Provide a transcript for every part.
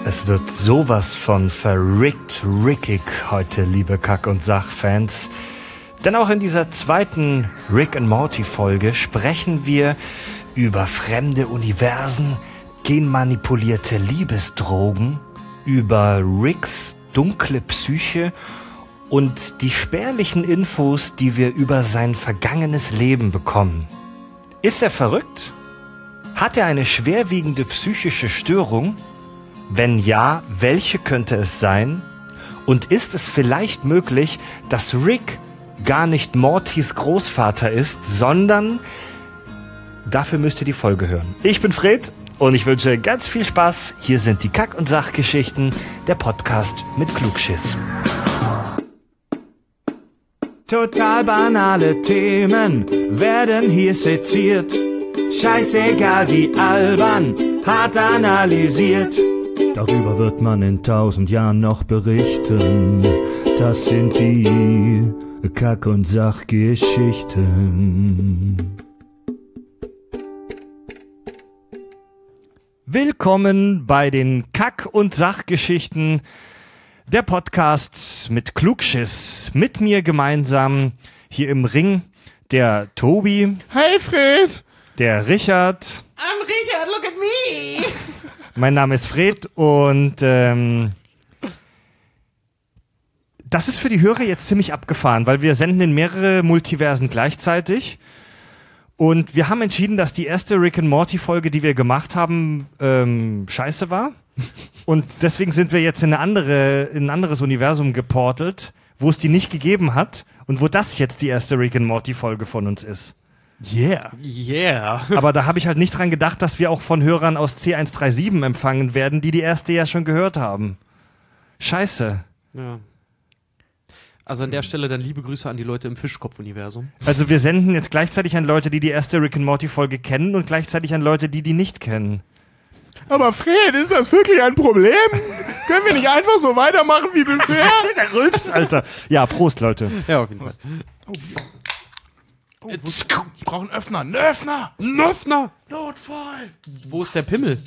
Es wird sowas von verrickt rickig heute, liebe Kack- und Sach-Fans. Denn auch in dieser zweiten Rick and Morty-Folge sprechen wir über fremde Universen, genmanipulierte Liebesdrogen, über Ricks dunkle Psyche und die spärlichen Infos, die wir über sein vergangenes Leben bekommen. Ist er verrückt? Hat er eine schwerwiegende psychische Störung? Wenn ja, welche könnte es sein? Und ist es vielleicht möglich, dass Rick gar nicht Mortys Großvater ist, sondern dafür müsst ihr die Folge hören. Ich bin Fred und ich wünsche ganz viel Spaß. Hier sind die Kack- und Sachgeschichten, der Podcast mit Klugschiss. Total banale Themen werden hier seziert. Scheißegal wie albern, hart analysiert. Darüber wird man in 1000 Jahren noch berichten. Das sind die Kack- und Sachgeschichten. Willkommen bei den Kack- und Sachgeschichten, der Podcast mit Klugschiss. Mit mir gemeinsam hier im Ring der Tobi. Hi Fred! Der Richard. I'm Richard, look at me! Mein Name ist Fred und das ist für die Hörer jetzt ziemlich abgefahren, weil wir senden in mehrere Multiversen gleichzeitig und wir haben entschieden, dass die erste Rick and Morty Folge, die wir gemacht haben, scheiße war und deswegen sind wir jetzt in ein anderes Universum geportelt, wo es die nicht gegeben hat und wo das jetzt die erste Rick and Morty Folge von uns ist. Yeah. Aber da habe ich halt nicht dran gedacht, dass wir auch von Hörern aus C137 empfangen werden, die erste ja schon gehört haben. Scheiße. Ja. Also an der Stelle dann liebe Grüße an die Leute im Fischkopf-Universum. Also wir senden jetzt gleichzeitig an Leute, die erste Rick and Morty Folge kennen und gleichzeitig an Leute, die nicht kennen. Aber Fred, ist das wirklich ein Problem? Können wir nicht einfach so weitermachen wie bisher? Der Rülps, Alter. Ja, Prost, Leute. Ja, auf jeden Fall. Ich brauche einen Öffner. Ein Öffner! Ein Öffner! Notfall! Wo ist der Pimmel?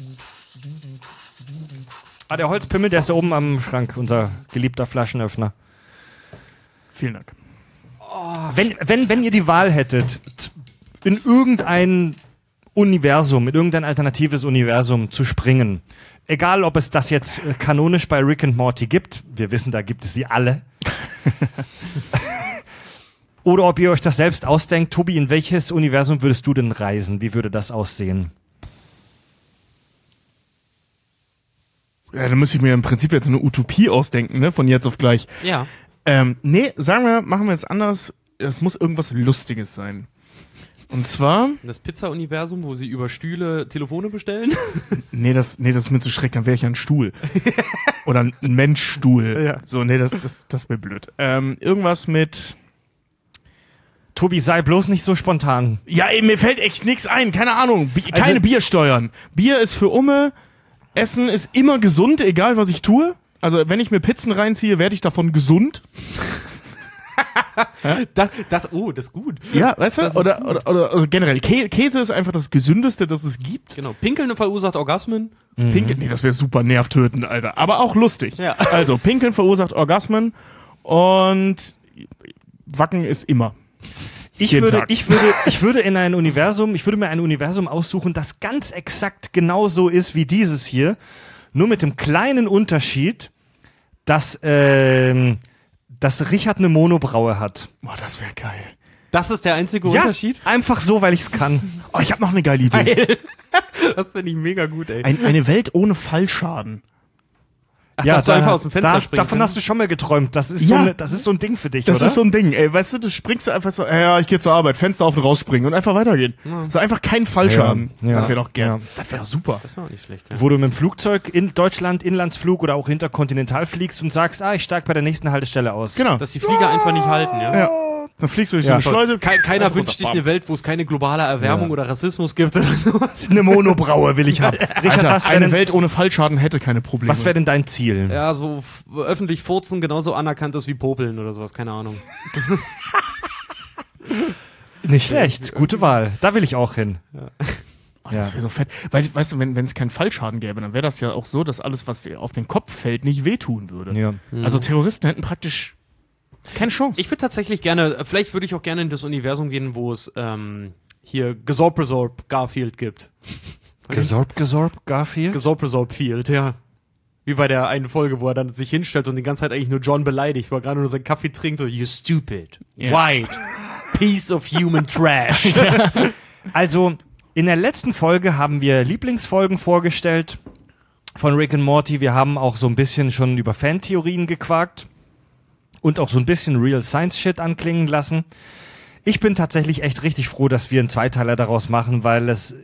Ah, der Holzpimmel, der ist da oben am Schrank, unser geliebter Flaschenöffner. Vielen Dank. Wenn ihr die Wahl hättet, in irgendein Universum, in irgendein alternatives Universum zu springen, egal ob es das jetzt kanonisch bei Rick and Morty gibt, wir wissen, da gibt es sie alle, oder ob ihr euch das selbst ausdenkt. Tobi, in welches Universum würdest du denn reisen? Wie würde das aussehen? Ja, da müsste ich mir im Prinzip jetzt eine Utopie ausdenken, ne? Von jetzt auf gleich. Ja. Nee, machen wir es anders. Es muss irgendwas Lustiges sein. Und zwar... Das Pizza-Universum, wo sie über Stühle Telefone bestellen? Nee, das ist mir zu schrecklich, dann wäre ich ja ein Stuhl. Oder ein Menschstuhl. Ja. So, nee, das wäre blöd. Irgendwas mit... Tobi, sei bloß nicht so spontan. Ja, ey, mir fällt echt nichts ein, keine Ahnung. Keine Also- Biersteuern. Bier ist für Umme, Essen ist immer gesund, egal was ich tue. Also wenn ich mir Pizzen reinziehe, werde ich davon gesund. Das ist gut. Ja, weißt du? Das ist Oder also generell, Käse ist einfach das Gesündeste, das es gibt. Genau. Pinkeln verursacht Orgasmen. Pinkeln, nee, das wäre super nervtötend, Alter. Aber auch lustig. Ja. Also, Pinkeln verursacht Orgasmen und Wacken ist immer. Ich Jeden würde mir ein Universum aussuchen, das ganz exakt genauso ist wie dieses hier, nur mit dem kleinen Unterschied, dass Richard eine Monobraue hat. Boah, das wäre geil. Das ist der einzige Unterschied? Einfach so, weil ich es kann. Oh, ich habe noch eine geile Idee. Geil. Das finde ich mega gut, ey. Eine Welt ohne Fallschaden. Ach, dass du einfach aus dem Fenster springen davon kannst. hast du schon mal geträumt. Das ist, Ja. das ist so ein Ding für dich, Das oder? ist so ein Ding, ey, weißt du springst einfach so, ja, ich gehe zur Arbeit, Fenster auf und rausspringen und einfach weitergehen. So einfach kein Fallschaden. Ja, ja, Das wäre doch gern. ja. Das wäre super. Das war auch nicht schlecht, ja. Wo du mit dem Flugzeug in Deutschland, Inlandsflug oder auch interkontinental fliegst und sagst, ich steig bei der nächsten Haltestelle aus. Genau. Dass die Flieger einfach nicht halten, ja. Ja. Dann fliegst du durch so Ja, eine Schleuse. Keiner Einfach wünscht sich runter, eine Welt, wo es keine globale Erwärmung Ja. oder Rassismus gibt oder sowas. Eine Monobraue will ich haben. Richard, Alter, was wäre eine denn, Welt ohne Fallschaden hätte keine Probleme. was wär denn dein Ziel? Ja, so öffentlich furzen genauso anerkannt ist wie Popeln oder sowas, keine Ahnung. Nicht schlecht, gute Wahl. Da will ich auch hin. Oh, das wäre so fett. Weißt du, wenn es keinen Fallschaden gäbe, dann wäre das ja auch so, dass alles, was auf den Kopf fällt, nicht wehtun würde. Ja. Also Terroristen hätten praktisch keine Chance. Ich würde tatsächlich gerne, vielleicht würde ich auch gerne in das Universum gehen, wo es hier Gesorb Garfield gibt. Gesorb, Garfield? Gesorb Field, ja. Wie bei der einen Folge, wo er dann sich hinstellt und die ganze Zeit eigentlich nur John beleidigt, wo er gerade nur seinen Kaffee trinkt und you stupid, white, piece of human trash. Also, in der letzten Folge haben wir Lieblingsfolgen vorgestellt von Rick and Morty. Wir haben auch so ein bisschen schon über Fantheorien gequakt und auch so ein bisschen Real Science Shit anklingen lassen. Ich bin tatsächlich echt richtig froh, dass wir einen Zweiteiler daraus machen, weil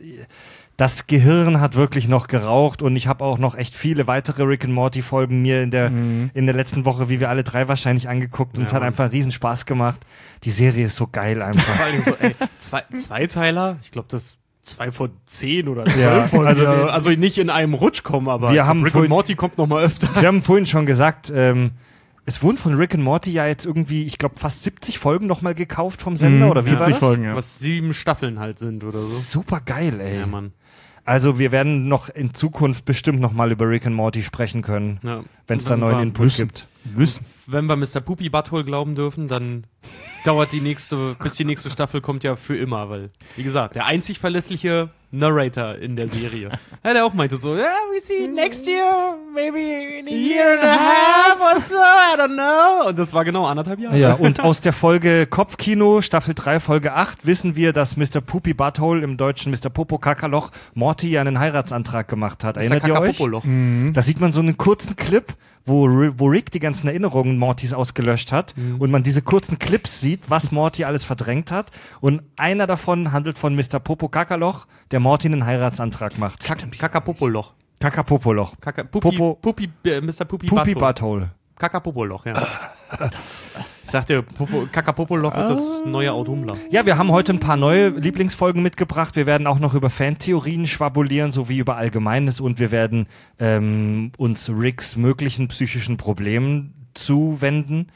das Gehirn hat wirklich noch geraucht und ich habe auch noch echt viele weitere Rick and Morty Folgen mir in der letzten Woche, wie wir alle drei wahrscheinlich angeguckt und es hat einfach einen riesen Spaß gemacht. Die Serie ist so geil einfach. Vor allem so, Zweiteiler, ich glaube, das 2 von 10 oder 12 Ja, Folgen. also Also nicht in einem Rutsch kommen, aber wir haben Rick und Morty kommt noch mal öfter. Wir haben vorhin schon gesagt, es wurden von Rick and Morty ja jetzt irgendwie, ich glaube, fast 70 Folgen nochmal gekauft vom Sender, oder wie war 70 das? Folgen, ja. Was 7 Staffeln halt sind oder so. Super geil, ey. Ja, Mann. Also wir werden noch in Zukunft bestimmt nochmal über Rick and Morty sprechen können, Ja. wenn es da neuen Input gibt. Wenn wir Mr. Poopy Butthole glauben dürfen, dann dauert bis die nächste Staffel kommt ja für immer, weil, wie gesagt, der einzig verlässliche Narrator in der Serie. Ja, der auch meinte so, yeah, we see next year, maybe in a year and a half or so, I don't know. Und das war genau 1,5 Jahre. Ja, und aus der Folge Kopfkino, Staffel 3, Folge 8, wissen wir, dass Mr. Poopy Butthole, im Deutschen Mr. Popo Kakaloch, Morty einen Heiratsantrag gemacht hat. Erinnert ihr euch? Kakapopoloch. Da sieht man so einen kurzen Clip, wo Rick die ganzen Erinnerungen Mortys ausgelöscht hat und man diese kurzen Clips sieht, was Morty alles verdrängt hat. Und einer davon handelt von Mr. Popo Kakaloch, der Morty einen Heiratsantrag macht. Kakapopoloch. Kakapopoloch. Mr. Poopy Poopy Butthole. Kakapopoloch, ja. Ich sagte, Kakapopoloch wird das neue Autumla. Ja, wir haben heute ein paar neue Lieblingsfolgen mitgebracht. Wir werden auch noch über Fantheorien schwabulieren, sowie über Allgemeines und wir werden uns Ricks möglichen psychischen Problemen zuwenden.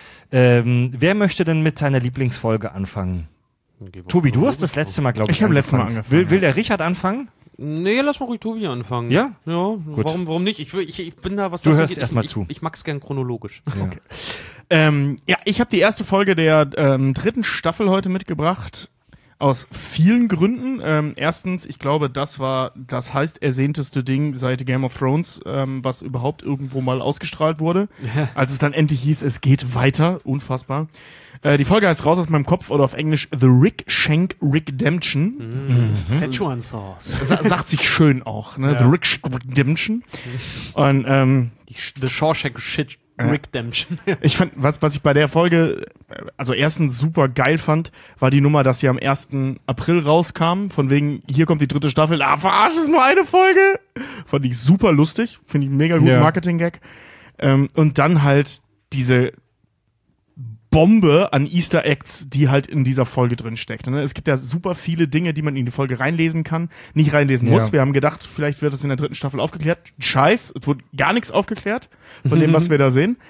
Wer möchte denn mit seiner Lieblingsfolge anfangen? Tobi, du hast das letzte Mal, glaube ich, habe letztes Mal angefangen. Will der Richard anfangen? Nee, lass mal ruhig Tobi anfangen. Ja? Ja, Gut. Warum nicht? Ich bin da, was Du das hörst angeht, erst mal ich, zu. Ich mag's gern chronologisch. Ja. Ja, ich habe die erste Folge der 3. Staffel heute mitgebracht. Aus vielen Gründen. Erstens, ich glaube, das war das heißt ersehnteste Ding seit Game of Thrones, was überhaupt irgendwo mal ausgestrahlt wurde. Als es dann endlich hieß, es geht weiter. Unfassbar. Die Folge heißt Raus aus meinem Kopf oder auf Englisch The Rick Shank Redemption. Szechuan Sauce. Sagt sich schön auch, ne? The Rick Shank Redemption. Und The Shawshank Shit Redemption. ich fand, was ich bei der Folge, also erstens super geil fand, war die Nummer, dass sie am 1. April rauskam, von wegen, hier kommt die 3. Staffel, verarsch, ist nur eine Folge. Fand ich super lustig, finde ich einen mega guten Marketing-Gag. Und dann halt diese Bombe an Easter Eggs, die halt in dieser Folge drin steckt. Ne? Es gibt ja super viele Dinge, die man in die Folge reinlesen kann, nicht reinlesen muss. Wir haben gedacht, vielleicht wird es in der 3. Staffel aufgeklärt. Scheiß, es wurde gar nichts aufgeklärt von dem, was wir da sehen.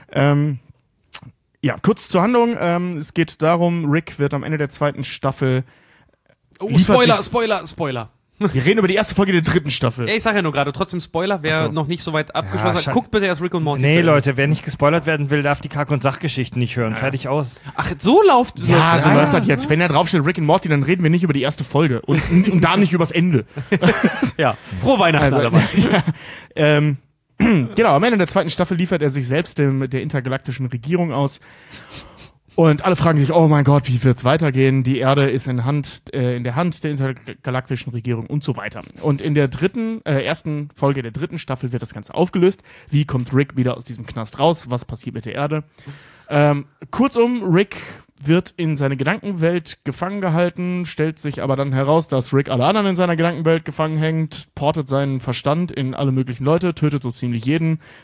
Ja, kurz zur Handlung. Es geht darum, Rick wird am Ende der 2. Staffel Spoiler. Wir reden über die erste Folge der 3. Staffel. Ja, ich sag ja nur gerade, trotzdem Spoiler, wer noch nicht so weit abgeschlossen hat, guckt bitte erst Rick und Morty. Nee, Leute, wer nicht gespoilert werden will, darf die Kack- und Sachgeschichten nicht hören. Fertig aus. Ach, so läuft so läuft das jetzt. Wenn da draufsteht Rick und Morty, dann reden wir nicht über die erste Folge und da nicht übers Ende. Ja, frohe Weihnachten alle mal. Genau, am Ende der 2. Staffel liefert er sich selbst der intergalaktischen Regierung aus. Und alle fragen sich, oh mein Gott, wie wird's weitergehen? Die Erde ist in der Hand der intergalaktischen Regierung und so weiter. Und in der ersten Folge der 3. Staffel wird das Ganze aufgelöst. Wie kommt Rick wieder aus diesem Knast raus? Was passiert mit der Erde? Kurzum, Rick wird in seine Gedankenwelt gefangen gehalten, stellt sich aber dann heraus, dass Rick alle anderen in seiner Gedankenwelt gefangen hängt, portet seinen Verstand in alle möglichen Leute, tötet so ziemlich jeden.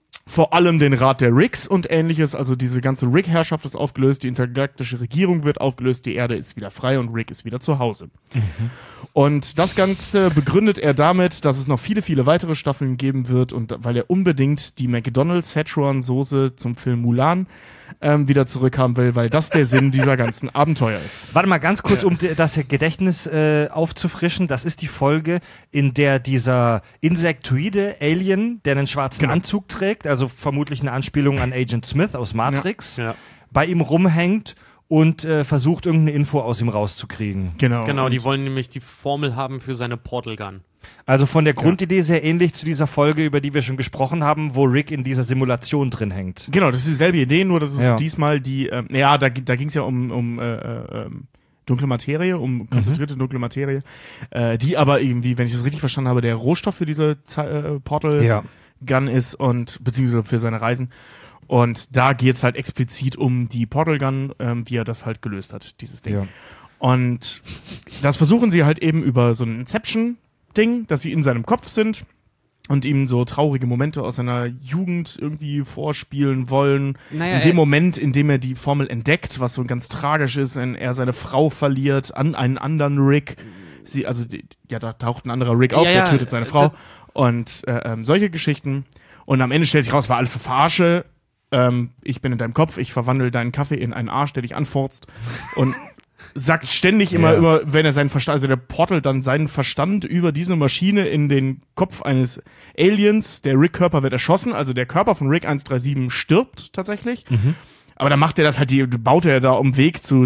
vor allem den Rat der Ricks und ähnliches, also diese ganze Rick-Herrschaft ist aufgelöst, die intergalaktische Regierung wird aufgelöst, die Erde ist wieder frei und Rick ist wieder zu Hause. Und das Ganze begründet er damit, dass es noch viele, viele weitere Staffeln geben wird und weil er unbedingt die McDonald's Szechuan-Soße zum Film Mulan wieder zurückhaben will, weil das der Sinn dieser ganzen Abenteuer ist. Warte mal ganz kurz, um das Gedächtnis aufzufrischen. Das ist die Folge, in der dieser insektoide Alien, der einen schwarzen Anzug trägt, also vermutlich eine Anspielung an Agent Smith aus Matrix, bei ihm rumhängt und versucht, irgendeine Info aus ihm rauszukriegen. Genau, die wollen nämlich die Formel haben für seine Portal Gun. Also von der Grundidee sehr ähnlich zu dieser Folge, über die wir schon gesprochen haben, wo Rick in dieser Simulation drin hängt. Genau, das ist dieselbe Idee, nur dass es diesmal die, da ging es ja um dunkle Materie, um konzentrierte dunkle Materie, die aber irgendwie, wenn ich das richtig verstanden habe, der Rohstoff für diese Portal Gun ist und beziehungsweise für seine Reisen. Und da geht's halt explizit um die Portal Gun, wie er das halt gelöst hat, dieses Ding. Ja. Und das versuchen sie halt eben über so ein Inception-Ding, dass sie in seinem Kopf sind und ihm so traurige Momente aus seiner Jugend irgendwie vorspielen wollen. In dem Moment, in dem er die Formel entdeckt, was so ganz tragisch ist, wenn er seine Frau verliert an einen anderen Rick. Da taucht ein anderer Rick auf, der tötet seine Frau. Und solche Geschichten. Und am Ende stellt sich raus, war alles so Verarsche. Ich bin in deinem Kopf, ich verwandle deinen Kaffee in einen Arsch, der dich anfurzt. Und sagt ständig immer, wenn er seinen Verstand, also der portelt dann seinen Verstand über diese Maschine in den Kopf eines Aliens. Der Rick-Körper wird erschossen, also der Körper von Rick 137 stirbt tatsächlich. Aber dann macht er das halt, baut er da um Weg zum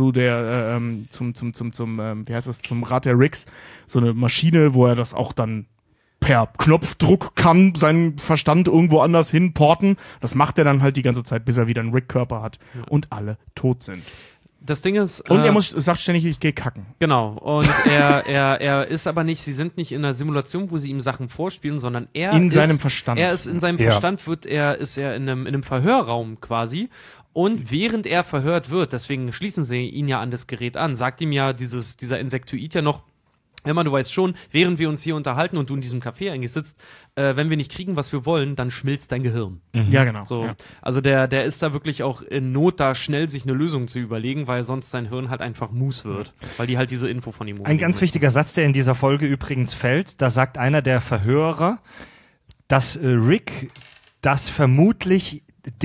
Rat der Ricks, so eine Maschine, wo er das auch dann per Knopfdruck kann seinen Verstand irgendwo anders hinporten. Das macht er dann halt die ganze Zeit, bis er wieder einen Rick-Körper hat und alle tot sind. Das Ding ist... Und er sagt ständig, ich gehe kacken. Genau. Und er ist aber nicht, sie sind nicht in einer Simulation, wo sie ihm Sachen vorspielen, sondern seinem Verstand. Er ist in seinem Verstand, ist er in einem Verhörraum quasi. Und während er verhört wird, deswegen schließen sie ihn ja an das Gerät an, sagt ihm ja dieser Insektoid ja noch, Emma, du weißt schon, während wir uns hier unterhalten und du in diesem Café eigentlich sitzt, wenn wir nicht kriegen, was wir wollen, dann schmilzt dein Gehirn. Ja, genau. So, ja. Also der ist da wirklich auch in Not, da schnell sich eine Lösung zu überlegen, weil sonst sein Hirn halt einfach mus wird, weil die halt diese Info von ihm Ein ganz wichtiger Satz, der in dieser Folge übrigens fällt, da sagt einer der Verhörer, dass Rick das vermutlich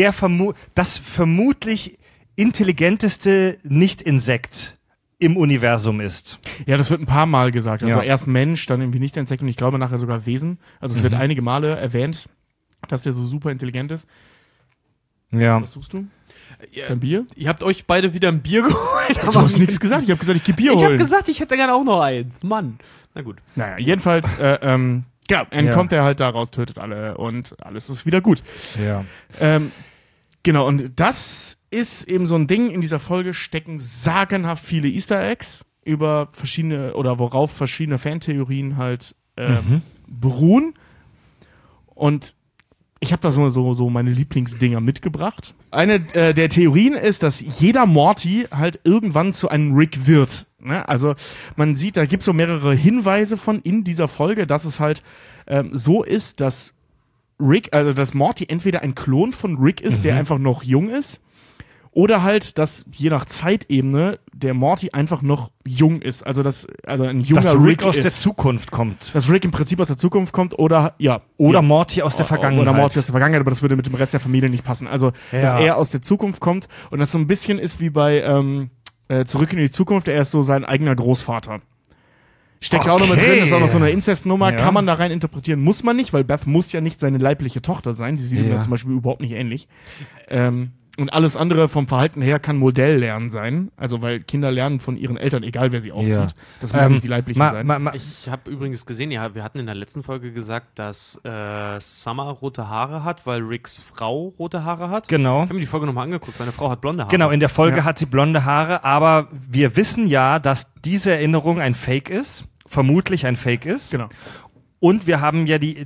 intelligenteste Nicht-Insekt im Universum ist. Ja, das wird ein paar Mal gesagt. Also erst Mensch, dann irgendwie nicht Insekt und ich glaube nachher sogar Wesen. Also es wird einige Male erwähnt, dass der so super intelligent ist. Ja. Was suchst du? Kein Bier? Ihr habt euch beide wieder ein Bier geholt. Du hast nichts gesagt. Ich habe gesagt, ich gehe Bier holen. Ich habe gesagt, ich hätte gerne auch noch eins. Mann. Na gut. Naja, jedenfalls kommt er halt da raus, tötet alle und alles ist wieder gut. Ja. Genau, und das ist eben so ein Ding, in dieser Folge stecken sagenhaft viele Easter Eggs über verschiedene, oder worauf verschiedene Fantheorien halt beruhen. Und ich habe da so meine Lieblingsdinger mitgebracht. Eine der Theorien ist, dass jeder Morty halt irgendwann zu einem Rick wird. Ne? Also man sieht, da gibt's so mehrere Hinweise in dieser Folge, dass es halt so ist, dass dass Morty entweder ein Klon von Rick ist, der einfach noch jung ist, oder halt, dass je nach Zeitebene der Morty einfach noch jung ist. Also ein junger dass Rick aus ist. der Zukunft kommt. Dass Rick im Prinzip aus der Zukunft kommt oder Morty aus der Vergangenheit. Oder Morty aus der Vergangenheit, aber das würde mit dem Rest der Familie nicht passen. Also, dass er aus der Zukunft kommt und das so ein bisschen ist wie bei Zurück in die Zukunft, er ist so sein eigener Großvater. Steckt auch noch mit drin, ist auch noch so eine Inzestnummer, kann man da rein interpretieren, muss man nicht, weil Beth muss ja nicht seine leibliche Tochter sein, die sieht ihm ja zum Beispiel überhaupt nicht ähnlich. Und alles andere vom Verhalten her kann Modelllernen sein, also weil Kinder lernen von ihren Eltern, egal wer sie aufzieht. Ja. Das muss nicht die leibliche sein. Ich habe übrigens gesehen, wir hatten in der letzten Folge gesagt, dass Summer rote Haare hat, weil Ricks Frau rote Haare hat. Genau. Ich habe mir die Folge nochmal angeguckt, seine Frau hat blonde Haare. Genau, in der Folge hat sie blonde Haare, aber wir wissen ja, dass diese Erinnerung ein Fake ist, vermutlich ein Fake ist. Genau. Und wir haben ja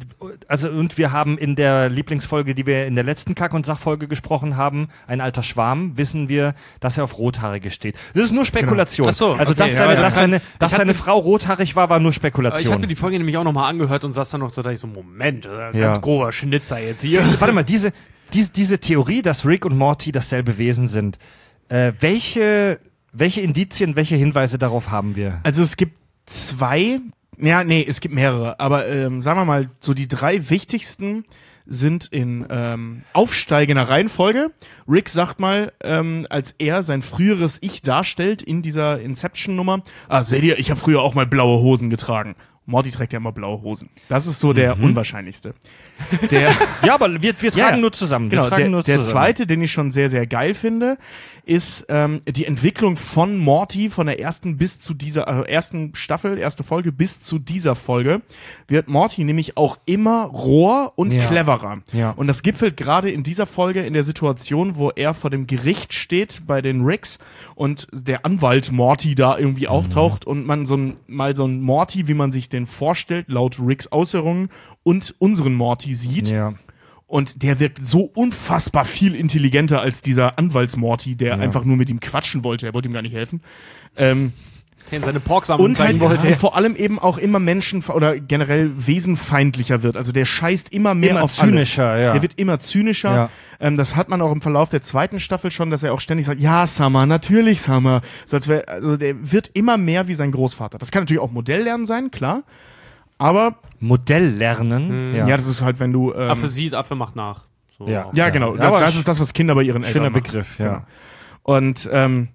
Also, und wir haben in der Lieblingsfolge, die wir in der letzten Kack- und Sachfolge gesprochen haben, ein alter Schwarm, wissen wir, dass er auf Rothaarige steht. Das ist nur Spekulation. Ach so, also, okay. dass seine Frau rothaarig war nur Ich Spekulation. habe mir die Folge nämlich auch nochmal angehört und saß dann noch so, da ich so, Moment, ganz grober Schnitzer jetzt hier. Warte mal, diese Theorie, dass Rick und Morty dasselbe Wesen sind, welche Indizien, welche Hinweise darauf haben wir? Also es gibt es gibt mehrere, aber sagen wir mal, so die 3 wichtigsten sind in aufsteigender Reihenfolge. Rick sagt mal, als er sein früheres Ich darstellt in dieser Inception-Nummer, seht ihr, ich habe früher auch mal blaue Hosen getragen. Morty trägt ja immer blaue Hosen. Das ist so der unwahrscheinlichste. Ja, aber wir tragen nur zusammen. Genau, der zweite, den ich schon sehr, sehr geil finde, ist die Entwicklung von Morty von der ersten bis zu dieser, ersten Staffel, erste Folge bis zu dieser Folge, wird Morty nämlich auch immer roher und cleverer. Ja. Und das gipfelt gerade in dieser Folge in der Situation, wo er vor dem Gericht steht bei den Ricks und der Anwalt Morty da irgendwie auftaucht und man so ein Morty, wie man sich den vorstellt, laut Ricks Äußerungen, und unseren Morty sieht. Ja. Und der wirkt so unfassbar viel intelligenter als dieser Anwalts-Morty, der einfach nur mit ihm quatschen wollte. Er wollte ihm gar nicht helfen. Der in seine Porksammlung und halt vor allem eben auch immer oder generell wesenfeindlicher wird. Also der scheißt immer mehr auf zynischer, alles. ja. Der wird immer zynischer. Ja. Das hat man auch im Verlauf der zweiten Staffel schon, dass er auch ständig sagt, ja, Summer, natürlich Summer. Also der wird immer mehr wie sein Großvater. Das kann natürlich auch Modelllernen sein, klar. Aber Modelllernen? ja, das ist halt, wenn du Affe sieht, Affe macht nach. So Ja. auch. ja, genau. Ja, das ist das, was Kinder bei ihren Eltern Schöner machen. Begriff, ja. Genau. Und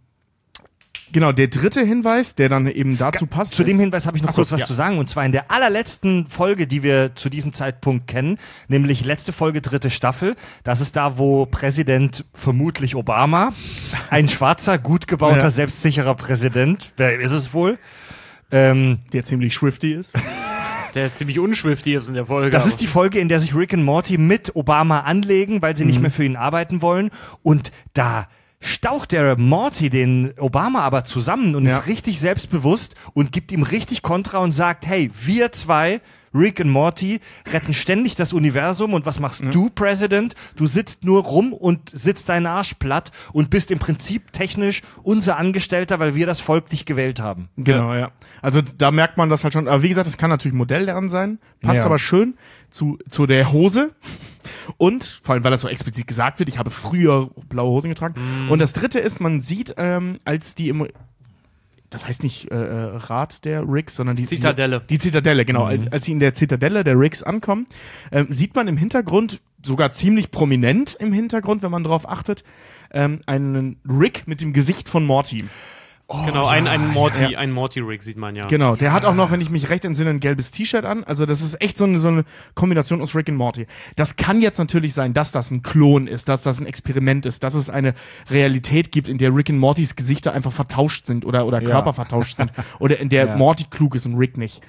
genau, der dritte Hinweis, der dann eben dazu passt. Zu dem Hinweis habe ich noch Ach so, kurz was ja. zu sagen. Und zwar in der allerletzten Folge, die wir zu diesem Zeitpunkt kennen, nämlich letzte Folge, 3. Staffel. Das ist da, wo Präsident, vermutlich Obama, ein schwarzer, gut gebauter, selbstsicherer Präsident, wer ist es wohl? der ziemlich swifty ist. Der ziemlich unschwiftig ist in der Folge. Das ist die Folge, in der sich Rick und Morty mit Obama anlegen, weil sie nicht mehr für ihn arbeiten wollen. Und da staucht der Morty den Obama aber zusammen und ist richtig selbstbewusst und gibt ihm richtig Kontra und sagt, hey, wir zwei, Rick und Morty, retten ständig das Universum und was machst du, President? Du sitzt nur rum und sitzt deinen Arsch platt und bist im Prinzip technisch unser Angestellter, weil wir das Volk dich gewählt haben. Genau, ja. Also da merkt man das halt schon. Aber wie gesagt, es kann natürlich Modelllernen sein, passt aber schön zu der Hose. Und, vor allem, weil das so explizit gesagt wird, ich habe früher blaue Hosen getragen. Und das dritte ist, man sieht, als die das heißt nicht Rat der Ricks, sondern die Zitadelle. Die Zitadelle, genau. Als sie in der Zitadelle der Ricks ankommen, sieht man im Hintergrund, sogar ziemlich prominent im Hintergrund, wenn man drauf achtet, einen Rick mit dem Gesicht von Morty. Genau, ein Morty-Rig sieht man ja. Genau, der hat auch noch, wenn ich mich recht entsinne, ein gelbes T-Shirt an. Also das ist echt so eine Kombination aus Rick und Morty. Das kann jetzt natürlich sein, dass das ein Klon ist, dass das ein Experiment ist, dass es eine Realität gibt, in der Rick und Mortys Gesichter einfach vertauscht sind oder Körper vertauscht sind. Oder in der Morty klug ist und Rick nicht.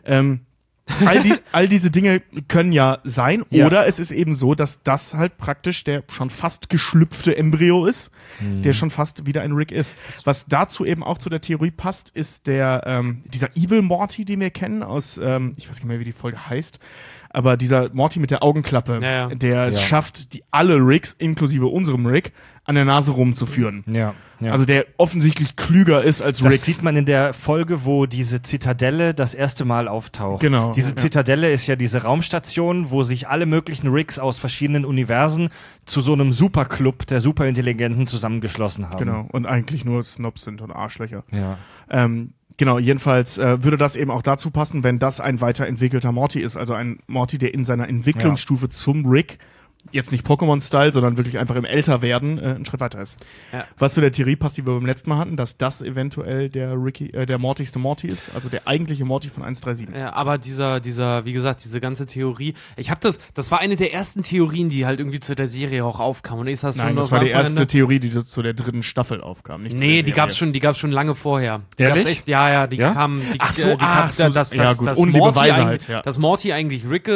All diese Dinge können ja sein, oder es ist eben so, dass das halt praktisch der schon fast geschlüpfte Embryo ist, der schon fast wieder ein Rick ist. Was dazu eben auch zu der Theorie passt, ist dieser Evil Morty, den wir kennen aus, ich weiß nicht mehr, wie die Folge heißt, aber dieser Morty mit der Augenklappe, der es schafft, alle Ricks, inklusive unserem Rick, an der Nase rumzuführen. Ja. Also der offensichtlich klüger ist als Das Ricks. sieht man in der Folge, wo diese Zitadelle das erste Mal auftaucht. Genau. Diese Zitadelle ist ja diese Raumstation, wo sich alle möglichen Ricks aus verschiedenen Universen zu so einem Superclub der Superintelligenten zusammengeschlossen haben. Genau. Und eigentlich nur Snobs sind und Arschlöcher. Ja. Genau, jedenfalls würde das eben auch dazu passen, wenn das ein weiterentwickelter Morty ist. Also ein Morty, der in seiner Entwicklungsstufe zum Rick, jetzt nicht Pokémon-Style, sondern wirklich einfach im Älterwerden einen Schritt weiter ist. Ja. Was zu der Theorie passt, die wir beim letzten Mal hatten, dass das eventuell der mortigste Morty ist, also der eigentliche Morty von 137. Ja, aber dieser, wie gesagt, diese ganze Theorie, das war eine der ersten Theorien, die halt irgendwie zu der Serie auch aufkam. Und das war die erste Theorie, die zu der 3. Staffel aufkam. Nicht nee, die gab's schon lange vorher. Ehrlich? Die kam, Ach so, dass Ohne die Beweise halt, dass Morty eigentlich Rick ist,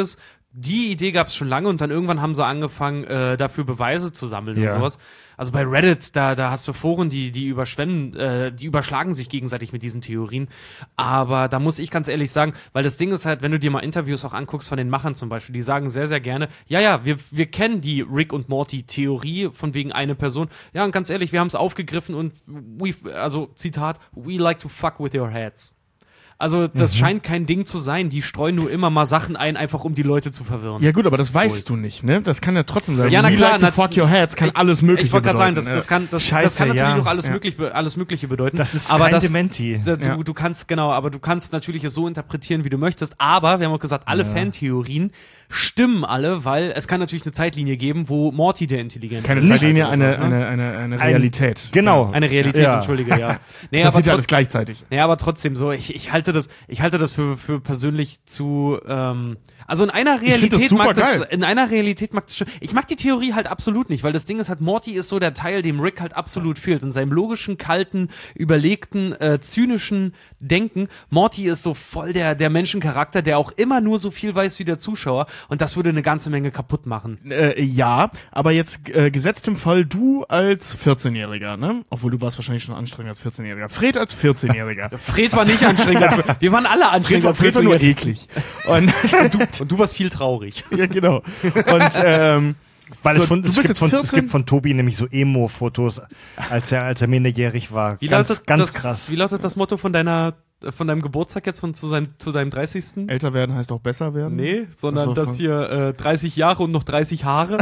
die Idee gab es schon lange und dann irgendwann haben sie angefangen, dafür Beweise zu sammeln und sowas. Also bei Reddit, da hast du Foren, die überschlagen sich gegenseitig mit diesen Theorien. Aber da muss ich ganz ehrlich sagen, weil das Ding ist halt, wenn du dir mal Interviews auch anguckst von den Machern zum Beispiel, die sagen sehr, sehr gerne, wir kennen die Rick und Morty-Theorie von wegen eine Person. Ja, und ganz ehrlich, wir haben es aufgegriffen und Zitat, we like to fuck with your heads. Also das scheint kein Ding zu sein. Die streuen nur immer mal Sachen ein, einfach um die Leute zu verwirren. Ja gut, aber das weißt du nicht, ne? Das kann ja trotzdem sein. Ja, na klar. Like to fuck your heads kann alles Mögliche Ich wollte gerade sagen, bedeuten. das kann natürlich auch alles Mögliche bedeuten. Das ist aber kein Dementi. Du kannst natürlich es so interpretieren, wie du möchtest. Aber wir haben auch gesagt, alle Fantheorien stimmen alle, weil es kann natürlich eine Zeitlinie geben, wo Morty der Intelligente ist. Keine Zeitlinie, eine Realität. Genau. Eine Realität, entschuldige, ja. Nee, das ist ja alles gleichzeitig. Ja, aber trotzdem so, ich halte das für persönlich zu, also in einer Realität mag das schon. Ich mag die Theorie halt absolut nicht, weil das Ding ist halt, Morty ist so der Teil, dem Rick halt absolut fehlt. In seinem logischen, kalten, überlegten, zynischen Denken. Morty ist so voll der Menschencharakter, der auch immer nur so viel weiß wie der Zuschauer. Und das würde eine ganze Menge kaputt machen. Ja, aber jetzt gesetzt im Fall, du als 14-Jähriger, ne? Obwohl du warst wahrscheinlich schon anstrengend als 14-Jähriger. Fred als 14-Jähriger. Fred war nicht anstrengend. Wir waren alle anstrengend als Fred war nur eklig. Und du warst viel traurig. Ja, genau. Und weil so, es gibt von Tobi nämlich so Emo-Fotos, als er minderjährig war. Ganz krass. Wie lautet das Motto von deinem Geburtstag jetzt zu deinem 30. Älter werden heißt auch besser werden? Nee, sondern das hier 30 Jahre und noch 30 Haare.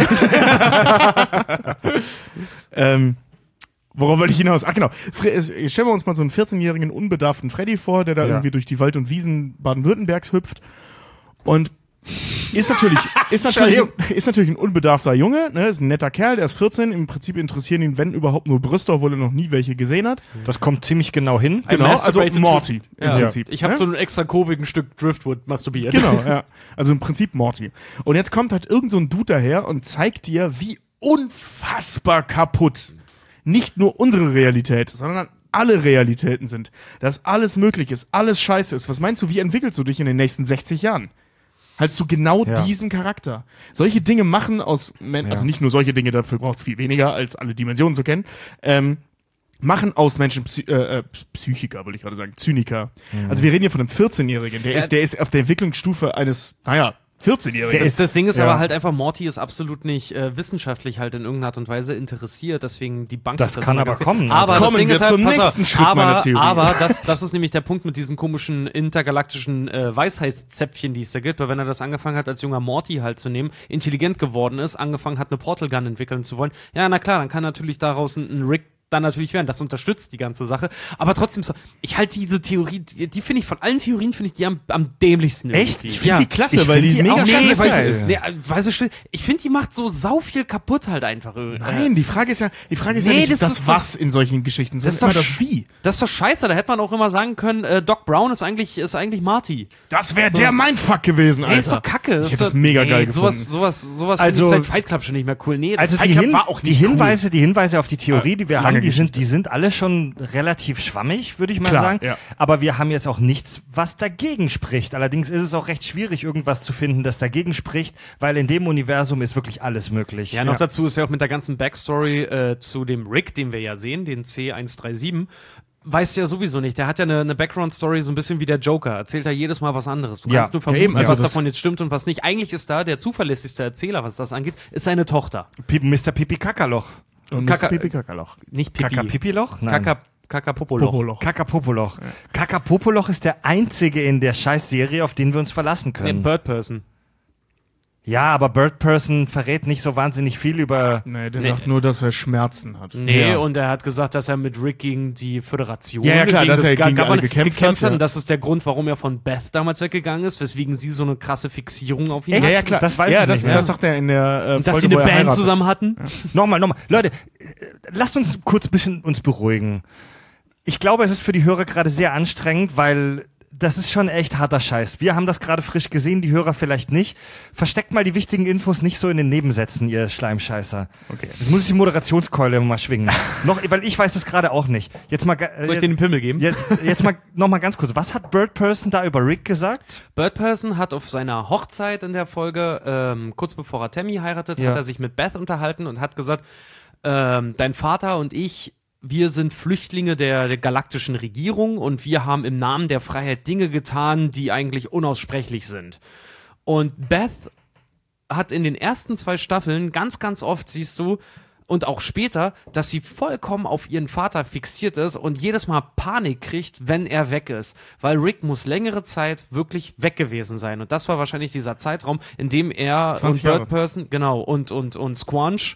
Worauf wollte ich hinaus? Ach genau. Stellen wir uns mal so einen 14-jährigen unbedarften Freddy vor, der da irgendwie durch die Wald und Wiesen Baden-Württembergs hüpft und ist natürlich ein unbedarfter Junge, ne? Ist ein netter Kerl, der ist 14, im Prinzip interessieren ihn, wenn überhaupt, nur Brüste, obwohl er noch nie welche gesehen hat. Das kommt ziemlich genau hin. Genau, also Morty im Prinzip. Ich habe so ein extra kurvigen Stück Driftwood masturbiert. Genau, ja. Also im Prinzip Morty. Und jetzt kommt halt irgend so ein Dude daher und zeigt dir, wie unfassbar kaputt nicht nur unsere Realität, sondern alle Realitäten sind. Dass alles möglich ist, alles scheiße ist. Was meinst du, wie entwickelst du dich in den nächsten 60 Jahren? Halt zu genau diesem Charakter. Solche Dinge machen also nicht nur solche Dinge, dafür braucht es viel weniger, als alle Dimensionen zu kennen, machen aus Menschen Psychiker, würde ich gerade sagen, Zyniker. Also wir reden hier von einem 14-Jährigen, der ist auf der Entwicklungsstufe eines, 14-Jährigen. Das Ding ist aber halt einfach, Morty ist absolut nicht wissenschaftlich halt in irgendeiner Art und Weise interessiert, deswegen die Bank. Das kann aber kommen. Aber kommen wir zum nächsten Schritt meiner Theorie. Aber das ist nämlich der Punkt mit diesen komischen intergalaktischen Weisheitszäpfchen, die es da gibt, weil wenn er das angefangen hat, als junger Morty halt zu nehmen, intelligent geworden ist, angefangen hat, eine Portal Gun entwickeln zu wollen, ja, na klar, dann kann natürlich daraus ein Rick dann natürlich werden. Das unterstützt die ganze Sache. Aber trotzdem so, ich halte diese Theorie, die finde ich von allen Theorien, finde ich die am dämlichsten. Echt? Ich finde die klasse, weil die mega ich finde, die macht so sau viel kaputt halt einfach. Nein, die Frage ist ja nicht das Was in solchen Geschichten, sondern immer das Wie. Das ist doch scheiße, da hätte man auch immer sagen können, Doc Brown ist eigentlich Marty. Das wäre der Mindfuck gewesen, Alter. Nee, ist doch kacke. Ich hätte das mega geil gefunden. Sowas finde ich seit Fight Club schon nicht mehr cool. Nee, also die Hinweise auf die Theorie, die wir haben, die sind alle schon relativ schwammig, würde ich mal sagen. Ja. Aber wir haben jetzt auch nichts, was dagegen spricht. Allerdings ist es auch recht schwierig, irgendwas zu finden, das dagegen spricht, weil in dem Universum ist wirklich alles möglich. Ja, noch dazu ist ja auch mit der ganzen Backstory zu dem Rick, den wir ja sehen, den C137, weißt du ja sowieso nicht. Der hat ja eine Background-Story so ein bisschen wie der Joker. Erzählt da jedes Mal was anderes. Du kannst nur vermuten, was davon jetzt stimmt und was nicht. Eigentlich ist da der zuverlässigste Erzähler, was das angeht, ist seine Tochter. Mr. Pipi Kakaloch. Und Pipi Kakaloch. Nicht Pipi. Kaka-Pipi-Loch? Kaka-Popoloch. Kaka-Popoloch. Kaka-Popoloch ist der einzige in der Scheiß-Serie, auf den wir uns verlassen können. Bird Person. Ja, aber Bird Person verrät nicht so wahnsinnig viel über... Nee, der sagt nur, dass er Schmerzen hat. Nee, und er hat gesagt, dass er mit Rick gegen die Föderation dass er gegen alle gekämpft hat. Und das ist der Grund, warum er von Beth damals weggegangen ist, weswegen sie so eine krasse Fixierung auf ihn hat. Ja, klar. Das weiß ich nicht. Das sagt er in der Folge, dass sie eine Band zusammen hatten. Ja. Nochmal. Leute, lasst uns kurz ein bisschen uns beruhigen. Ich glaube, es ist für die Hörer gerade sehr anstrengend, weil das ist schon echt harter Scheiß. Wir haben das gerade frisch gesehen, die Hörer vielleicht nicht. Versteckt mal die wichtigen Infos nicht so in den Nebensätzen, ihr Schleimscheißer. Okay. Jetzt muss ich die Moderationskeule mal schwingen. Weil ich weiß das gerade auch nicht. Jetzt mal, Soll ich dir den Pimmel geben? Jetzt mal noch mal ganz kurz. Was hat Bird Person da über Rick gesagt? Bird Person hat auf seiner Hochzeit in der Folge, kurz bevor er Tammy heiratet, hat er sich mit Beth unterhalten und hat gesagt, dein Vater und ich, wir sind Flüchtlinge der galaktischen Regierung und wir haben im Namen der Freiheit Dinge getan, die eigentlich unaussprechlich sind. Und Beth hat in den ersten 2 Staffeln ganz, ganz oft, siehst du, und auch später, dass sie vollkommen auf ihren Vater fixiert ist und jedes Mal Panik kriegt, wenn er weg ist. Weil Rick muss längere Zeit wirklich weg gewesen sein. Und das war wahrscheinlich dieser Zeitraum, in dem er 20 und Jahre. Bird Person, genau, und Squanch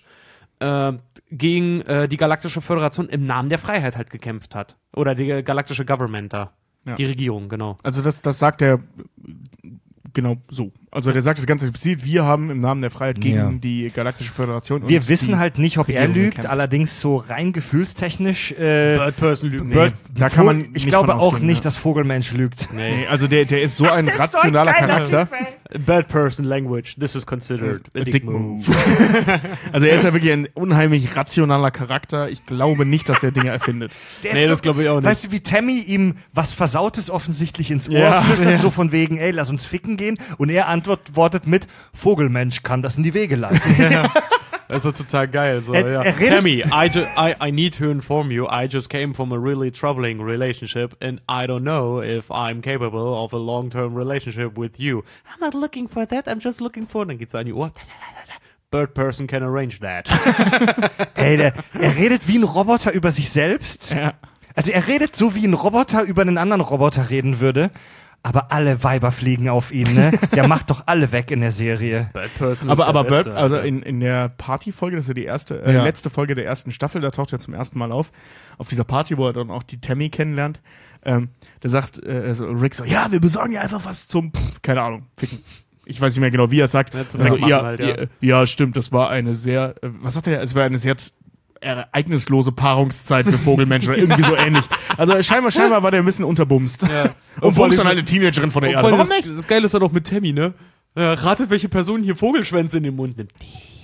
gegen die Galaktische Föderation im Namen der Freiheit halt gekämpft hat. Oder die galaktische Government da. Ja. Die Regierung, genau. Also das sagt er genau so. Also der sagt das ganz explizit, wir haben im Namen der Freiheit gegen die Galaktische Föderation. Wir und wissen die halt nicht, ob er Regierung lügt, gekämpft. allerdings so rein gefühlstechnisch. Bird Person lügt. Da kann man Ich nicht glaube von auch ausgehen, nicht, ja. dass Vogelmensch lügt. Nee, also der ist so ein rationaler Charakter. Bird Person Language, this is considered a dick move. Also er ist ja wirklich ein unheimlich rationaler Charakter. Ich glaube nicht, dass er Dinge erfindet. Nee, das glaube ich auch nicht. Weißt du, wie Tammy ihm was Versautes offensichtlich ins Ohr Ja, flüstert, ja. so von wegen, ey, lass uns ficken gehen. Und er antwortet mit, Vogelmensch kann das in die Wege leiten. Das ist total geil. So, Er redet- Tammy, I need to inform you, I just came from a really troubling relationship and I don't know if I'm capable of a long-term relationship with you. I'm not looking for that, I'm just looking for... Dann geht's an die Ohr. Bird Person can arrange that. Ey, er redet wie ein Roboter über sich selbst. Ja. Also er redet so, wie ein Roboter über einen anderen Roboter reden würde. Aber alle Weiber fliegen auf ihn, ne? Der macht doch alle weg in der Serie. Bird Person Aber der Bird, Beste, also Alter. in der Partyfolge, das ist ja die erste, Ja. letzte Folge der ersten Staffel, da taucht er zum ersten Mal auf dieser Party, wo er dann auch die Tammy kennenlernt. Da sagt Rick so, ja, wir besorgen dir einfach was zum, keine Ahnung, Ficken. Ich weiß nicht mehr genau, wie er es sagt. Ja, zum Also, Wegmachen ja, halt, ja. ja. Ja, stimmt, das war eine sehr, was sagt er? Es war eine sehr ereignislose Paarungszeit für Vogelmenschen oder irgendwie so ähnlich. Also scheinbar war der ein bisschen unterbumst. Ja. Und vor bumst allem dann eine Teenagerin von der Und Erde. vor allem Warum nicht? das Geile ist dann auch mit Tammy, ne? Ratet, welche Person hier Vogelschwänze in den Mund nimmt.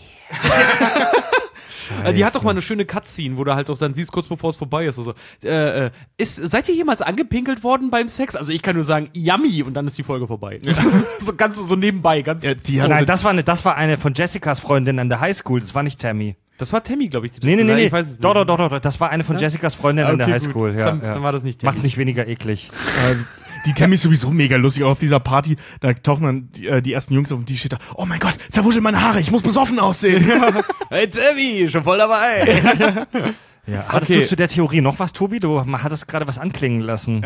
Die hat doch mal eine schöne Cutscene, wo du halt auch dann siehst, kurz bevor es vorbei ist. Also, seid ihr jemals angepinkelt worden beim Sex? Also ich kann nur sagen, yummy, und dann ist die Folge vorbei. So ganz so nebenbei, ganz. Ja, die hat Nein, das war eine von Jessicas Freundin an der Highschool, das war nicht Tammy. Das war Tammy, glaube ich. Die das Nee, gesagt hat. nee. Ich weiß es Doch, nicht. doch, das war eine von Jessicas Freundin an der Okay, gut. Highschool. Ja, Dann war das nicht Tammy. Macht's nicht weniger eklig. Die Tammy ist sowieso mega lustig, auch auf dieser Party. Da tauchen dann die ersten Jungs auf und die steht da, oh mein Gott, zerwuschelt meine Haare, ich muss besoffen aussehen. Hey Tammy, schon voll dabei. Ja. Hattest Okay. du zu der Theorie noch was, Tobi? Du hattest gerade was anklingen lassen.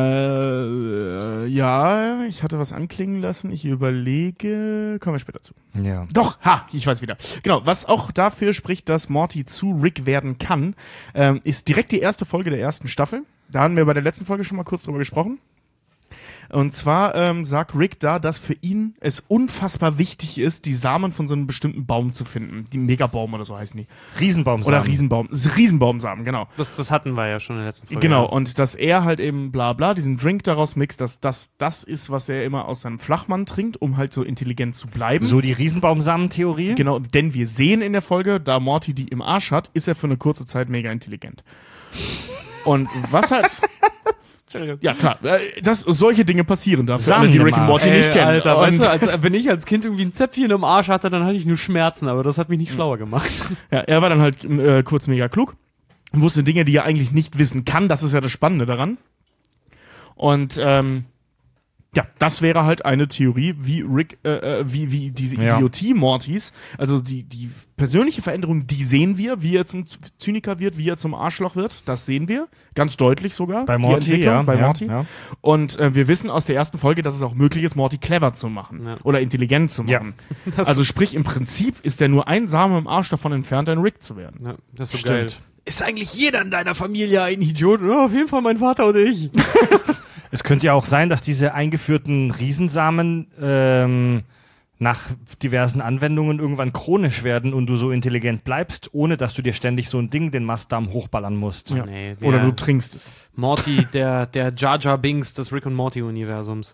Ja, ich hatte was anklingen lassen. Ich überlege, kommen wir später zu. Ja. Doch, ich weiß wieder. Genau, was auch dafür spricht, dass Morty zu Rick werden kann, ist direkt die erste Folge der ersten Staffel. Da haben wir bei der letzten Folge schon mal kurz drüber gesprochen. Und zwar sagt Rick da, dass für ihn es unfassbar wichtig ist, die Samen von so einem bestimmten Baum zu finden. Die Megabaum oder so heißen die. Riesenbaumsamen. Oder Riesenbaumsamen, genau. Das hatten wir ja schon in der letzten Folge. Genau, Ja. und dass er halt eben bla bla diesen Drink daraus mixt, dass das ist, was er immer aus seinem Flachmann trinkt, um halt so intelligent zu bleiben. So die Riesenbaumsamen-Theorie? Genau, denn wir sehen in der Folge, da Morty die im Arsch hat, ist er für eine kurze Zeit mega intelligent. Und was halt... Ja, klar, solche Dinge passieren da, für alle, Samen die im Rick und Arsch. Morty nicht kennen. Alter, Und, weißt du, wenn ich als Kind irgendwie ein Zäpfchen im Arsch hatte, dann hatte ich nur Schmerzen, aber das hat mich nicht schlauer gemacht. ja, er war dann halt kurz mega klug und wusste Dinge, die er eigentlich nicht wissen kann. Das ist ja das Spannende daran. Und ja, das wäre halt eine Theorie, wie Rick, wie diese Idiotie Mortys, also die persönliche Veränderung, die sehen wir, wie er zum Zyniker wird, wie er zum Arschloch wird, das sehen wir, ganz deutlich sogar. Bei die Morty, Entwicklung ja. Bei ja, Morty. Ja. Und wir wissen aus der ersten Folge, dass es auch möglich ist, Morty clever zu machen Ja. oder intelligent zu Ja. machen. Also sprich, im Prinzip ist er nur ein Samen im Arsch davon entfernt, ein Rick zu werden. Ja, das ist so Stimmt. geil. Ist eigentlich jeder in deiner Familie ein Idiot? Ja, auf jeden Fall mein Vater und ich. Es könnte ja auch sein, dass diese eingeführten Riesensamen nach diversen Anwendungen irgendwann chronisch werden und du so intelligent bleibst, ohne dass du dir ständig so ein Ding den Mastdarm hochballern musst. Ja. Nee, Oder du trinkst es. Morty, der Jar Jar Binks des Rick und Morty Universums.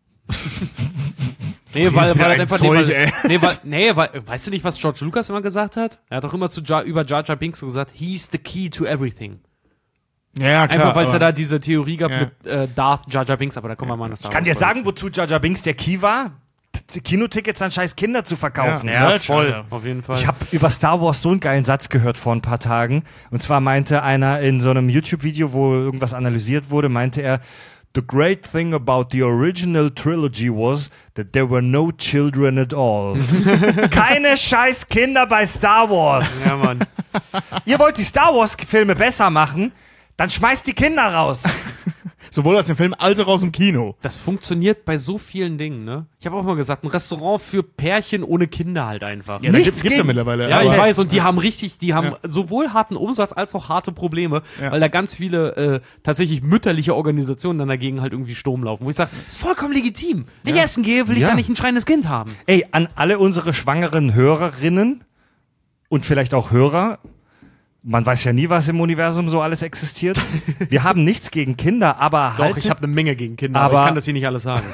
Nee, weil wieder er ein einfach Zeug, weißt du nicht, was George Lucas immer gesagt hat? Er hat doch immer über Jar Jar Binks so gesagt, he's the key to everything. Ja, klar. Einfach weil es ja aber- da diese Theorie gab Ja. mit Darth Jar Jar Binks, aber da kommen wir mal an das Ich kann dir sagen, wozu Jar Jar Binks der Key war? Kinotickets an scheiß Kinder zu verkaufen. Ja. Ja, voll, Alter. auf jeden Fall. Ich habe über Star Wars so einen geilen Satz gehört vor ein paar Tagen. Und zwar meinte einer in so einem YouTube-Video, wo irgendwas analysiert wurde, meinte er, "The great thing about the original trilogy was that there were no children at all." Keine scheiß Kinder bei Star Wars. ja, Mann. Ihr wollt die Star Wars-Filme besser machen? Dann schmeißt die Kinder raus. Sowohl aus dem Film als auch aus dem Kino. Das funktioniert bei so vielen Dingen, ne? Ich habe auch mal gesagt, ein Restaurant für Pärchen ohne Kinder halt einfach. Ja, da Nichts gibt's ja gegen- mittlerweile. Ja, aber- ich weiß, und die haben sowohl harten Umsatz als auch harte Probleme, Ja. weil da ganz viele tatsächlich mütterliche Organisationen dann dagegen halt irgendwie Sturm laufen. Wo ich sage, ist vollkommen legitim. Wenn ich essen gehe, will ich Ja. da nicht ein schreiendes Kind haben. Ey, an alle unsere schwangeren Hörerinnen und vielleicht auch Hörer, man weiß ja nie, was im Universum so alles existiert. Wir haben nichts gegen Kinder, aber Doch, haltet, ich habe eine Menge gegen Kinder, aber Aber- ich kann das hier nicht alles sagen.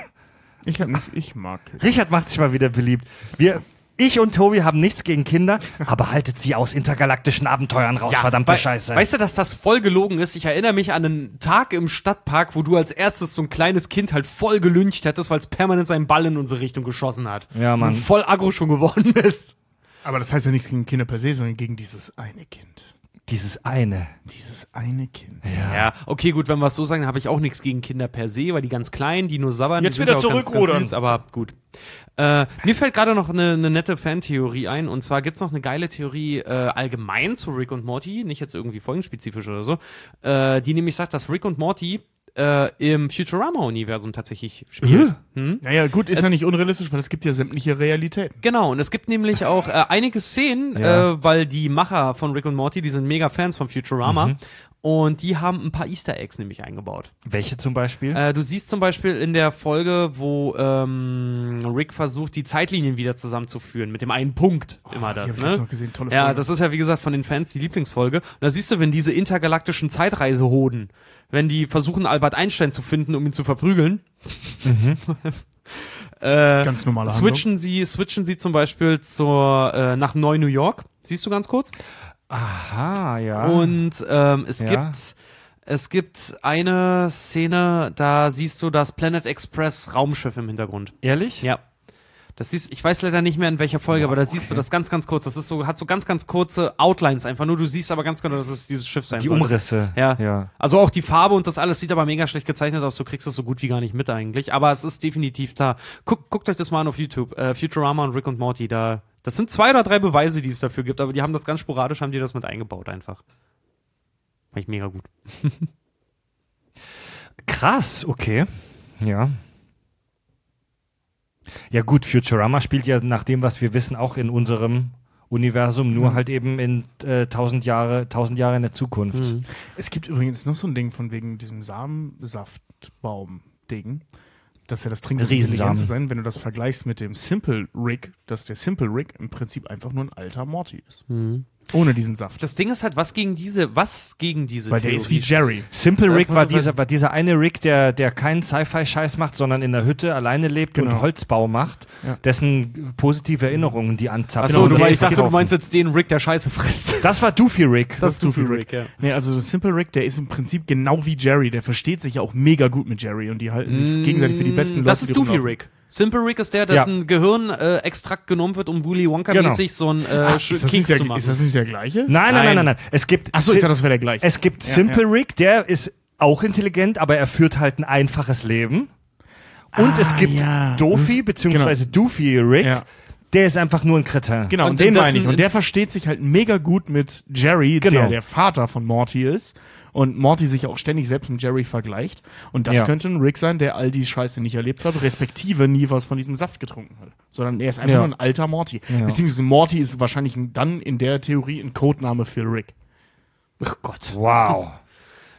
Ich mag es. Richard macht sich mal wieder beliebt. Ich und Tobi haben nichts gegen Kinder, aber haltet sie aus intergalaktischen Abenteuern raus, verdammte Scheiße. Weißt du, dass das voll gelogen ist? Ich erinnere mich an einen Tag im Stadtpark, wo du als erstes so ein kleines Kind halt voll gelyncht hättest, weil es permanent seinen Ball in unsere Richtung geschossen hat. Ja, Mann. Und voll aggro schon geworden bist. Aber das heißt ja nichts gegen Kinder per se, sondern gegen dieses eine Kind. Dieses eine. Dieses eine Kind. Ja, okay, gut, wenn wir es so sagen, habe ich auch nichts gegen Kinder per se, weil die ganz kleinen, die nur sabbern, Jetzt die sind wieder ja auch ganz zurückrudern. süß, aber gut. Mir fällt gerade noch eine nette Fantheorie ein, und zwar gibt's noch eine geile Theorie allgemein zu Rick und Morty, nicht jetzt irgendwie folgenspezifisch oder so, die nämlich sagt, dass Rick und Morty im Futurama-Universum tatsächlich spielt. Naja, gut, ist ja nicht unrealistisch, weil es gibt ja sämtliche Realitäten. Genau, und es gibt nämlich auch einige Szenen, Ja. weil die Macher von Rick und Morty, die sind mega Fans von Futurama, und die haben ein paar Easter Eggs nämlich eingebaut. Welche zum Beispiel? Du siehst zum Beispiel in der Folge, wo Rick versucht, die Zeitlinien wieder zusammenzuführen, mit dem einen Punkt, immer Die das, hab ich jetzt ne? noch gesehen, tolle Ja, Folge. das ist ja, wie gesagt, von den Fans die Lieblingsfolge. Und da siehst du, wenn diese intergalaktischen Zeitreisehoden, wenn die versuchen, Albert Einstein zu finden, um ihn zu verprügeln, Ganz normale switchen sie zum Beispiel nach Neu New York. Siehst du ganz kurz? Aha, ja. Und Ja. es gibt eine Szene, da siehst du das Planet Express Raumschiff im Hintergrund. Ehrlich? Ja. Das siehst, ich weiß leider nicht mehr in welcher Folge, aber da siehst du das ganz, ganz kurz. Das ist so, hat so ganz, ganz kurze Outlines einfach nur. Du siehst aber ganz genau, dass es dieses Schiff sein Die soll. Umrisse. Das, ja. Ja. Also auch die Farbe und das alles sieht aber mega schlecht gezeichnet aus. Du kriegst das so gut wie gar nicht mit eigentlich. Aber es ist definitiv da. Guckt euch das mal an auf YouTube. Futurama und Rick und Morty. Das sind 2 oder 3 Beweise, die es dafür gibt. Aber die haben das ganz sporadisch, haben die das mit eingebaut einfach. Fand ich mega gut. Krass, okay. Ja. Ja gut, Futurama spielt ja nach dem, was wir wissen, auch in unserem Universum, nur halt eben in 1000 Jahre in der Zukunft. Es gibt übrigens noch so ein Ding von wegen diesem Samensaftbaum-Ding. Das ist ja das Trinken Riesensamen. zu sein, wenn du das vergleichst mit dem Simple Rick, dass der Simple Rick im Prinzip einfach nur ein alter Morty ist. Ohne diesen Saft. Das Ding ist halt, was gegen diese Weil der ist wie Theorie Jerry. Simple Rick pass war auf, dieser eine Rick, der keinen Sci-Fi-Scheiß macht, sondern in der Hütte alleine lebt Genau. und Holzbau macht, Ja. dessen positive Erinnerungen die anzapfen. Achso, Und das ich zu dachte, du kaufen. meinst jetzt den Rick, der Scheiße frisst. Das war Doofy Rick. Das ist Doofy Doofy Rick. ja. Nee, also Simple Rick, der ist im Prinzip genau wie Jerry. Der versteht sich ja auch mega gut mit Jerry und die halten sich gegenseitig für die besten Leute. Das ist die Doofy rumlaufen. Rick. Simple Rick ist der, dessen Ja. Gehirnextrakt genommen wird, um Willy Wonka-mäßig so einen Ist das, Keks nicht zu der, machen. ist das nicht der gleiche? Nein. Es gibt Achso, ich dachte, das wäre der gleiche. Es gibt Ja, Simple ja. Rick, der ist auch intelligent, aber er führt halt ein einfaches Leben. Und es gibt ja. Doofy, beziehungsweise Doofy Rick, Ja. der ist einfach nur ein Kretin. Genau, und Und den das meine ich. sind- Und der versteht sich halt mega gut mit Jerry, Genau. der Vater von Morty ist. Und Morty sich auch ständig selbst mit Jerry vergleicht. Und das Ja. könnte ein Rick sein, der all die Scheiße nicht erlebt hat, respektive nie was von diesem Saft getrunken hat. Sondern er ist einfach Ja. nur ein alter Morty. Ja. Beziehungsweise Morty ist wahrscheinlich dann in der Theorie ein Codename für Rick. Ach Gott. Wow.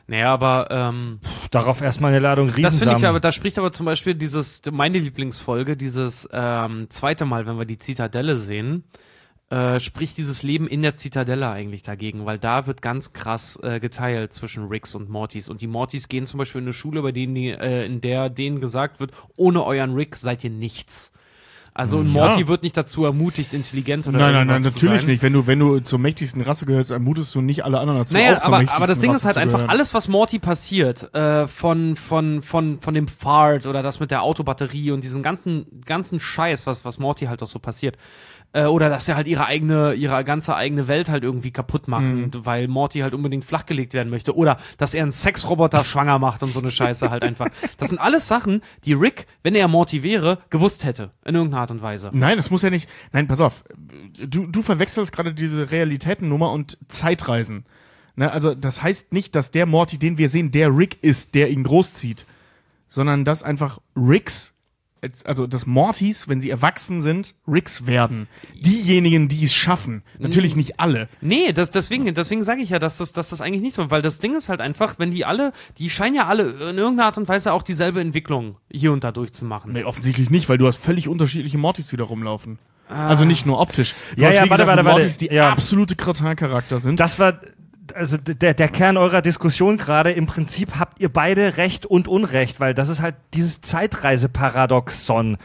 Naja, aber Darauf erstmal eine Ladung Riesensamen. das finde ich aber, da spricht aber zum Beispiel meine Lieblingsfolge, dieses zweite Mal, wenn wir die Zitadelle sehen, spricht dieses Leben in der Zitadelle eigentlich dagegen, weil da wird ganz krass geteilt zwischen Ricks und Mortys. Und die Mortys gehen zum Beispiel in eine Schule, bei denen in der denen gesagt wird, ohne euren Rick seid ihr nichts. Also ein Morty wird nicht dazu ermutigt, intelligent oder Nein, irgendwas zu natürlich sein. nicht. Wenn du zur mächtigsten Rasse gehörst, ermutest du nicht alle anderen dazu, Naja, auch zur mächtigsten aber das Ding Rasse ist halt zu einfach, gehören. alles, was Morty passiert, von dem Fart oder das mit der Autobatterie und diesen ganzen Scheiß, was Morty halt auch so passiert. Oder dass sie halt ihre ganze eigene Welt halt irgendwie kaputt machen, weil Morty halt unbedingt flachgelegt werden möchte. Oder dass er einen Sexroboter schwanger macht und so eine Scheiße halt einfach. Das sind alles Sachen, die Rick, wenn er Morty wäre, gewusst hätte. In irgendeiner Art und Weise. Nein, das muss ja nicht. Nein, pass auf. Du verwechselst gerade diese Realitätennummer und Zeitreisen. Ne, also das heißt nicht, dass der Morty, den wir sehen, der Rick ist, der ihn großzieht. Sondern dass einfach Ricks, also dass Mortys, wenn sie erwachsen sind, Ricks werden. Diejenigen, die es schaffen. Natürlich nicht alle. Nee, deswegen sage ich ja, dass das eigentlich nicht so, weil das Ding ist halt einfach, wenn die scheinen ja alle in irgendeiner Art und Weise auch dieselbe Entwicklung hier und da durchzumachen. Nee, offensichtlich nicht, weil du hast völlig unterschiedliche Mortys, die da rumlaufen. Also nicht nur optisch. Du Ja, hast, ja, wie warte, gesagt, warte. Mortys, die Ja. absolute Kretin-Charakter sind. Das war also der Kern eurer Diskussion gerade. Im Prinzip habt ihr beide Recht und Unrecht, weil das ist halt dieses Zeitreise-Paradoxon,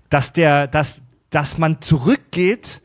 dass man zurückgeht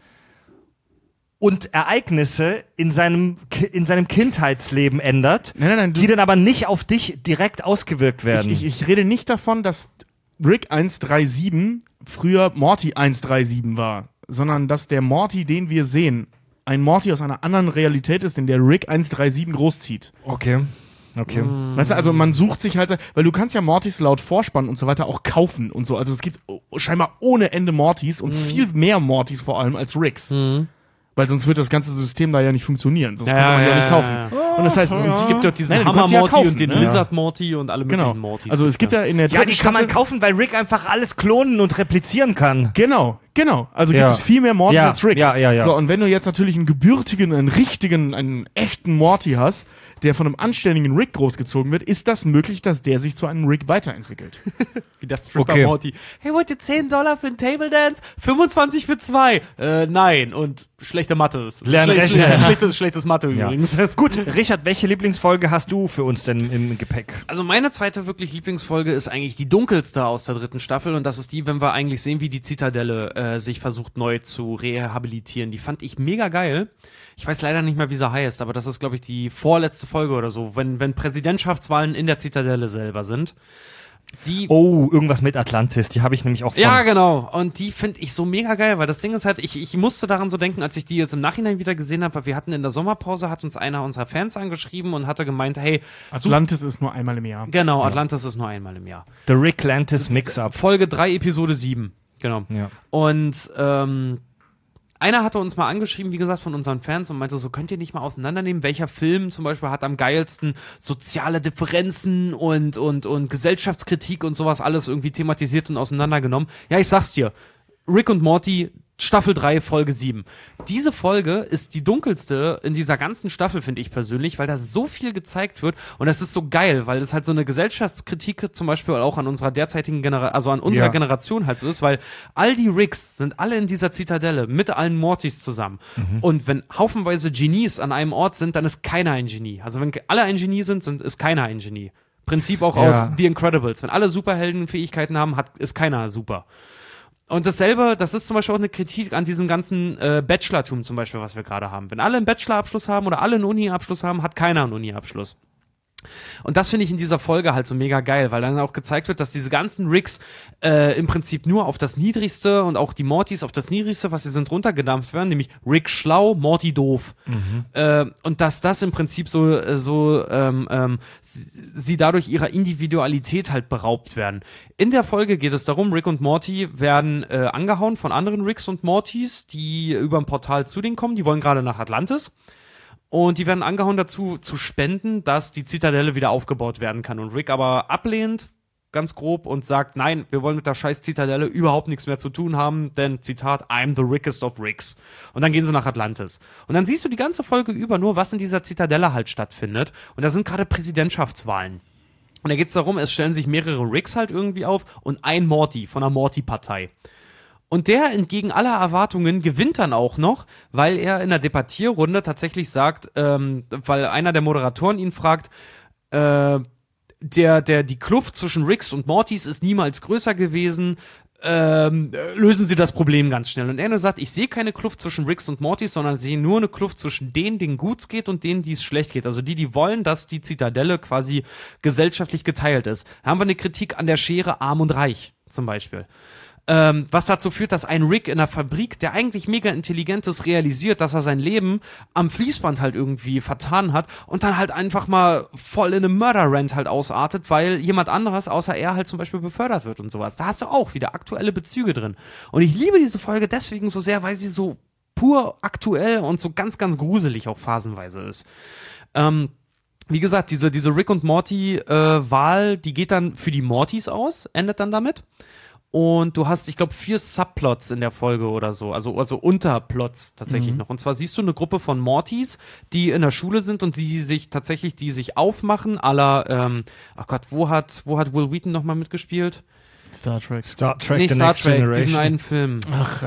und Ereignisse in seinem Kindheitsleben ändert, Nein, die dann aber nicht auf dich direkt ausgewirkt werden. Ich rede nicht davon, dass Rick 137 früher Morty 137 war, sondern dass der Morty, den wir sehen, ein Morty aus einer anderen Realität ist, in der Rick 137 großzieht. Okay. Weißt du, also man sucht sich halt, weil du kannst ja Mortys laut Vorspann und so weiter auch kaufen und so. Also es gibt scheinbar ohne Ende Mortys und viel mehr Mortys vor allem als Ricks. Weil sonst wird das ganze System da ja nicht funktionieren. Sonst könnte man ja nicht kaufen. Und das heißt, Es gibt doch diesen Nein, du kannst sie ja Hammer-Morty kaufen, und den ne? Lizard-Morty und alle Genau. möglichen Mortys. Also es gibt ja in der Ja, dritten die kann man Staffel- kaufen, weil Rick einfach alles klonen und replizieren kann. Genau. Also Ja. gibt es viel mehr Mortys Ja, als Ricks. ja. So, und wenn du jetzt natürlich einen gebürtigen, einen echten Morty hast, der von einem anständigen Rick großgezogen wird, ist das möglich, dass der sich zu einem Rick weiterentwickelt. Wie der Stripper Okay. Morty. Hey, wollt ihr $10 für einen Table Dance? 25 für 2. Nein. Und schlechte Mathe. Schlechtes Mathe übrigens. Gut, Richard, welche Lieblingsfolge hast du für uns denn im Gepäck? Also meine zweite wirklich Lieblingsfolge ist eigentlich die dunkelste aus der dritten Staffel und das ist die, wenn wir eigentlich sehen, wie die Zitadelle sich versucht neu zu rehabilitieren. Die fand ich mega geil. Ich weiß leider nicht mehr, wie sie heißt, aber das ist, glaube ich, die vorletzte Folge oder so, wenn Präsidentschaftswahlen in der Zitadelle selber sind. Oh, irgendwas mit Atlantis, die habe ich nämlich auch von. Ja, genau. Und die finde ich so mega geil, weil das Ding ist halt, ich musste daran so denken, als ich die jetzt im Nachhinein wieder gesehen habe, weil wir hatten in der Sommerpause, hat uns einer unserer Fans angeschrieben und hatte gemeint, hey, Atlantis ist nur einmal im Jahr. genau, Atlantis ist nur einmal im Jahr. The Ricklantis Mix-Up. Folge 3, Episode 7. Genau. Ja. Und einer hatte uns mal angeschrieben, wie gesagt, von unseren Fans und meinte so, könnt ihr nicht mal auseinandernehmen, welcher Film zum Beispiel hat am geilsten soziale Differenzen und Gesellschaftskritik und sowas alles irgendwie thematisiert und auseinandergenommen. Ja, ich sag's dir, Rick und Morty, Staffel 3, Folge 7. Diese Folge ist die dunkelste in dieser ganzen Staffel, finde ich persönlich, weil da so viel gezeigt wird und das ist so geil, weil das halt so eine Gesellschaftskritik zum Beispiel auch an unserer derzeitigen Generation halt so ist, weil all die Ricks sind alle in dieser Zitadelle mit allen Mortys zusammen und wenn haufenweise Genies an einem Ort sind, dann ist keiner ein Genie. Also wenn alle ein Genie sind, ist keiner ein Genie. Prinzip auch aus The Incredibles. Wenn alle Superheldenfähigkeiten haben, ist keiner super. Und dasselbe, das ist zum Beispiel auch eine Kritik an diesem ganzen Bachelortum zum Beispiel, was wir gerade haben. Wenn alle einen Bachelorabschluss haben oder alle einen Uni-Abschluss haben, hat keiner einen Uni-Abschluss. Und das finde ich in dieser Folge halt so mega geil, weil dann auch gezeigt wird, dass diese ganzen Ricks im Prinzip nur auf das Niedrigste und auch die Mortys auf das Niedrigste, was sie sind, runtergedampft werden, nämlich Rick schlau, Morty doof. Und dass das im Prinzip sie dadurch ihrer Individualität halt beraubt werden. In der Folge geht es darum, Rick und Morty werden angehauen von anderen Ricks und Mortys, die über ein Portal zu denen kommen, die wollen gerade nach Atlantis. Und die werden angehauen dazu, zu spenden, dass die Zitadelle wieder aufgebaut werden kann. Und Rick aber ablehnt, ganz grob, und sagt, nein, wir wollen mit der scheiß Zitadelle überhaupt nichts mehr zu tun haben, denn, Zitat, I'm the rickest of Ricks. Und dann gehen sie nach Atlantis. Und dann siehst du die ganze Folge über nur, was in dieser Zitadelle halt stattfindet. Und da sind gerade Präsidentschaftswahlen. Und da geht's darum, es stellen sich mehrere Ricks halt irgendwie auf und ein Morty von der Morty-Partei. Und der, entgegen aller Erwartungen, gewinnt dann auch noch, weil er in der Debattierrunde tatsächlich sagt, weil einer der Moderatoren ihn fragt, die Kluft zwischen Ricks und Mortys ist niemals größer gewesen, lösen Sie das Problem ganz schnell. Und er nur sagt, ich sehe keine Kluft zwischen Ricks und Mortys, sondern sehe nur eine Kluft zwischen denen gut's geht und denen, die es schlecht geht. Also die wollen, dass die Zitadelle quasi gesellschaftlich geteilt ist. Da haben wir eine Kritik an der Schere Arm und Reich zum Beispiel. Was dazu führt, dass ein Rick in der Fabrik, der eigentlich mega intelligent ist, realisiert, dass er sein Leben am Fließband halt irgendwie vertan hat und dann halt einfach mal voll in einem Murder-Rant halt ausartet, weil jemand anderes außer er halt zum Beispiel befördert wird und sowas. Da hast du auch wieder aktuelle Bezüge drin. Und ich liebe diese Folge deswegen so sehr, weil sie so pur aktuell und so ganz, ganz gruselig auch phasenweise ist. Wie gesagt, diese Rick und Morty Wahl, die geht dann für die Mortys aus, endet dann damit. Und du hast, ich glaube, 4 Subplots in der Folge oder so, also Unterplots tatsächlich noch. Und zwar siehst du eine Gruppe von Mortys, die in der Schule sind und die sich aufmachen, à la, ach Gott, wo hat Will Wheaton nochmal mitgespielt? Star Trek. Star Trek, Nee, The Star Next Trek, Generation. diesen einen Film. Ach,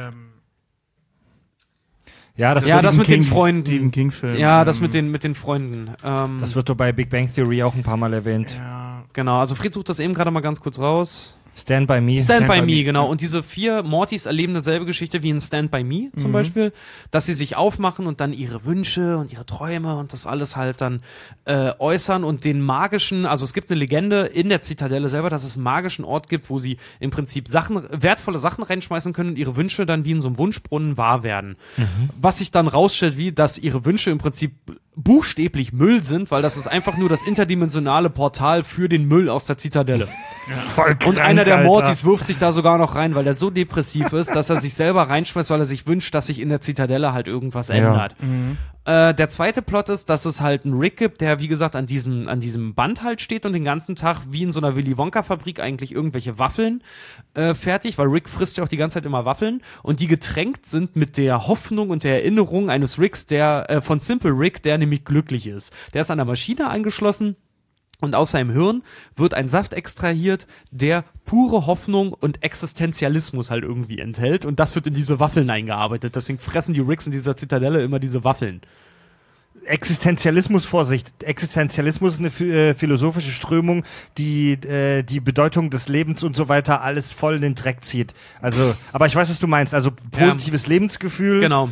Ja, das, Ja, wird, das mit den King- Freunden. Stephen King-Film. Ja, das mit den Freunden. das wird doch bei Big Bang Theory auch ein paar Mal erwähnt. Ja. Genau, also Fried sucht das eben gerade mal ganz kurz raus. Stand by Me. Stand by Me, Me, genau. ja. Und diese 4 Mortys erleben dieselbe Geschichte wie in Stand by Me zum Beispiel, dass sie sich aufmachen und dann ihre Wünsche und ihre Träume und das alles halt dann äußern und den magischen, also es gibt eine Legende in der Zitadelle selber, dass es einen magischen Ort gibt, wo sie im Prinzip wertvolle Sachen reinschmeißen können und ihre Wünsche dann wie in so einem Wunschbrunnen wahr werden. Was sich dann rausstellt, wie, dass ihre Wünsche im Prinzip buchstäblich Müll sind, weil das ist einfach nur das interdimensionale Portal für den Müll aus der Zitadelle. Voll Und krank, einer der Alter. Mortys wirft sich da sogar noch rein, weil er so depressiv ist, dass er sich selber reinschmeißt, weil er sich wünscht, dass sich in der Zitadelle halt irgendwas ändert. Der zweite Plot ist, dass es halt einen Rick gibt, der, wie gesagt, an diesem Band halt steht und den ganzen Tag wie in so einer Willy Wonka-Fabrik eigentlich irgendwelche Waffeln fertigt, weil Rick frisst ja auch die ganze Zeit immer Waffeln und die getränkt sind mit der Hoffnung und der Erinnerung eines Ricks, von Simple Rick, der nämlich glücklich ist. Der ist an der Maschine angeschlossen. Und aus seinem Hirn wird ein Saft extrahiert, der pure Hoffnung und Existenzialismus halt irgendwie enthält. Und das wird in diese Waffeln eingearbeitet. Deswegen fressen die Ricks in dieser Zitadelle immer diese Waffeln. Existenzialismus, Vorsicht. Existenzialismus ist eine philosophische Strömung, die die Bedeutung des Lebens und so weiter alles voll in den Dreck zieht. Also, aber ich weiß, was du meinst. Also positives Lebensgefühl. Genau.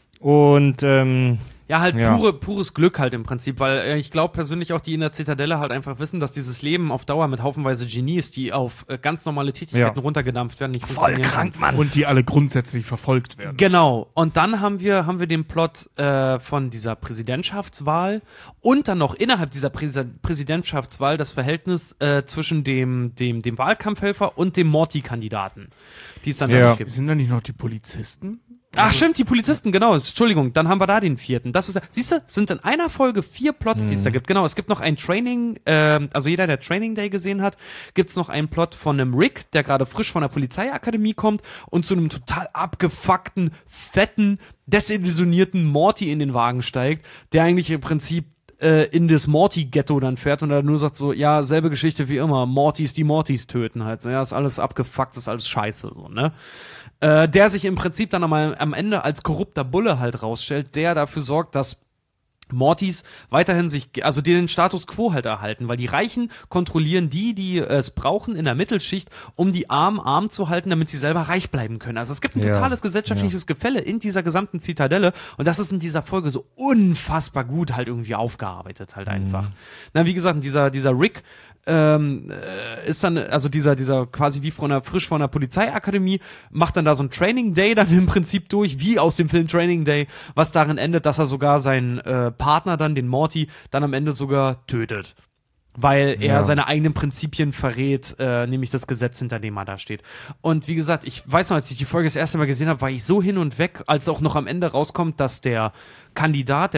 Und Ja, halt Ja. pures Glück halt im Prinzip, weil ich glaube persönlich auch, die in der Zitadelle halt einfach wissen, dass dieses Leben auf Dauer mit haufenweise Genies, die auf ganz normale Tätigkeiten Ja. runtergedampft werden, nicht voll funktionieren krank, kann. Mann. Und die alle grundsätzlich verfolgt werden. Genau. Und dann haben wir den Plot von dieser Präsidentschaftswahl und dann noch innerhalb dieser Präsidentschaftswahl das Verhältnis zwischen dem Wahlkampfhelfer und dem Morty-Kandidaten. Die es dann Ja. da nicht gibt. Sind da nicht noch die Polizisten? Ach stimmt, die Polizisten, genau. Entschuldigung, dann haben wir da den 4. Das ist, siehst du, sind in einer Folge 4 Plots, die es da gibt. Genau, es gibt noch ein Training, also jeder, der Training Day gesehen hat, gibt's noch einen Plot von einem Rick, der gerade frisch von der Polizeiakademie kommt und zu einem total abgefuckten, fetten, desillusionierten Morty in den Wagen steigt, der eigentlich im Prinzip in das Morty-Ghetto dann fährt und dann nur sagt so, ja, selbe Geschichte wie immer, Mortys, die Mortys töten halt. Ja, ist alles abgefuckt, ist alles scheiße, so, ne? Der sich im Prinzip dann am Ende als korrupter Bulle halt rausstellt, der dafür sorgt, dass Mortys weiterhin also den Status quo halt erhalten, weil die Reichen kontrollieren die es brauchen in der Mittelschicht, um die Armen arm zu halten, damit sie selber reich bleiben können. Also es gibt ein Ja. totales gesellschaftliches Gefälle in dieser gesamten Zitadelle und das ist in dieser Folge so unfassbar gut halt irgendwie aufgearbeitet halt einfach. Na, wie gesagt, dieser Rick ist dann, also dieser quasi wie frisch von der Polizeiakademie, macht dann da so ein Training Day dann im Prinzip durch, wie aus dem Film Training Day, was darin endet, dass er sogar seinen Partner dann, den Morty, dann am Ende sogar tötet. Weil er Ja. seine eigenen Prinzipien verrät, nämlich das Gesetz, hinter dem er da steht. Und wie gesagt, ich weiß noch, als ich die Folge das erste Mal gesehen habe, war ich so hin und weg, als auch noch am Ende rauskommt, dass der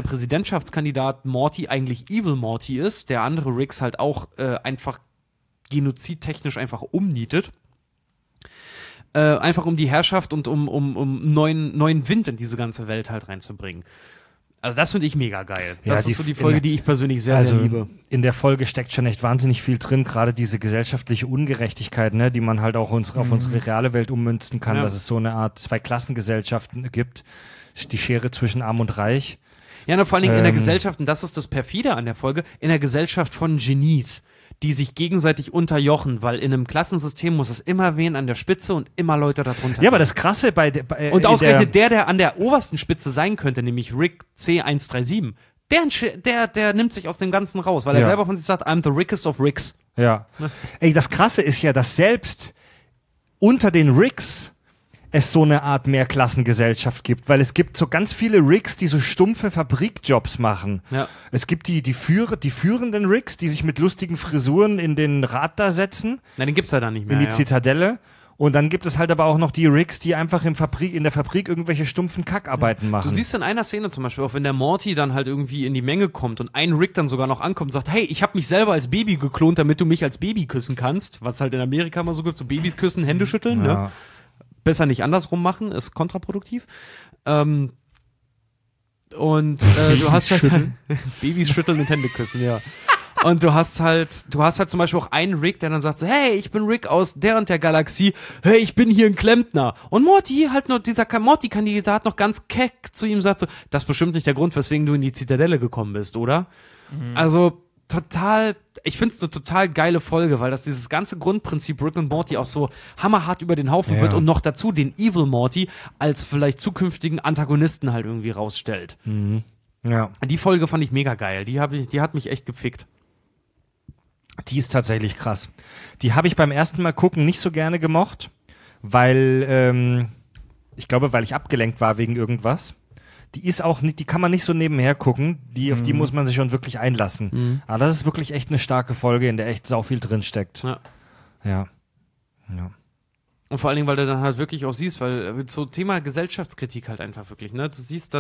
Präsidentschaftskandidat Morty eigentlich Evil Morty ist, der andere Ricks halt auch einfach genozidtechnisch einfach umnietet. Einfach um die Herrschaft und um neuen Wind in diese ganze Welt halt reinzubringen. Also das finde ich mega geil. Ja, Das ist so die Folge, die ich persönlich sehr, sehr liebe. In der Folge steckt schon echt wahnsinnig viel drin, gerade diese gesellschaftliche Ungerechtigkeit, ne, die man halt auch auf unsere reale Welt ummünzen kann, dass es so eine Art Zweiklassengesellschaften gibt, die Schere zwischen Arm und Reich. Ja, vor allen Dingen in der Gesellschaft, und das ist das Perfide an der Folge, in der Gesellschaft von Genies, die sich gegenseitig unterjochen, weil in einem Klassensystem muss es immer wen an der Spitze und immer Leute darunter. Ja, aber das Krasse und ausgerechnet der an der obersten Spitze sein könnte, nämlich Rick C137, der nimmt sich aus dem Ganzen raus, weil er selber von sich sagt, I'm the Rickest of Ricks. Ja. Ey, das Krasse ist ja, dass selbst unter den Ricks es so eine Art Mehrklassengesellschaft gibt, weil es gibt so ganz viele Ricks, die so stumpfe Fabrikjobs machen. Ja. Es gibt die führenden Ricks, die sich mit lustigen Frisuren in den Rad da setzen. Na, den gibt's ja dann nicht mehr. In die Zitadelle. Und dann gibt es halt aber auch noch die Ricks, die einfach in der Fabrik irgendwelche stumpfen Kackarbeiten machen. Du siehst in einer Szene zum Beispiel, auch wenn der Morty dann halt irgendwie in die Menge kommt und ein Rick dann sogar noch ankommt und sagt, hey, ich habe mich selber als Baby geklont, damit du mich als Baby küssen kannst, was halt in Amerika immer so gibt, so Babys küssen, Hände schütteln, ne? Besser nicht andersrum machen, ist kontraproduktiv. Du hast halt Babys schütteln und Hände küssen, ja. Und du hast halt zum Beispiel auch einen Rick, der dann sagt so, hey, ich bin Rick aus der und der Galaxie, hey, ich bin hier ein Klempner. Und Morty, halt nur dieser Morty-Kandidat noch ganz keck zu ihm sagt so, das ist bestimmt nicht der Grund, weswegen du in die Zitadelle gekommen bist, oder? Also, ich finde es eine total geile Folge, weil das dieses ganze Grundprinzip Rick und Morty auch so hammerhart über den Haufen wird und noch dazu den Evil Morty als vielleicht zukünftigen Antagonisten halt irgendwie rausstellt. Ja. Die Folge fand ich mega geil. Die hat mich echt gefickt. Die ist tatsächlich krass. Die habe ich beim ersten Mal gucken nicht so gerne gemocht, weil ich glaube, weil ich abgelenkt war wegen irgendwas. Die ist auch nicht, die kann man nicht so nebenher gucken, auf die muss man sich schon wirklich einlassen. Aber das ist wirklich echt eine starke Folge, in der echt sau viel drin steckt. Ja. Und vor allen Dingen, weil du dann halt wirklich auch siehst, weil so Thema Gesellschaftskritik halt einfach wirklich, ne? Du siehst,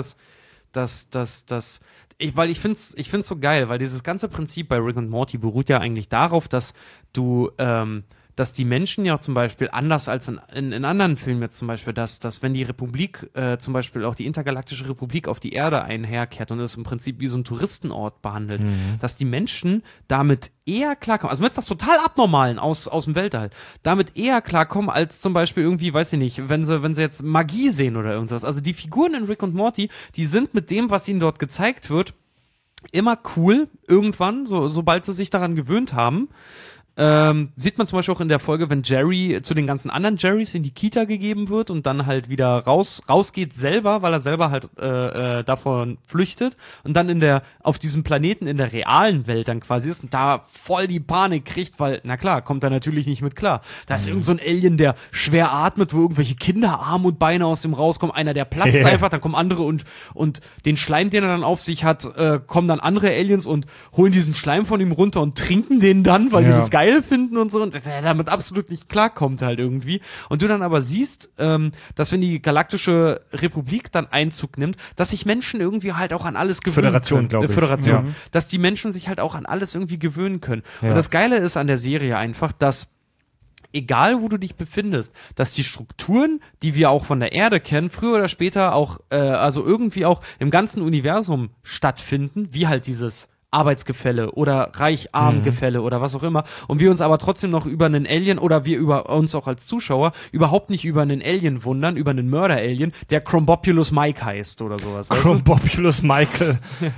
ich find's so geil, weil dieses ganze Prinzip bei Rick und Morty beruht ja eigentlich darauf, dass dass die Menschen ja zum Beispiel anders als in anderen Filmen jetzt zum Beispiel, dass wenn die Republik, zum Beispiel auch die Intergalaktische Republik auf die Erde einherkehrt und es im Prinzip wie so ein Touristenort behandelt, dass die Menschen damit eher klarkommen, also mit was total Abnormalen aus dem Weltall, damit eher klarkommen als zum Beispiel irgendwie, weiß ich nicht, wenn sie jetzt Magie sehen oder irgendwas. Also die Figuren in Rick und Morty, die sind mit dem, was ihnen dort gezeigt wird, immer cool, irgendwann, sobald sie sich daran gewöhnt haben. Sieht man zum Beispiel auch in der Folge, wenn Jerry zu den ganzen anderen Jerrys in die Kita gegeben wird und dann halt wieder rausgeht selber, weil er selber halt davon flüchtet und dann auf diesem Planeten in der realen Welt dann quasi ist und da voll die Panik kriegt, weil, na klar, kommt er natürlich nicht mit klar. Da ist irgend so ein Alien, der schwer atmet, wo irgendwelche Kinderarme und Beine aus dem rauskommen, einer, der platzt einfach, dann kommen andere und den Schleim, den er dann auf sich hat, kommen dann andere Aliens und holen diesen Schleim von ihm runter und trinken den dann, weil die das geil finden und so und der damit absolut nicht klarkommt halt irgendwie. Und du dann aber siehst, dass wenn die Galaktische Republik dann Einzug nimmt, dass sich Menschen irgendwie halt auch an alles gewöhnen Föderation, glaube ich. Föderation. Ja. Dass die Menschen sich halt auch an alles irgendwie gewöhnen können. Ja. Und das Geile ist an der Serie einfach, dass egal wo du dich befindest, dass die Strukturen, die wir auch von der Erde kennen, früher oder später auch, also irgendwie auch im ganzen Universum stattfinden, wie halt dieses Arbeitsgefälle oder Reich-Arm-Gefälle oder was auch immer und wir uns aber trotzdem noch über einen Alien oder wir über uns auch als Zuschauer überhaupt nicht über einen Alien wundern, über einen Mörder-Alien, der Chrombopulus Mike heißt oder sowas. Chrombopulus Michael.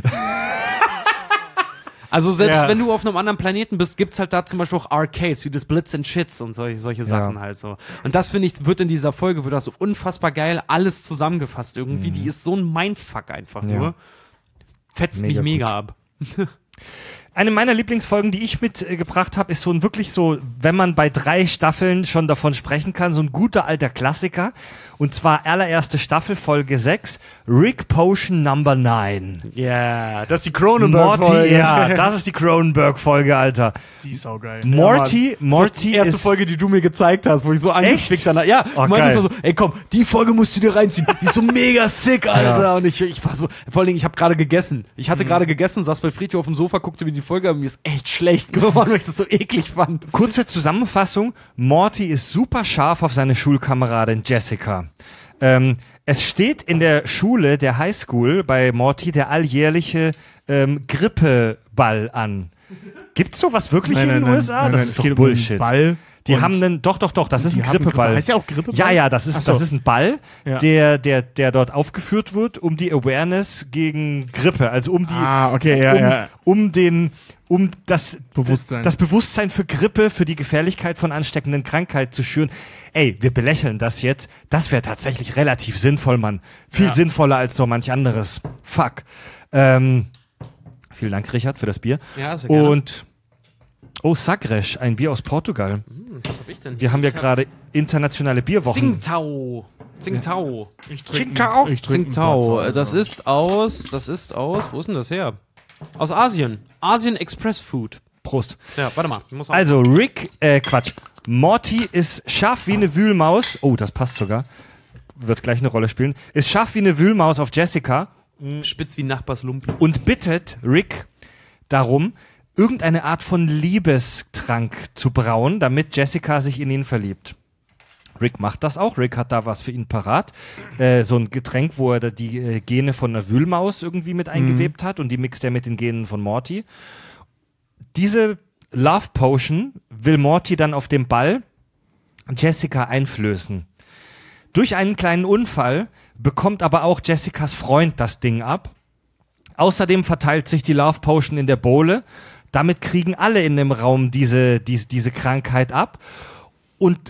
Also selbst wenn du auf einem anderen Planeten bist, gibt's halt da zum Beispiel auch Arcades, wie das Blitz and Shits und solche Sachen halt so. Und das finde ich, wird in dieser Folge, wird das so unfassbar geil alles zusammengefasst irgendwie. Die ist so ein Mindfuck einfach nur. Fetzt mich mega ab. Eine meiner Lieblingsfolgen, die ich mitgebracht habe, ist so ein wirklich so, wenn man bei 3 Staffeln schon davon sprechen kann, so ein guter alter Klassiker. Und zwar allererste Staffel, Folge 6, Rick Potion Number 9. Ja, das ist die Cronenberg-Folge. Ja, das ist die Cronenberg-Folge, Alter. Die ist auch geil. Morty ist die erste Folge, die du mir gezeigt hast, wo ich so angefickt danach. Ja, du meintest so, ey komm, die Folge musst du dir reinziehen. Die ist so mega sick, Alter. Und ich war so, vor allen Dingen, ich habe gerade gegessen. Ich hatte gerade gegessen, saß bei Friedhof auf dem Sofa, guckte mir die Folge, aber mir ist echt schlecht geworden, weil ich das so eklig fand. Kurze Zusammenfassung. Morty ist super scharf auf seine Schulkameradin Jessica. Es steht in der Schule, der Highschool, bei Morty der alljährliche Grippeball an. Gibt's sowas wirklich in den USA? Das ist doch Bullshit. Ball. Die haben einen, doch, das ist ein Grippeball. Heißt ja auch Grippeball? Ja, das ist ein Ball, Ja. der dort aufgeführt wird, um die Awareness gegen Grippe, also um das Bewusstsein. Das Bewusstsein für Grippe, für die Gefährlichkeit von ansteckenden Krankheiten zu schüren. Ey, wir belächeln das jetzt. Das wäre tatsächlich relativ sinnvoll, Mann. Viel sinnvoller als so manch anderes. Fuck. Vielen Dank, Richard, für das Bier. Ja, sehr gerne. Und Sagres, ein Bier aus Portugal. Was hab ich denn? Wir haben ja gerade internationale Bierwochen. Tsingtao. Ich Tsingtao. Tsingtao. Das ist aus, wo ist denn das her? Aus Asien. Asien Express Food. Prost. Ja, warte mal. Also Morty ist scharf wie eine Wühlmaus. Oh, das passt sogar. Wird gleich eine Rolle spielen. Ist scharf wie eine Wühlmaus auf Jessica spitz wie Nachbars Lumpi. und bittet Rick darum, irgendeine Art von Liebestrank zu brauen, damit Jessica sich in ihn verliebt. Rick macht das auch. Rick hat da was für ihn parat. So ein Getränk, wo er da die Gene von einer Wühlmaus irgendwie mit eingewebt hat und die mixt er mit den Genen von Morty. Diese Love Potion will Morty dann auf dem Ball Jessica einflößen. Durch einen kleinen Unfall bekommt aber auch Jessicas Freund das Ding ab. Außerdem verteilt sich die Love Potion in der Bowle. Damit kriegen alle in dem Raum diese Krankheit ab. Und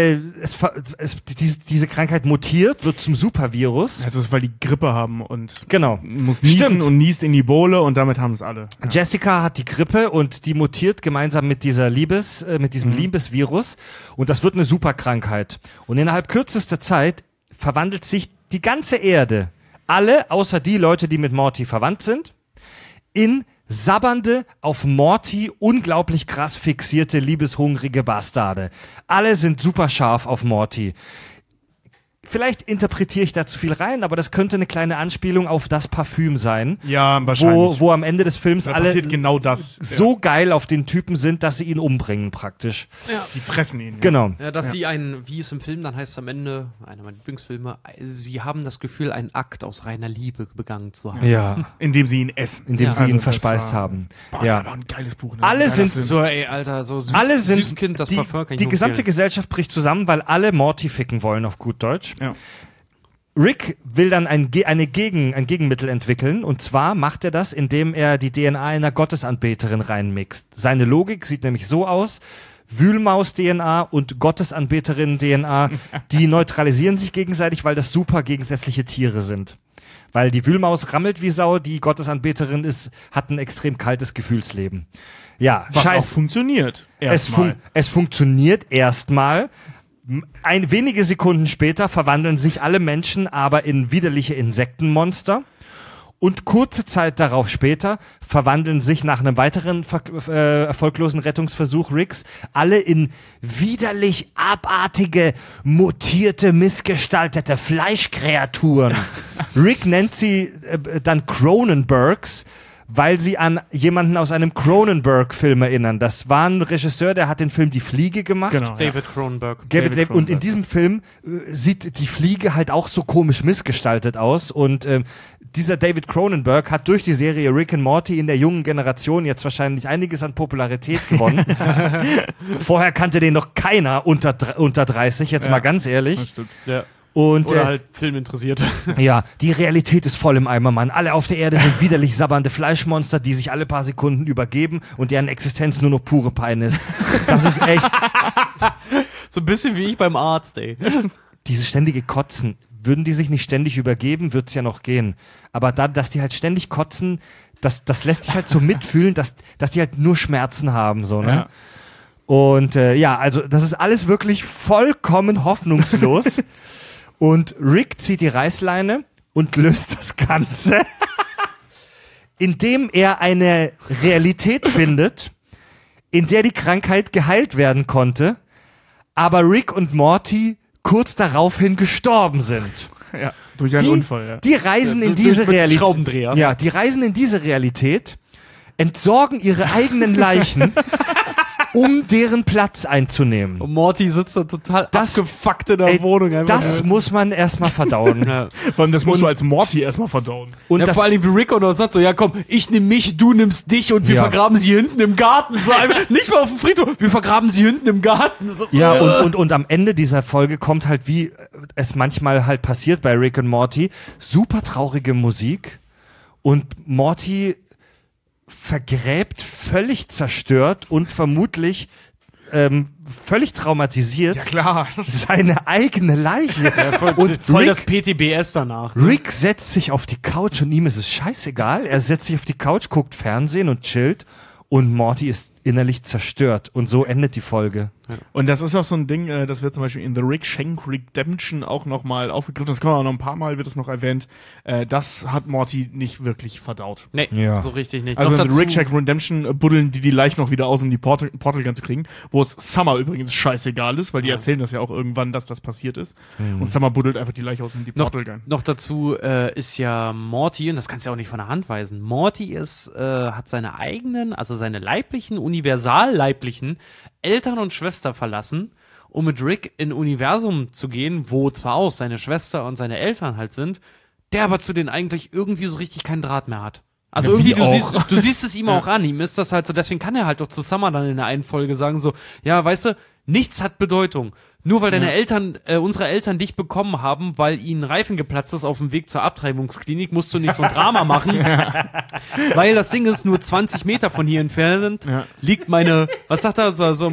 diese Krankheit mutiert, wird zum Supervirus. Das ist, weil die Grippe haben und Genau. muss niesen Stimmt. und niest in die Bowle und damit haben es alle. Ja. Jessica hat die Grippe und die mutiert gemeinsam mit diesem Liebesvirus. Und das wird eine Superkrankheit. Und innerhalb kürzester Zeit verwandelt sich die ganze Erde, alle außer die Leute, die mit Morty verwandt sind, in sabbernde, auf Morty unglaublich krass fixierte, liebeshungrige Bastarde. Alle sind super scharf auf Morty. Vielleicht interpretiere ich da zu viel rein, aber das könnte eine kleine Anspielung auf das Parfüm sein. Ja, wahrscheinlich. Wo am Ende des Films Da alle passiert genau das. so geil auf den Typen sind, dass sie ihn umbringen praktisch. Die fressen ihn. Ja. Genau. Ja, dass sie wie es im Film dann heißt am Ende, einer meiner Lieblingsfilme, sie haben das Gefühl, einen Akt aus reiner Liebe begangen zu haben. Ja. Indem sie ihn essen. Indem sie Also ihn das verspeist war- haben. Boah, das Ja. ist aber ein geiles Buch. Ne? Alle Ja, sind das sind So, ey, Alter, so alle sind Süßkind, das die, Parfum kann ich die nur gesamte empfehlen. Gesellschaft bricht zusammen, weil alle Morty ficken wollen auf gut Deutsch. Ja. Rick will dann ein Gegenmittel entwickeln, und zwar macht er das, indem er die DNA einer Gottesanbeterin reinmixt. Seine Logik sieht nämlich so aus: Wühlmaus-DNA und Gottesanbeterin-DNA, die neutralisieren sich gegenseitig, weil das super gegensätzliche Tiere sind. Weil die Wühlmaus rammelt wie Sau, die Gottesanbeterin hat ein extrem kaltes Gefühlsleben. Ja, Was auch scheiße. funktioniert. Es funktioniert erstmal. Wenige Sekunden später verwandeln sich alle Menschen aber in widerliche Insektenmonster. Und kurze Zeit darauf später verwandeln sich nach einem weiteren erfolglosen Rettungsversuch Ricks alle in widerlich abartige, mutierte, missgestaltete Fleischkreaturen. Rick nennt sie dann Cronenbergs, weil sie an jemanden aus einem Cronenberg-Film erinnern. Das war ein Regisseur, der hat den Film Die Fliege gemacht. Genau. David Cronenberg. Und in diesem Film sieht die Fliege halt auch so komisch missgestaltet aus. Und dieser David Cronenberg hat durch die Serie Rick and Morty in der jungen Generation jetzt wahrscheinlich einiges an Popularität gewonnen. Vorher kannte den noch keiner unter 30, jetzt mal ganz ehrlich. Das stimmt. Ja. Und Oder halt Filminteressierte. ja, die Realität ist voll im Eimer, Mann. Alle auf der Erde sind widerlich sabbernde Fleischmonster, die sich alle paar Sekunden übergeben und deren Existenz nur noch pure Pein ist. Das ist echt So ein bisschen wie ich beim Arzt, ey. dieses ständige Kotzen. Würden die sich nicht ständig übergeben, wird's ja noch gehen. Aber dass die halt ständig kotzen, das lässt dich halt so mitfühlen, dass die halt nur Schmerzen haben, so, ne? Ja. Und also das ist alles wirklich vollkommen hoffnungslos. Und Rick zieht die Reißleine und löst das Ganze, indem er eine Realität findet, in der die Krankheit geheilt werden konnte, aber Rick und Morty kurz daraufhin gestorben sind. Ja, durch einen Unfall, ja. Die reisen in Durch- diese mit Realität. Schraubendreher. Ja, die reisen in diese Realität, entsorgen ihre eigenen Leichen, um deren Platz einzunehmen. Und Morty sitzt da total abgefuckt in der Wohnung. Einfach. Das muss man erstmal verdauen. Ja. Vor allem, das musst du als Morty erstmal verdauen. Und Ja, das, vor allem wie Rick auch noch sagt so, ja komm, ich nehm mich, du nimmst dich und wir Ja. vergraben sie hinten im Garten. So, einfach, nicht mal auf dem Friedhof, wir vergraben sie hinten im Garten. So, ja, und am Ende dieser Folge kommt halt, wie es manchmal halt passiert bei Rick und Morty, super traurige Musik und Morty vergräbt völlig zerstört und vermutlich völlig traumatisiert Klar. seine eigene Leiche. Und voll Rick, das PTBS danach. Rick setzt sich auf die Couch und ihm ist es scheißegal. Er setzt sich auf die Couch, guckt Fernsehen und chillt und Morty ist innerlich zerstört. Und so endet die Folge. Und das ist auch so ein Ding, das wird zum Beispiel in The Rick Shank Redemption auch nochmal aufgegriffen. Das kommt auch noch ein paar Mal, wird es noch erwähnt. Das hat Morty nicht wirklich verdaut. Nee, Ja. so richtig nicht. Also Noch in The dazu- Rick Shank Redemption buddeln die Leichen noch wieder aus, um die Portal Gun zu kriegen. Wo es Summer übrigens scheißegal ist, weil die erzählen das ja auch irgendwann, dass das passiert ist. Und Summer buddelt einfach die Leiche aus, um die Portal Gun. Noch dazu ist ja Morty, und das kannst du ja auch nicht von der Hand weisen, Morty hat seine eigenen, also seine leiblichen, universal-leiblichen Eltern und Schwester verlassen, um mit Rick in ein Universum zu gehen, wo zwar auch seine Schwester und seine Eltern halt sind, der aber zu denen eigentlich irgendwie so richtig keinen Draht mehr hat. Also Ja, wie irgendwie, auch. du siehst es ihm auch an, ihm ist das halt so, deswegen kann er halt doch zu Summer dann in der einen Folge sagen so, ja, weißt du, nichts hat Bedeutung. Nur weil deine Eltern, unsere Eltern dich bekommen haben, weil ihnen Reifen geplatzt ist auf dem Weg zur Abtreibungsklinik, musst du nicht so ein Drama machen. Weil das Ding ist, nur 20 Meter von hier entfernt liegt meine, was sagt er,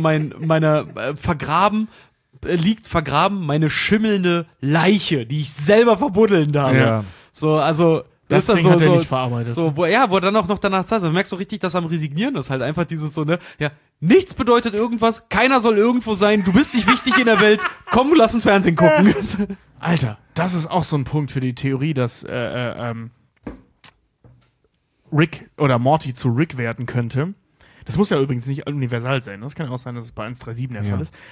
liegt vergraben meine schimmelnde Leiche, die ich selber verbuddeln darf. Ja. So, also, Das ist dann Ding so, hat er so, nicht verarbeitet. so, wo er dann auch noch danach sagt, du merkst so richtig, dass am Resignieren ist halt einfach dieses so, ne, ja, nichts bedeutet irgendwas, keiner soll irgendwo sein, du bist nicht wichtig in der Welt, komm, lass uns Fernsehen gucken. Alter, das ist auch so ein Punkt für die Theorie, dass Rick oder Morty zu Rick werden könnte. Das muss ja übrigens nicht universal sein. Das kann ja auch sein, dass es bei 137 der Fall ist.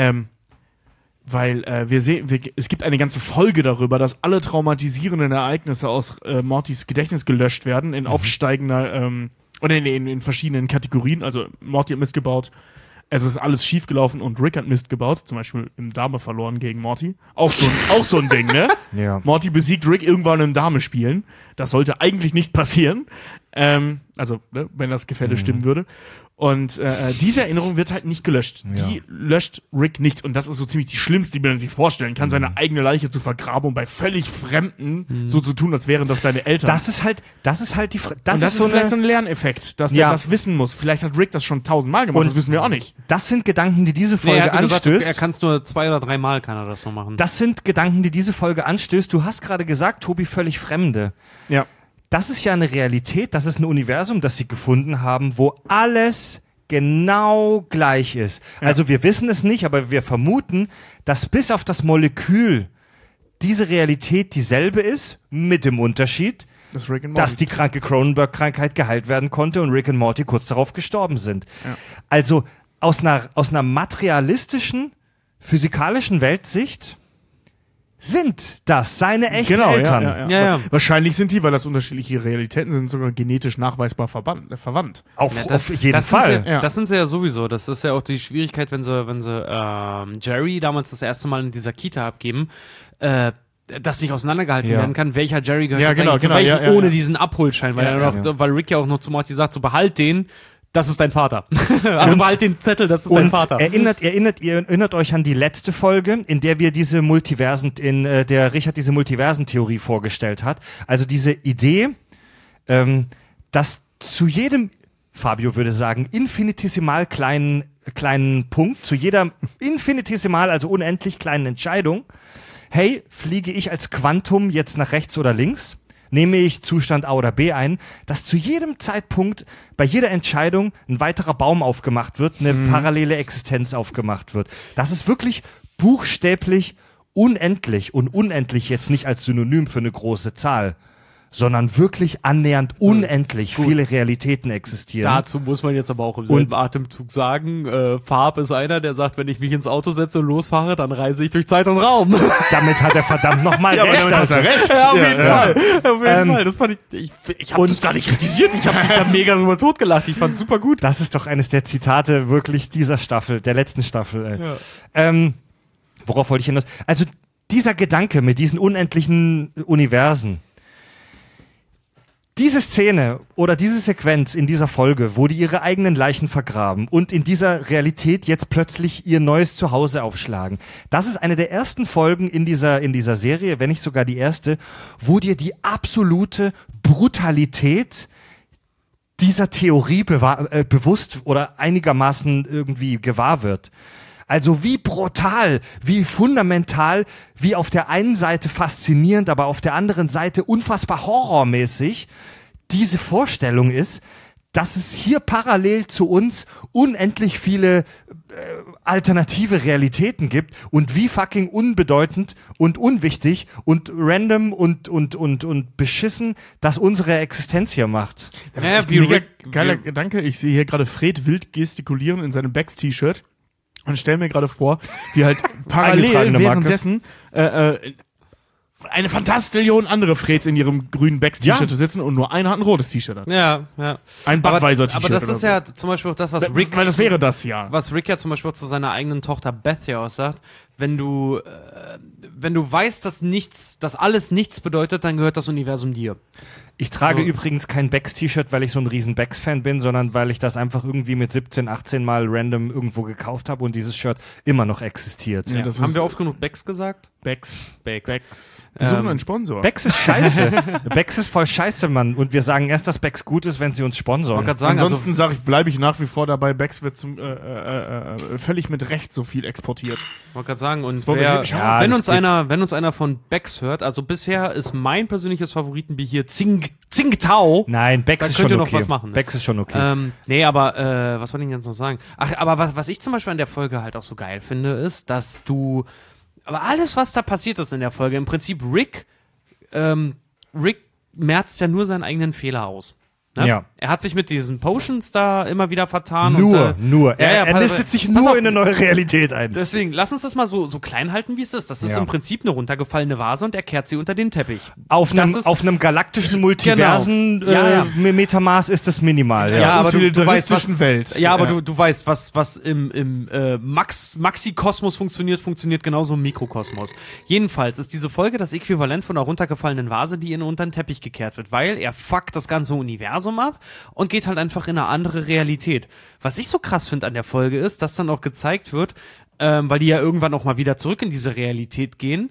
Weil es gibt eine ganze Folge darüber, dass alle traumatisierenden Ereignisse aus Mortys Gedächtnis gelöscht werden in aufsteigender oder in verschiedenen Kategorien. Also Morty hat Mist gebaut, es ist alles schief gelaufen und Rick hat Mist gebaut, zum Beispiel im Dame verloren gegen Morty. Auch so ein Ding, ne? Ja. Morty besiegt Rick irgendwann im Dame spielen. Das sollte eigentlich nicht passieren. Also, ne, wenn das Gefälle stimmen würde. Und diese Erinnerung wird halt nicht gelöscht. Ja. Die löscht Rick nicht. Und das ist so ziemlich die schlimmste, die man sich vorstellen kann, seine eigene Leiche zu vergraben und bei völlig Fremden so zu tun, als wären das deine Eltern. Das ist halt die Frage. und das ist so vielleicht eine, so ein Lerneffekt, dass Ja. er das wissen muss. Vielleicht hat Rick das schon 1000-mal gemacht, Und das wissen wir auch nicht. das sind Gedanken, die diese Nee, Folge er hat gesagt, anstößt. er kann es nur 2 oder 3 Mal kann er das nur machen. Das sind Gedanken, die diese Folge anstößt. Du hast gerade gesagt, Tobi, völlig Fremde. Ja. Das ist ja eine Realität, das ist ein Universum, das sie gefunden haben, wo alles genau gleich ist. Also wir wissen es nicht, aber wir vermuten, dass bis auf das Molekül diese Realität dieselbe ist, mit dem Unterschied, Das ist Rick and Morty. dass die kranke Cronenberg-Krankheit geheilt werden konnte und Rick und Morty kurz darauf gestorben sind. Ja. Also aus einer materialistischen, physikalischen Weltsicht sind das seine echten Eltern. Ja. Wahrscheinlich sind die, weil das unterschiedliche Realitäten sind, sogar genetisch nachweisbar verwandt. Auf jeden das Fall. Sind sie, Ja. Das sind sie ja sowieso. Das ist ja auch die Schwierigkeit, wenn sie Jerry damals das erste Mal in dieser Kita abgeben, das nicht auseinandergehalten Ja. werden kann, welcher Jerry gehört Ja, jetzt genau, eigentlich zu genau, welchem, ja, ja, ohne ja. diesen Abholschein, weil, weil Rick ja auch noch zu Morty sagt, so behalt den, das ist dein Vater. Also Und- behalt den Zettel, das ist dein Und Vater. erinnert euch an die letzte Folge, in der wir diese der Richard diese Multiversentheorie vorgestellt hat. Also diese Idee, dass zu jedem, Fabio würde sagen, infinitesimal kleinen Punkt, zu jeder infinitesimal, also unendlich kleinen Entscheidung, hey, fliege ich als Quantum jetzt nach rechts oder links? Nehme ich Zustand A oder B ein, dass zu jedem Zeitpunkt bei jeder Entscheidung ein weiterer Baum aufgemacht wird, eine parallele Existenz aufgemacht wird. Das ist wirklich buchstäblich unendlich und unendlich jetzt nicht als Synonym für eine große Zahl, sondern wirklich annähernd unendlich viele Realitäten existieren. Dazu muss man jetzt aber auch im selben Atemzug sagen, Farb ist einer, der sagt, wenn ich mich ins Auto setze und losfahre, dann reise ich durch Zeit und Raum. Damit hat er verdammt nochmal recht. damit hat er recht. Ja, auf jeden Fall. Auf jeden Fall. Das fand ich habe das gar nicht kritisiert. Ich habe mich da mega drüber totgelacht. Ich fand's super gut. Das ist doch eines der Zitate wirklich dieser Staffel, der letzten Staffel. Worauf wollte ich hinaus? Also dieser Gedanke mit diesen unendlichen Universen, diese Szene oder diese Sequenz in dieser Folge, wo die ihre eigenen Leichen vergraben und in dieser Realität jetzt plötzlich ihr neues Zuhause aufschlagen, das ist eine der ersten Folgen in dieser Serie, wenn nicht sogar die erste, wo dir die absolute Brutalität dieser Theorie bewusst oder einigermaßen irgendwie gewahr wird. Also wie brutal, wie fundamental, wie auf der einen Seite faszinierend, aber auf der anderen Seite unfassbar horrormäßig diese Vorstellung ist, dass es hier parallel zu uns unendlich viele alternative Realitäten gibt und wie fucking unbedeutend und unwichtig und random und beschissen das unsere Existenz hier macht. Das ist echt ein mega geiler Gedanke. Ich sehe hier gerade Fred wild gestikulieren in seinem Becks-T-Shirt. Und stell mir gerade vor, wie halt parallel währenddessen eine Fantastillion andere Freds in ihrem grünen Becks-T-Shirt sitzen und nur einer hat ein rotes T-Shirt an. Ja. Ein Budweiser-T-Shirt. Aber das ist ja zum Beispiel auch das, was Rick... Weil das wäre das ja. Was Rick ja zum Beispiel auch zu seiner eigenen Tochter Beth ja auch sagt, wenn du weißt, dass alles nichts bedeutet, dann gehört das Universum dir. Ich trage übrigens kein Becks-T-Shirt, weil ich so ein riesen Becks-Fan bin, sondern weil ich das einfach irgendwie mit 17, 18 Mal random irgendwo gekauft habe und dieses Shirt immer noch existiert. Ja, haben wir oft genug Becks gesagt? Becks. Wir suchen einen Sponsor. Becks ist scheiße. Becks ist voll scheiße, Mann. Und wir sagen erst, dass Becks gut ist, wenn sie uns sponsoren. Ansonsten bleibe ich nach wie vor dabei, Becks wird völlig mit Recht so viel exportiert. Ich wollte gerade sagen, und wenn uns einer von Becks hört, also bisher ist mein persönliches Favoritenbier hier Tsingtao. Nein, Becks ist schon okay. Noch was machen, ne? Becks ist schon okay. Nee, aber was wollte ich jetzt noch sagen? Ach, aber was ich zum Beispiel an der Folge halt auch so geil finde, ist, dass aber alles, was da passiert ist in der Folge, im Prinzip Rick merzt ja nur seinen eigenen Fehler aus. Ne? Ja. Er hat sich mit diesen Potions da immer wieder vertan. Nur. Er listet sich nur in eine neue Realität ein. Deswegen, lass uns das mal so klein halten, wie es ist. Das ist im Prinzip eine runtergefallene Vase und er kehrt sie unter den Teppich. Auf einem galaktischen Multiversen Metamaß ist das minimal. Ja, aber du weißt, Welt. Ja, aber du weißt, was im Maxi-Kosmos funktioniert genauso im Mikrokosmos. Jedenfalls ist diese Folge das Äquivalent von einer runtergefallenen Vase, die unter den Teppich gekehrt wird, weil er fuckt das ganze Universum ab und geht halt einfach in eine andere Realität. Was ich so krass finde an der Folge ist, dass dann auch gezeigt wird, weil die ja irgendwann auch mal wieder zurück in diese Realität gehen,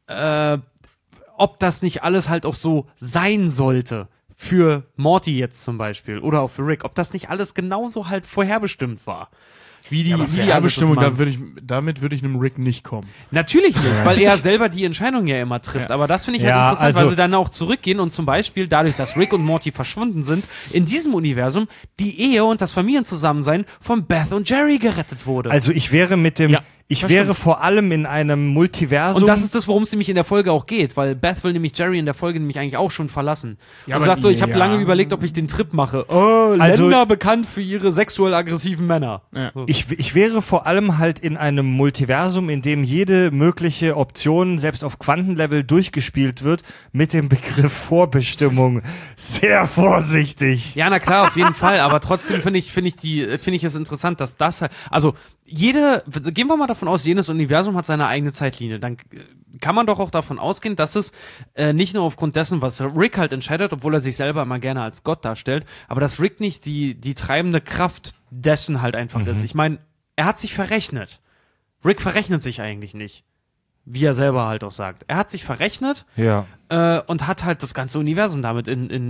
ob das nicht alles halt auch so sein sollte. Für Morty jetzt zum Beispiel oder auch für Rick. Ob das nicht alles genauso halt vorherbestimmt war. Wie die Vorherbestimmung, damit würde ich einem Rick nicht kommen. Natürlich nicht, weil er selber die Entscheidung ja immer trifft. Aber das finde ich halt interessant, weil sie dann auch zurückgehen und zum Beispiel dadurch, dass Rick und Morty verschwunden sind, in diesem Universum die Ehe und das Familienzusammensein von Beth und Jerry gerettet wurde. Also ich wäre wäre vor allem in einem Multiversum. Und das ist das, worum es nämlich in der Folge auch geht, weil Beth will nämlich Jerry in der Folge nämlich eigentlich auch schon verlassen. Ja, und sagt so, ich habe lange überlegt, ob ich den Trip mache. Länder bekannt für ihre sexuell aggressiven Männer. Ja. So. Ich wäre vor allem halt in einem Multiversum, in dem jede mögliche Option, selbst auf Quantenlevel, durchgespielt wird, mit dem Begriff Vorbestimmung. Sehr vorsichtig. Ja, na klar, auf jeden Fall, aber trotzdem finde ich es interessant, dass das halt, also gehen wir mal davon aus, jedes Universum hat seine eigene Zeitlinie. Dann kann man doch auch davon ausgehen, dass es nicht nur aufgrund dessen, was Rick halt entscheidet, obwohl er sich selber immer gerne als Gott darstellt, aber dass Rick nicht die treibende Kraft dessen halt einfach ist. Ich meine, er hat sich verrechnet. Rick verrechnet sich eigentlich nicht. Wie er selber halt auch sagt. Er hat sich verrechnet und hat halt das ganze Universum damit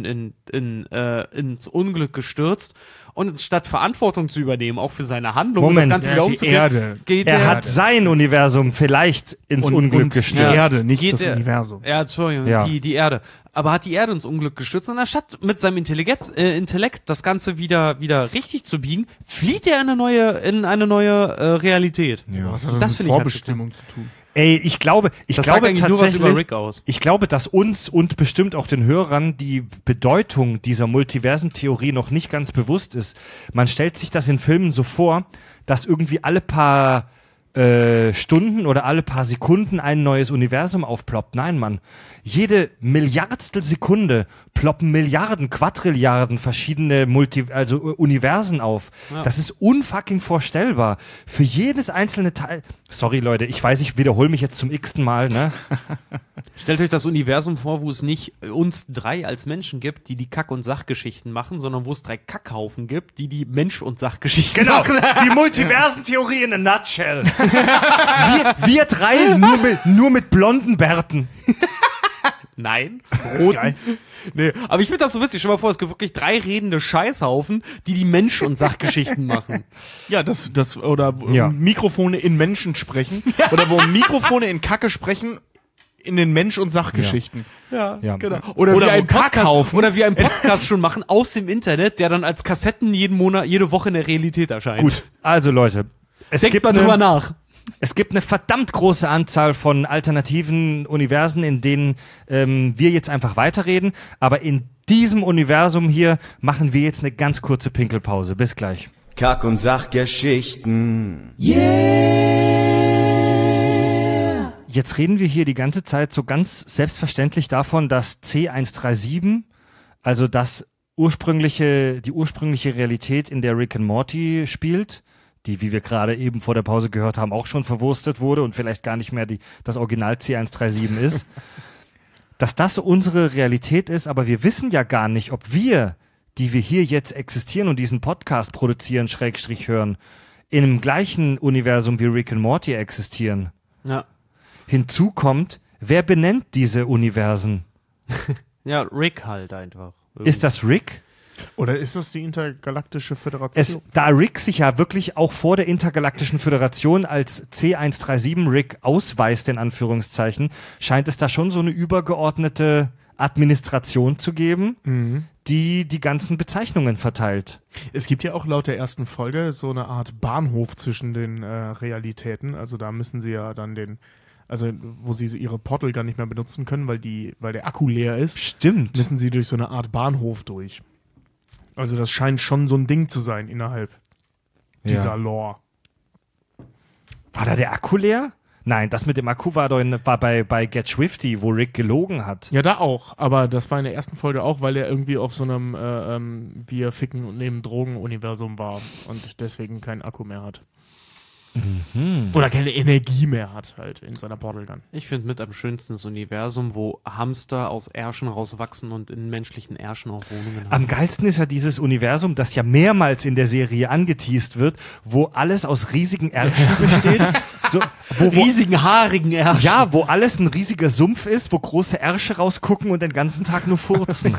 ins Unglück gestürzt. Und statt Verantwortung zu übernehmen, auch für seine Handlung und das Ganze wieder umzugehen, er hat sein Universum vielleicht ins Unglück gestürzt. Die Erde, nicht das Universum. Ja, Entschuldigung, die Erde. Aber hat die Erde ins Unglück gestürzt und anstatt mit seinem Intellekt das Ganze wieder richtig zu biegen, flieht er in eine neue Realität. Ja, was hat das mit Vorbestimmung zu tun? Ey, ich glaube Das sagt eigentlich nur was tatsächlich, über Rick aus. ich glaube, dass uns und bestimmt auch den Hörern die Bedeutung dieser Multiversentheorie noch nicht ganz bewusst ist. Man stellt sich das in Filmen so vor, dass irgendwie alle paar Stunden oder alle paar Sekunden ein neues Universum aufploppt. Nein, Mann. Jede Milliardstel Sekunde ploppen Milliarden, Quadrilliarden verschiedene Universen auf. Ja. Das ist unfucking vorstellbar. Für jedes einzelne Teil. Sorry, Leute, ich weiß, ich wiederhole mich jetzt zum x-ten Mal, ne? Stellt euch das Universum vor, wo es nicht uns 3 als Menschen gibt, die Kack- und Sachgeschichten machen, sondern wo es 3 Kackhaufen gibt, die Mensch- und Sachgeschichten Genau, machen. die Multiversentheorie in a nutshell. Wir drei nur mit blonden Bärten. Nein. Roten. Nee, aber ich finde das so witzig. Stell dir mal vor, es gibt wirklich 3 redende Scheißhaufen, die Mensch- und Sachgeschichten machen. Ja, oder Ja. Mikrofone in Menschen sprechen. Oder wo Mikrofone in Kacke sprechen, in den Mensch- und Sachgeschichten. Ja, Ja. genau. Oder wie wo ein Podcast, Kackhaufen. oder wie ein Podcast schon machen aus dem Internet, der dann als Kassetten jede Woche in der Realität erscheint. Gut, also Leute, es Denkt gibt mal drüber nach. Es gibt eine verdammt große Anzahl von alternativen Universen, in denen wir jetzt einfach weiterreden. Aber in diesem Universum hier machen wir jetzt eine ganz kurze Pinkelpause. Bis gleich. Kack- und Sachgeschichten. Jetzt reden wir hier die ganze Zeit so ganz selbstverständlich davon, dass C137, also die ursprüngliche Realität, in der Rick and Morty spielt, die, wie wir gerade eben vor der Pause gehört haben, auch schon verwurstet wurde und vielleicht gar nicht mehr das Original C137 ist, dass das unsere Realität ist, aber wir wissen ja gar nicht, ob wir, die wir hier jetzt existieren und diesen Podcast produzieren, / hören, in einem gleichen Universum wie Rick and Morty existieren. Ja. Hinzu kommt, wer benennt diese Universen? Ja, Rick halt einfach. Ist das Rick? Oder ist das die Intergalaktische Föderation? Da Rick sich ja wirklich auch vor der Intergalaktischen Föderation als C137 Rick ausweist, in Anführungszeichen, scheint es da schon so eine übergeordnete Administration zu geben, die die ganzen Bezeichnungen verteilt. Es gibt ja auch laut der ersten Folge so eine Art Bahnhof zwischen den Realitäten. Also da müssen sie ja dann wo sie ihre Portal gar nicht mehr benutzen können, weil der Akku leer ist, Stimmt. müssen sie durch so eine Art Bahnhof durch. Also das scheint schon so ein Ding zu sein innerhalb dieser Lore. War da der Akku leer? Nein, das mit dem Akku war bei Get Swifty, wo Rick gelogen hat. Ja, da auch. Aber das war in der ersten Folge auch, weil er irgendwie auf so einem wir ficken und nehmen Drogen-Universum war und deswegen keinen Akku mehr hat. Oder keine Energie mehr hat halt in seiner Portal Gun. Ich finde mit am schönsten das Universum, wo Hamster aus Ärschen rauswachsen und in menschlichen Ärschen auch Wohnungen haben. Am geilsten ist ja dieses Universum, das ja mehrmals in der Serie angeteast wird, wo alles aus riesigen Ärschen besteht. So, riesigen, haarigen Ärschen. Ja, wo alles ein riesiger Sumpf ist, wo große Ärsche rausgucken und den ganzen Tag nur furzen.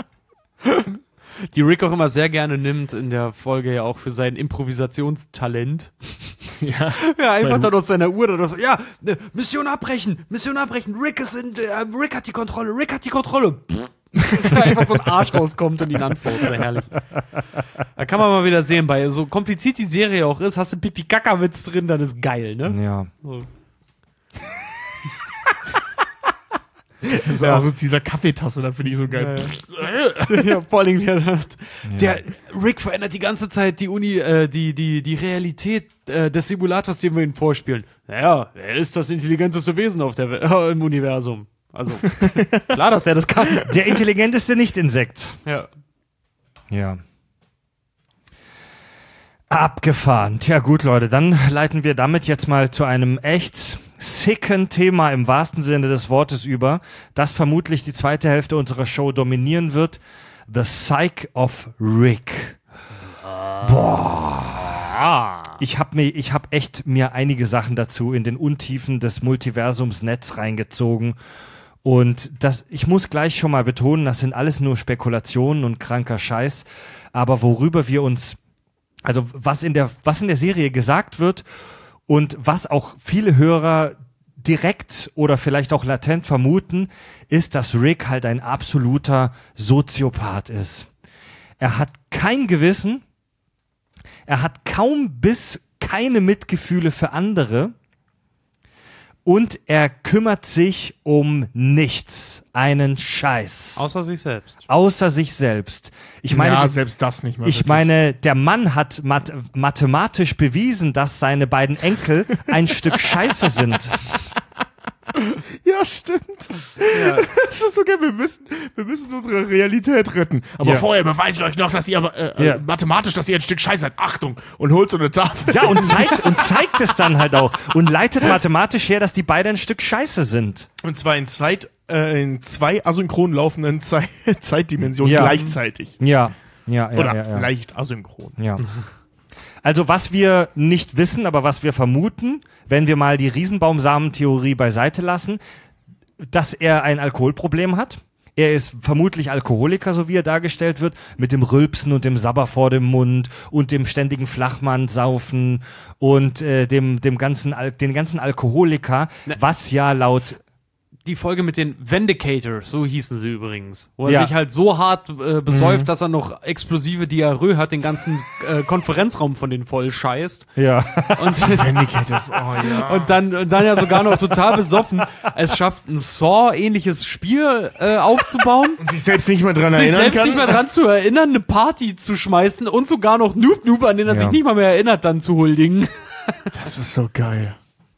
Die Rick auch immer sehr gerne nimmt, in der Folge ja auch für sein Improvisationstalent. Ja. Ja, einfach dann aus seiner Uhr oder so, ja, Mission abbrechen, Rick hat die Kontrolle. Dass da einfach so ein Arsch rauskommt und ihn antwortet, sehr herrlich. Da kann man mal wieder sehen, bei so kompliziert die Serie auch ist, hast du Pipi-Kaka-Witz drin, dann ist geil, ne? Ja. So. Also auch aus dieser Kaffeetasse, da finde ich so geil. Ja, vor allem der Rick verändert die ganze Zeit die Realität des Simulators, den wir ihm vorspielen. Naja, er ist das intelligenteste Wesen auf im Universum. Also, klar, dass der das kann. Der intelligenteste Nicht-Insekt. Ja. Ja. Abgefahren. Tja gut, Leute, dann leiten wir damit jetzt mal zu einem echt sicken Thema im wahrsten Sinne des Wortes über, das vermutlich die zweite Hälfte unserer Show dominieren wird. The Psyche of Rick. Boah. Ich hab echt mir einige Sachen dazu in den Untiefen des Multiversums Netz reingezogen. Und ich muss gleich schon mal betonen, das sind alles nur Spekulationen und kranker Scheiß. Aber worüber wir uns, also was in der Serie gesagt wird und was auch viele Hörer direkt oder vielleicht auch latent vermuten, ist, dass Rick halt ein absoluter Soziopath ist. Er hat kein Gewissen, er hat kaum bis keine Mitgefühle für andere und er kümmert sich um nichts. Einen Scheiß. Außer sich selbst. Außer sich selbst. Ich meine, ja, selbst das nicht mehr. ich meine, der Mann hat mathematisch bewiesen, dass seine beiden Enkel ein Stück Scheiße sind. Ja, stimmt. Ja. Das ist okay, wir müssen unsere Realität retten. Aber Ja. vorher beweise ich euch noch, dass ihr mathematisch, dass ihr ein Stück Scheiße seid. Achtung! Und holt so eine Tafel. Ja, und zeigt es dann halt auch. Und leitet mathematisch her, dass die beide ein Stück Scheiße sind. Und zwar in zwei asynchron laufenden Zeitdimensionen Ja. gleichzeitig. Ja. Oder leicht asynchron. Ja. Also was wir nicht wissen, aber was wir vermuten, wenn wir mal die Riesenbaumsamen-Theorie beiseite lassen, dass er ein Alkoholproblem hat. Er ist vermutlich Alkoholiker, so wie er dargestellt wird, mit dem Rülpsen und dem Sabber vor dem Mund und dem ständigen Flachmann-Saufen und den ganzen Alkoholiker, was ja laut... Die Folge mit den Vindicators, so hießen sie übrigens. Wo er Ja. sich halt so hart besäuft, dass er noch explosive Diarrhoe hat, den ganzen Konferenzraum von denen voll scheißt. Ja. Und, Vindicators, oh ja. und dann ja sogar noch total besoffen es schafft, ein Saw-ähnliches Spiel aufzubauen. Und sich selbst nicht mehr dran Sich erinnern selbst kann. nicht mehr dran zu erinnern, eine Party zu schmeißen und sogar noch Noob, an den er Ja. sich nicht mal mehr erinnert, dann zu huldigen. Das ist so geil.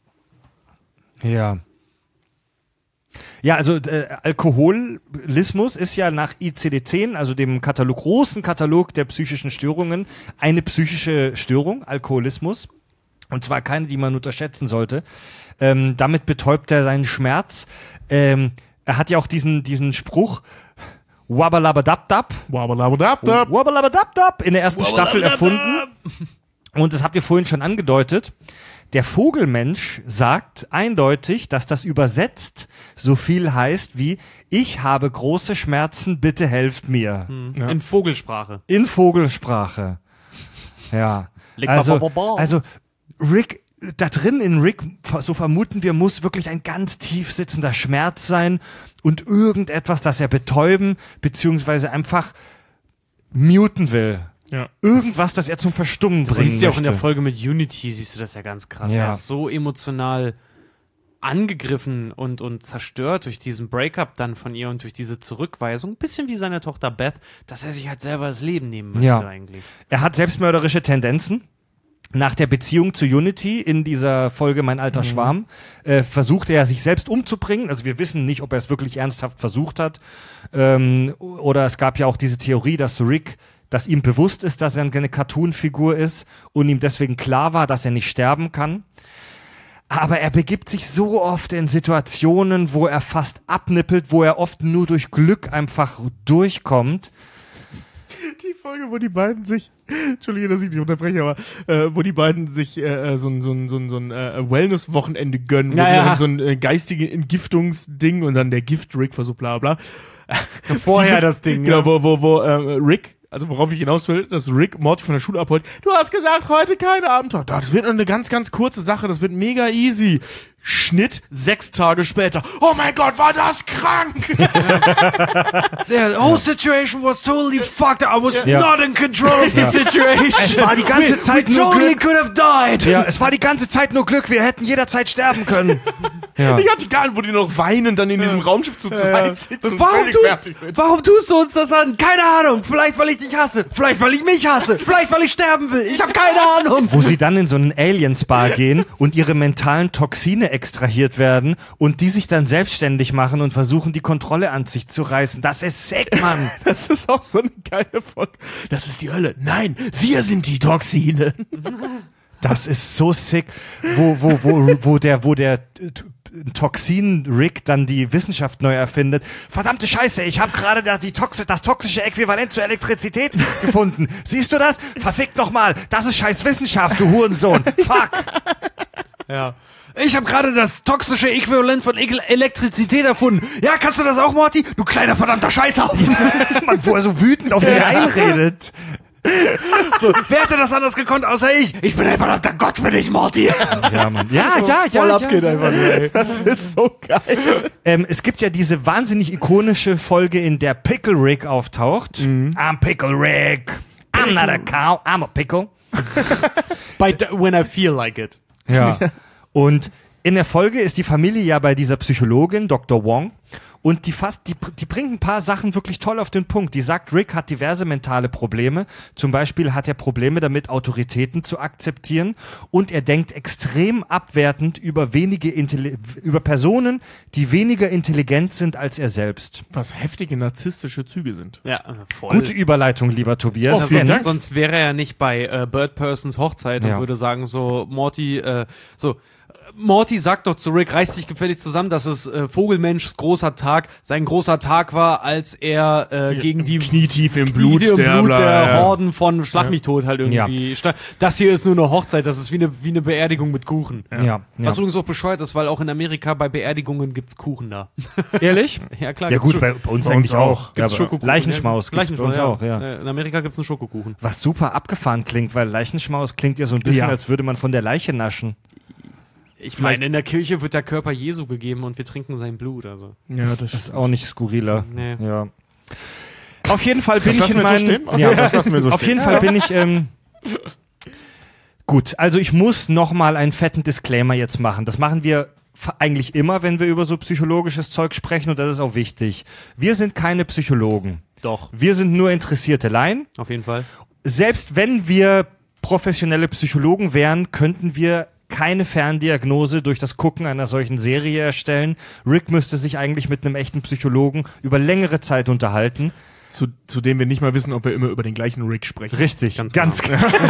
Ja. Ja, also Alkoholismus ist ja nach ICD-10, also dem großen Katalog der psychischen Störungen, eine psychische Störung, Alkoholismus. Und zwar keine, die man unterschätzen sollte. Damit betäubt er seinen Schmerz. Er hat ja auch diesen Spruch, Wabbalabadabdab, Wabbalabadabdab in der ersten Staffel erfunden. Und das habt ihr vorhin schon angedeutet. Der Vogelmensch sagt eindeutig, dass das übersetzt so viel heißt wie ich habe große Schmerzen, bitte helft mir. Ja. In Vogelsprache. In Vogelsprache. Ja. Leg mal ba. Also Rick, da drin in Rick, so vermuten wir, muss wirklich ein ganz tief sitzender Schmerz sein und irgendetwas, das er betäuben beziehungsweise einfach muten will. Ja. Irgendwas, das er zum Verstummen Das bringen siehst du ja auch in der möchte. Folge mit Unity, siehst du das ja ganz krass. Ja. Er ist so emotional angegriffen und zerstört durch diesen Breakup dann von ihr und durch diese Zurückweisung, ein bisschen wie seine Tochter Beth, dass er sich halt selber das Leben nehmen möchte Ja. eigentlich. Er hat selbstmörderische Tendenzen. Nach der Beziehung zu Unity in dieser Folge Mein alter Schwarm versuchte er sich selbst umzubringen. Also wir wissen nicht, ob er es wirklich ernsthaft versucht hat. Oder es gab ja auch diese Theorie, dass ihm bewusst ist, dass er eine Cartoon-Figur ist und ihm deswegen klar war, dass er nicht sterben kann. Aber er begibt sich so oft in Situationen, wo er fast abnippelt, wo er oft nur durch Glück einfach durchkommt. Die Folge, wo die beiden sich, Entschuldige, dass ich dich unterbreche, aber wo die beiden sich so ein Wellness-Wochenende gönnen, wo Ja, sie ja. dann so ein geistiges Entgiftungsding und dann der Gift-Rick versucht, bla bla. Vorher das Ding, Genau, ja. wo Rick, also worauf ich hinaus will, dass Rick Morty von der Schule abholt. Du hast gesagt, heute keine Abenteuer. Das wird nur eine ganz, ganz kurze Sache, das wird mega easy. Schnitt 6 Tage später. Oh mein Gott, war das krank! The whole situation was totally fucked. I was Ja. not in control of the situation. Es war die ganze Zeit we nur totally Glück. could have died. Ja, es war die ganze Zeit nur Glück, wir hätten jederzeit sterben können. Ja. Ich hatte gar nicht, wo die noch weinen, dann in diesem Raumschiff zu zweit sitzen und Warum, völlig fertig sind. warum tust du uns das an? Keine Ahnung. Vielleicht, weil ich dich hasse. Vielleicht, weil ich mich hasse. Vielleicht, weil ich sterben will. Ich habe keine Ahnung. Wo sie dann in so einen Alien-Spa gehen und ihre mentalen Toxine extrahiert werden und die sich dann selbstständig machen und versuchen, die Kontrolle an sich zu reißen. Das ist sick, Mann. Das ist auch so eine geile Folge. Das ist die Hölle. Nein, wir sind die Toxine. Das ist so sick, wo der Toxin-Rick dann die Wissenschaft neu erfindet. Verdammte Scheiße, ich habe gerade das toxische Äquivalent zur Elektrizität gefunden. Siehst du das? Verfickt nochmal. Das ist scheiß Wissenschaft, du Hurensohn. Fuck. Ja. Ich habe gerade das toxische Äquivalent von Elektrizität erfunden. Ja, kannst du das auch, Morty? Du kleiner verdammter Scheißhaufen. Mann, wo er so wütend auf ihn einredet. So, wer hätte das anders gekonnt, außer ich? Ich bin ein verdammter Gott für dich, Morty. Ja, Mann. Ja. Voll abgeht einfach nur, ey. Das ist so geil. Es gibt ja diese wahnsinnig ikonische Folge, in der Pickle Rick auftaucht. I'm Pickle Rick. I'm not a cow, I'm a pickle. When I feel like it. Ja. Und In der Folge ist die Familie ja bei dieser Psychologin, Dr. Wong, und die bringt ein paar Sachen wirklich toll auf den Punkt. Die sagt, Rick hat diverse mentale Probleme. Zum Beispiel hat er Probleme damit, Autoritäten zu akzeptieren. Und er denkt extrem abwertend über über Personen, die weniger intelligent sind als er selbst. Was heftige narzisstische Züge sind. Ja, voll. Gute Überleitung, lieber Tobias. Ja, vielen Dank. sonst wäre er ja nicht bei Bird Persons Hochzeit und Ja. würde sagen, so, Morty sagt doch zu Rick, reiß dich gefälligst zusammen, dass es Vogelmenschs großer Tag, sein großer Tag war, als er gegen die Knietief im Blut, der Horden von Schlag mich tot halt irgendwie stand. Das hier ist nur eine Hochzeit, das ist wie eine Beerdigung mit Kuchen. Ja. Was übrigens auch bescheuert ist, weil auch in Amerika bei Beerdigungen gibt's Kuchen da. Ehrlich? Ja, klar. Ja gibt's gut, bei uns bei eigentlich uns auch. auch. gibt's Ja, Schokokuchen. Leichenschmaus gibt's bei uns auch, ja. In Amerika gibt's einen Schokokuchen. Was super abgefahren klingt, weil Leichenschmaus klingt ja so ein bisschen, Ja. als würde man von der Leiche naschen. Ich meine, in der Kirche wird der Körper Jesu gegeben und wir trinken sein Blut, also. Ja, das Das ist auch nicht skurriler. Nee. Ja. Auf jeden Fall bin Das ich lassen in wir so meinen... stehen? Okay, das lassen wir so Auf stehen. jeden Fall bin ich... Gut, also ich muss nochmal einen fetten Disclaimer jetzt machen. Das machen wir eigentlich immer, wenn wir über so psychologisches Zeug sprechen und das ist auch wichtig. Wir sind keine Psychologen. Doch, Wir sind nur interessierte Laien. auf jeden Fall. Selbst wenn wir professionelle Psychologen wären, könnten wir keine Ferndiagnose durch das Gucken einer solchen Serie erstellen. Rick müsste sich eigentlich mit einem echten Psychologen über längere Zeit unterhalten. Zu dem wir nicht mal wissen, ob wir immer über den gleichen Rick sprechen. Richtig, Ganz ganz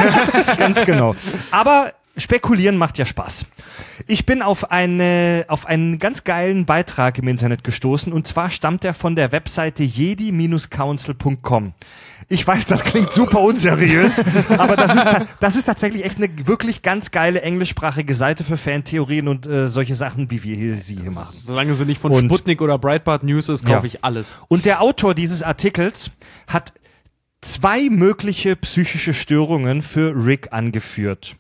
genau. Aber spekulieren macht ja Spaß. Ich bin auf einen ganz geilen Beitrag im Internet gestoßen und zwar stammt er von der Webseite jedi-council.com. Ich weiß, das klingt super unseriös, aber das ist tatsächlich echt eine wirklich ganz geile englischsprachige Seite für Fantheorien und solche Sachen, wie wir sie hier machen. Solange sie nicht von Und- Sputnik oder Breitbart News ist, kaufe Ja. ich alles. Und der Autor dieses Artikels hat 2 mögliche psychische Störungen für Rick angeführt.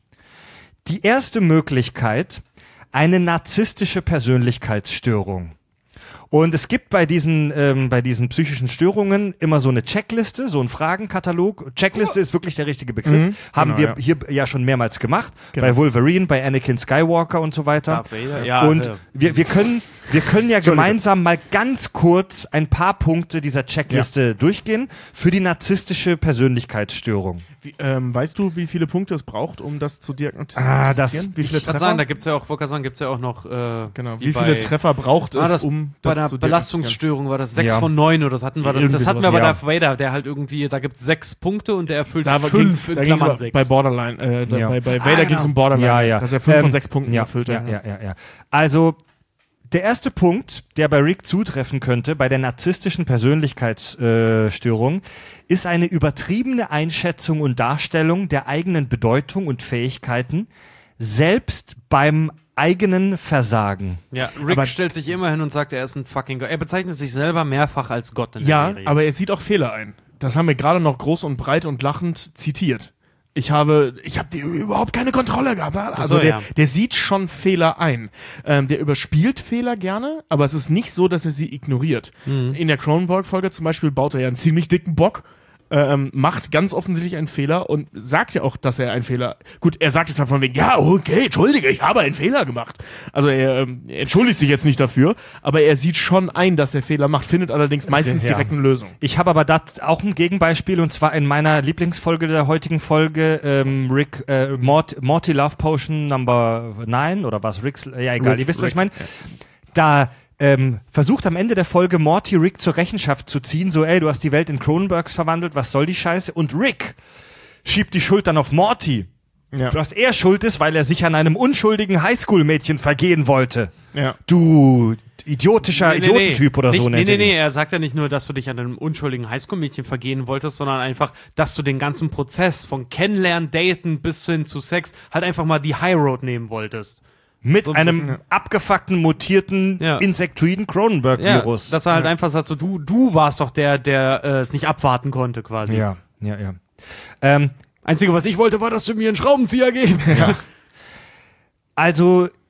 Die erste Möglichkeit, eine narzisstische Persönlichkeitsstörung. Und es gibt bei diesen psychischen Störungen immer so eine Checkliste, so einen Fragenkatalog. Checkliste ist wirklich der richtige Begriff. Haben genau, wir ja. hier ja schon mehrmals gemacht. Genau. Bei Wolverine, bei Anakin Skywalker und so weiter. Darth Vader, ja, Und ja. wir können ja gemeinsam mal ganz kurz ein paar Punkte dieser Checkliste durchgehen für die narzisstische Persönlichkeitsstörung. Weißt du, wie viele Punkte es braucht, um das zu diagnostizieren? Wie viele Ich kann Treffer? sagen, da gibt's ja auch noch Genau. Wie viele Treffer braucht es, das um bei das der zu diagnostizieren? Belastungsstörung war das 6 Ja. von 9 oder das hatten wir. Das Irgendwie hatten wir sowas, bei ja. Darth Vader, der halt irgendwie, da gibt's 6 Punkte und der erfüllt Da 5 in Klammern 6. bei Borderline, Ja. bei Vader ging es um Borderline, Ja, ja. dass er 5 von 6 Punkten ja, erfüllt hat. ja. Also, der erste Punkt, der bei Rick zutreffen könnte, bei der narzisstischen Persönlichkeitsstörung, ist eine übertriebene Einschätzung und Darstellung der eigenen Bedeutung und Fähigkeiten, selbst beim eigenen Versagen. Ja, Rick Aber- stellt sich immer hin und sagt, er ist ein fucking Gott. Er bezeichnet sich selber mehrfach als Gott in der Ja, Serie. aber er sieht auch Fehler ein. Das haben wir gerade noch groß und breit und lachend zitiert. Ich habe überhaupt keine Kontrolle gehabt. Also so, ja. der sieht schon Fehler ein. Der überspielt Fehler gerne, aber es ist nicht so, dass er sie ignoriert. In der Cronenberg-Folge zum Beispiel baut er ja einen ziemlich dicken Bock, macht ganz offensichtlich einen Fehler und sagt ja auch, dass er einen Fehler... Gut, er sagt es dann von wegen, ja, okay, entschuldige, ich habe einen Fehler gemacht. Also er entschuldigt sich jetzt nicht dafür, aber er sieht schon ein, dass er Fehler macht, findet allerdings meistens Ja. direkt eine Lösung. Ich habe aber da auch ein Gegenbeispiel und zwar in meiner Lieblingsfolge der heutigen Folge, Rick, Morty Love Potion Number 9 oder was, Rick's, ja egal, ihr wisst, was ich meine. Da versucht am Ende der Folge Morty Rick zur Rechenschaft zu ziehen, so ey, du hast die Welt in Cronenbergs verwandelt, was soll die Scheiße? Und Rick schiebt die Schuld dann auf Morty. Ja. Dass er schuld ist, weil er sich an einem unschuldigen Highschool-Mädchen vergehen wollte. Ja. Du idiotischer Idiotentyp oder so nennt er ihn. Nee, er sagt ja nicht nur, dass du dich an einem unschuldigen Highschool-Mädchen vergehen wolltest, sondern einfach, dass du den ganzen Prozess von Kennenlernen, Daten bis hin zu Sex halt einfach mal die High Road nehmen wolltest. Mit So- einem abgefuckten, mutierten, Ja. insektoiden Cronenberg-Virus. dass er halt einfach sagt, so, du warst doch der es nicht abwarten konnte quasi. Ja. Einzige, was ich wollte, war, dass du mir einen Schraubenzieher gibst. Also,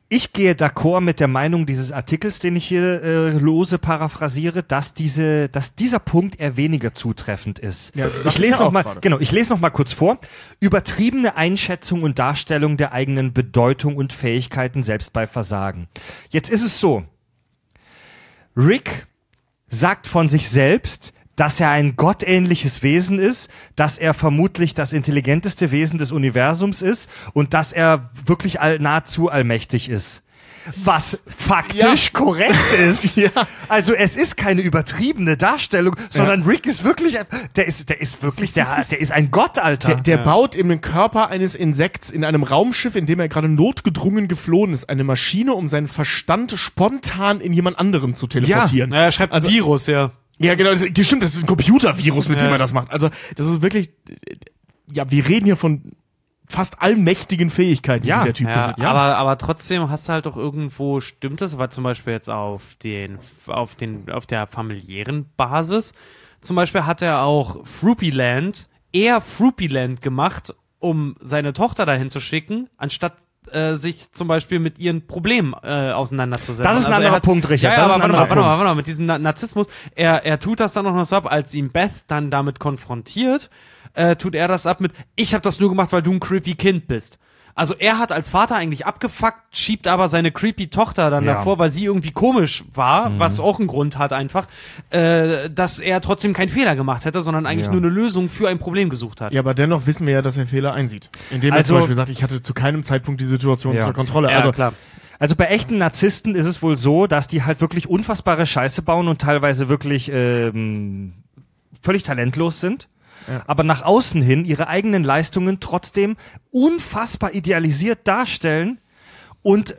Ich gehe d'accord mit der Meinung dieses Artikels, den ich hier lose paraphrasiere, dass dieser Punkt eher weniger zutreffend ist. Ja, das ich lese ja noch mal, gerade. genau, ich lese noch mal kurz vor. Übertriebene Einschätzung und Darstellung der eigenen Bedeutung und Fähigkeiten selbst bei Versagen. Jetzt ist es so. Rick sagt von sich selbst, dass er ein gottähnliches Wesen ist, dass er vermutlich das intelligenteste Wesen des Universums ist und dass er wirklich nahezu allmächtig ist. Was faktisch korrekt ist. Ja. Also es ist keine übertriebene Darstellung, sondern Rick ist wirklich, der ist ein Gott, Alter. Der baut in den Körper eines Insekts in einem Raumschiff, in dem er gerade notgedrungen geflohen ist, eine Maschine, um seinen Verstand spontan in jemand anderen zu teleportieren. Er schreibt Also- Virus, ja. Ja, genau, das stimmt, das ist ein Computervirus, mit dem er das macht. Also, das ist wirklich, ja, wir reden hier von fast allmächtigen Fähigkeiten, Ja. die der Typ Ja, besitzt. aber trotzdem hast du halt doch irgendwo, stimmt das, weil zum Beispiel jetzt auf der familiären Basis, zum Beispiel hat er auch Fruppyland gemacht, um seine Tochter dahin zu schicken, anstatt sich zum Beispiel mit ihren Problemen auseinanderzusetzen. Das ist ein anderer Punkt, Richard. Ja, Das ist aber ein warte anderer mal, mit diesem Narzissmus. Er tut das dann auch noch so ab, als ihn Beth dann damit konfrontiert, tut er das ab mit, ich habe das nur gemacht, weil du ein creepy Kind bist. Also er hat als Vater eigentlich abgefuckt, schiebt aber seine creepy Tochter dann Ja. davor, weil sie irgendwie komisch war, was auch einen Grund hat einfach, dass er trotzdem keinen Fehler gemacht hätte, sondern eigentlich Ja. nur eine Lösung für ein Problem gesucht hat. Ja, aber dennoch wissen wir ja, dass er Fehler einsieht. Indem er Also- zum Beispiel sagt, ich hatte zu keinem Zeitpunkt die Situation Ja. unter Kontrolle. Ja, Also, klar. Also bei echten Narzissten ist es wohl so, dass die halt wirklich unfassbare Scheiße bauen und teilweise wirklich völlig talentlos sind. Ja. Aber nach außen hin ihre eigenen Leistungen trotzdem unfassbar idealisiert darstellen und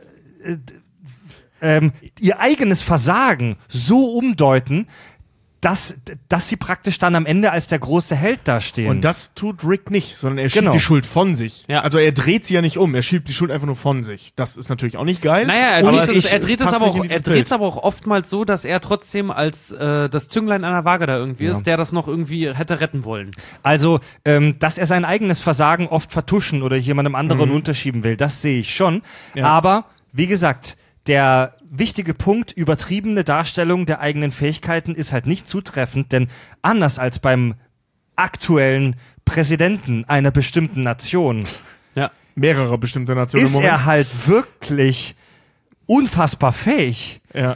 ihr eigenes Versagen so umdeuten, dass sie praktisch dann am Ende als der große Held dastehen. und das tut Rick nicht, sondern er schiebt Genau. die Schuld von sich. Ja. Also er dreht sie ja nicht um, er schiebt die Schuld einfach nur von sich. Das ist natürlich auch nicht geil. Naja, aber er dreht es passt aber nicht in auch, dieses er dreht Bild. es aber auch oftmals so, dass er trotzdem als das Zünglein an der Waage da irgendwie ist, der das noch irgendwie hätte retten wollen. Also, dass er sein eigenes Versagen oft vertuschen oder jemandem anderen unterschieben will, das sehe ich schon. Ja. Aber, wie gesagt, der wichtige Punkt, übertriebene Darstellung der eigenen Fähigkeiten ist halt nicht zutreffend, denn anders als beim aktuellen Präsidenten einer bestimmten Nation Ja. Mehrere bestimmte Nationen ist er halt wirklich unfassbar fähig. Ja.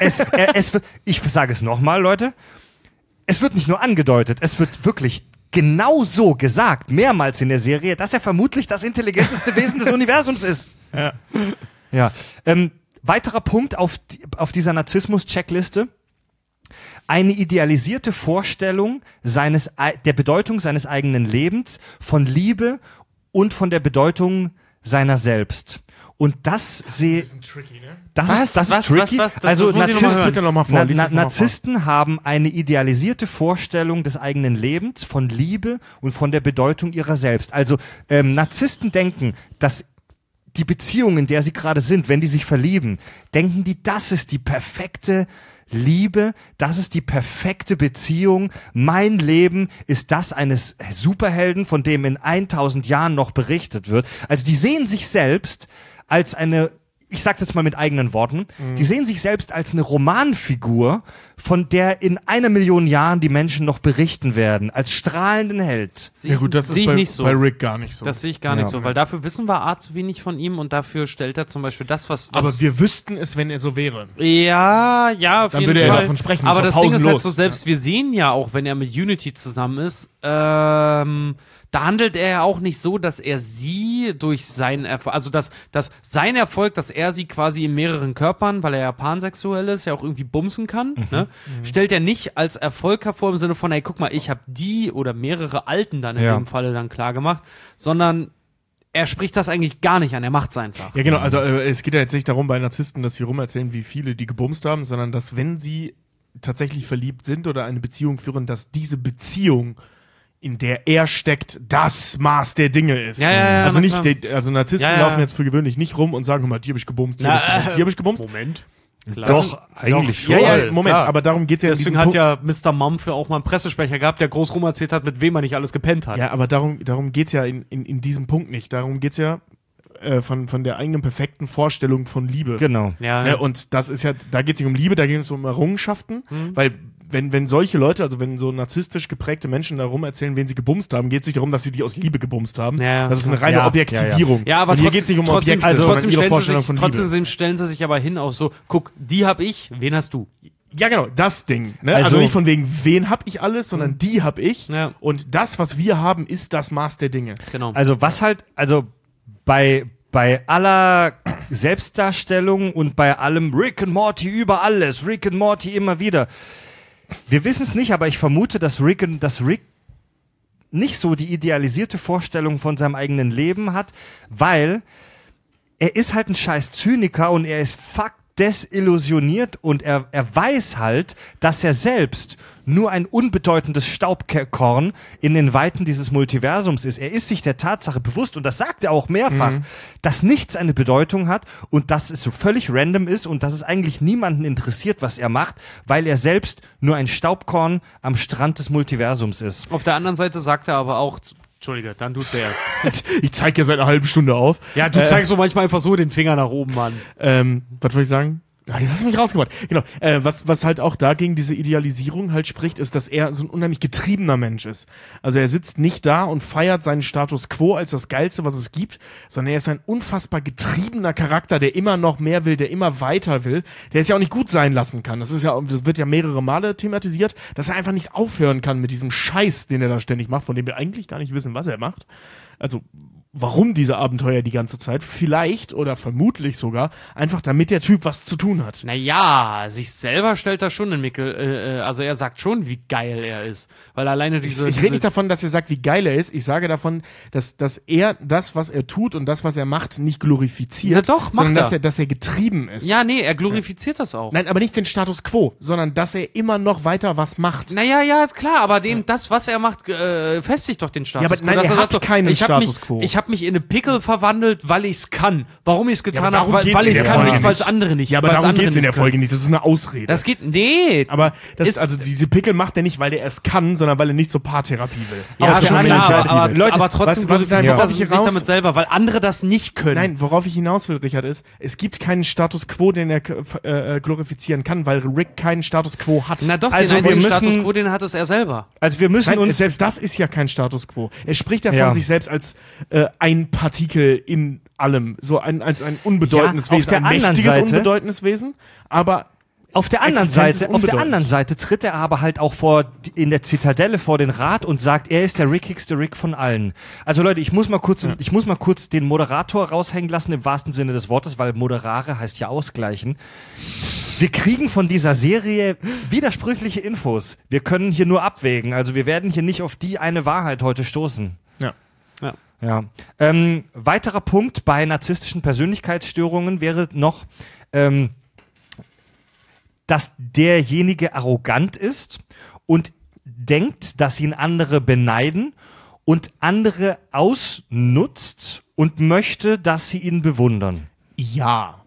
Ich sage es nochmal, Leute, es wird nicht nur angedeutet, es wird wirklich genau so gesagt, mehrmals in der Serie, dass er vermutlich das intelligenteste Wesen des Universums ist. Ja. Ja. Weiterer Punkt auf dieser Narzissmus-Checkliste. Eine idealisierte Vorstellung der Bedeutung seines eigenen Lebens, von Liebe und von der Bedeutung seiner selbst. Und das sehe tricky, ne? das ist tricky. was? Das Also muss ich noch mal hören. Bitte noch mal vor, lies es noch mal Narzissten haben eine idealisierte Vorstellung des eigenen Lebens, von Liebe und von der Bedeutung ihrer selbst. Also Narzissten denken, dass die Beziehung, in der sie gerade sind, wenn die sich verlieben, denken die, das ist die perfekte Liebe, das ist die perfekte Beziehung, mein Leben ist das eines Superhelden, von dem in 1000 Jahren noch berichtet wird. Also die sehen sich selbst als eine, ich sag jetzt mal mit eigenen Worten, die sehen sich selbst als eine Romanfigur, von der in 1 Million Jahren die Menschen noch berichten werden, als strahlenden Held. Sehe Ja gut, das sehe ist ich bei, nicht so. bei Rick gar nicht so. Das sehe ich gar nicht so, weil dafür wissen wir zu wenig von ihm und dafür stellt er zum Beispiel das, was aber wir wüssten es, wenn er so wäre. Ja, auf Dann jeden würde er Fall. davon sprechen, Aber das das war Ding ist halt pausenlos. so, selbst wir sehen ja auch, wenn er mit Unity zusammen ist, da handelt er ja auch nicht so, dass er sie durch seinen Erfolg, also dass sein Erfolg, dass er sie quasi in mehreren Körpern, weil er ja pansexuell ist, ja auch irgendwie bumsen kann, ne? Stellt er nicht als Erfolg hervor im Sinne von, hey, guck mal, ich habe die oder mehrere Alten dann in Ja. dem Falle dann klar gemacht, sondern er spricht das eigentlich gar nicht an, er macht's einfach. Ja genau, also es geht ja jetzt nicht darum bei Narzissten, dass sie rumerzählen, wie viele die gebumst haben, sondern dass wenn sie tatsächlich verliebt sind oder eine Beziehung führen, dass diese Beziehung, in der er steckt, das Maß der Dinge ist. Ja, also na nicht, klar. also Narzissten Ja. laufen jetzt für gewöhnlich nicht rum und sagen, guck mal, die habe ich gebumst, die habe ich gebumst. Moment. Doch, eigentlich Ja, schon. ja, Moment, klar. aber darum geht's ja in diesem Deswegen hat Punkt. ja Mr. Mumph auch mal einen Pressesprecher gehabt, der groß rum erzählt hat, mit wem er nicht alles gepennt hat. Ja, aber darum geht's ja in diesem Punkt nicht. Darum geht's ja, von der eigenen perfekten Vorstellung von Liebe. Genau. Ja, Ne? Und das ist ja, da geht es nicht um Liebe, da geht es um Errungenschaften, weil wenn solche Leute, also wenn so narzisstisch geprägte Menschen darum erzählen, wen sie gebumst haben, geht es nicht darum, dass sie die aus Liebe gebumst haben. Ja, das ist eine reine ja, Objektivierung. Ja, aber und hier geht es nicht um trotzdem, Objekte, sondern trotzdem ihre stellen Vorstellung sie von sich, Liebe. trotzdem stellen sie sich aber hin auch so, guck, die hab ich, wen hast du? Ja, genau, das Ding. Ne? Also- Also nicht von wegen, wen hab ich alles, sondern die hab ich. Ja. Und das, was wir haben, ist das Maß der Dinge. Genau. Also bei aller Selbstdarstellung und bei allem Rick and Morty über alles, Rick and Morty immer wieder. Wir wissen es nicht, aber ich vermute, dass Rick nicht so die idealisierte Vorstellung von seinem eigenen Leben hat, weil er ist halt ein scheiß Zyniker und er ist desillusioniert und er weiß halt, dass er selbst nur ein unbedeutendes Staubkorn in den Weiten dieses Multiversums ist. Er ist sich der Tatsache bewusst und das sagt er auch mehrfach, dass nichts eine Bedeutung hat und dass es so völlig random ist und dass es eigentlich niemanden interessiert, was er macht, weil er selbst nur ein Staubkorn am Strand des Multiversums ist. Auf der anderen Seite sagt er aber auch, Entschuldige, dann du zuerst. Ich zeige ja seit einer halben Stunde auf. Ja, du zeigst so manchmal einfach so den Finger nach oben, Mann. Was wollte ich sagen? Ja, jetzt hast du mich rausgebracht. Genau. Was halt auch dagegen diese Idealisierung halt spricht, ist, dass er so ein unheimlich getriebener Mensch ist. Also er sitzt nicht da und feiert seinen Status quo als das Geilste, was es gibt, sondern er ist ein unfassbar getriebener Charakter, der immer noch mehr will, der immer weiter will, der es ja auch nicht gut sein lassen kann. Das wird ja mehrere Male thematisiert, dass er einfach nicht aufhören kann mit diesem Scheiß, den er da ständig macht, von dem wir eigentlich gar nicht wissen, was er macht. Also warum diese Abenteuer die ganze Zeit? Vielleicht oder vermutlich sogar einfach, damit der Typ was zu tun hat. Naja, sich selber stellt er schon in also er sagt schon, wie geil er ist. Weil alleine diese... Ich rede nicht davon, dass er sagt, wie geil er ist. Ich sage davon, dass er das, was er tut und das, was er macht, nicht glorifiziert. Na doch, macht sondern er. dass er getrieben ist. Ja, nee, er glorifiziert das auch. Nein, aber nicht den Status quo, sondern dass er immer noch weiter was macht. Naja, ja, klar, aber das, was er macht, festigt doch den Status Ja, aber quo. nein, Dass er hat sagt keinen ich hab Status mich, quo. Ich habe mich in eine Pickel verwandelt, weil ich's kann. Warum ich's getan darum habe, geht's weil in ich's der kann, Folge nicht, weil es nicht. andere nicht. Ja, aber weil's darum andere geht's in der nicht können. Folge nicht. Das ist eine Ausrede. Das geht, nee. aber Ist- also diese Pickel macht er nicht, weil er es kann, sondern weil er nicht zur Paartherapie will. Ja, Aber schon zur klar, Therapie aber, will. Leute, aber trotzdem glorifiziert worauf er ich sich hinaus- damit selber, weil andere das nicht können. Nein, worauf ich hinaus will, Richard, ist, es gibt keinen Status Quo, den er glorifizieren kann, weil Rick keinen Status Quo hat. Na doch, Also den wir einzigen müssen- Status quo, den hat es er selber. Also wir müssen Nein, uns selbst das ist ja kein Status Quo. Er spricht ja von Ja. sich selbst als ein Partikel in allem, so als ein unbedeutendes Ja, auf Wesen, der ein anderen mächtiges, Seite- unbedeutendes Wesen, aber Auf der anderen Existenz ist Seite, auf der unbedeutend. anderen Seite tritt er aber halt auch in der Zitadelle vor den Rat und sagt, er ist der rickigste Rick von allen. Also Leute, ich muss mal kurz den Moderator raushängen lassen im wahrsten Sinne des Wortes, weil moderare heißt ja ausgleichen. Wir kriegen von dieser Serie widersprüchliche Infos. Wir können hier nur abwägen. Also wir werden hier nicht auf die eine Wahrheit heute stoßen. ja. Ja. Ja. Weiterer Punkt bei narzisstischen Persönlichkeitsstörungen wäre noch, dass derjenige arrogant ist und denkt, dass ihn andere beneiden und andere ausnutzt und möchte, dass sie ihn bewundern. Ja.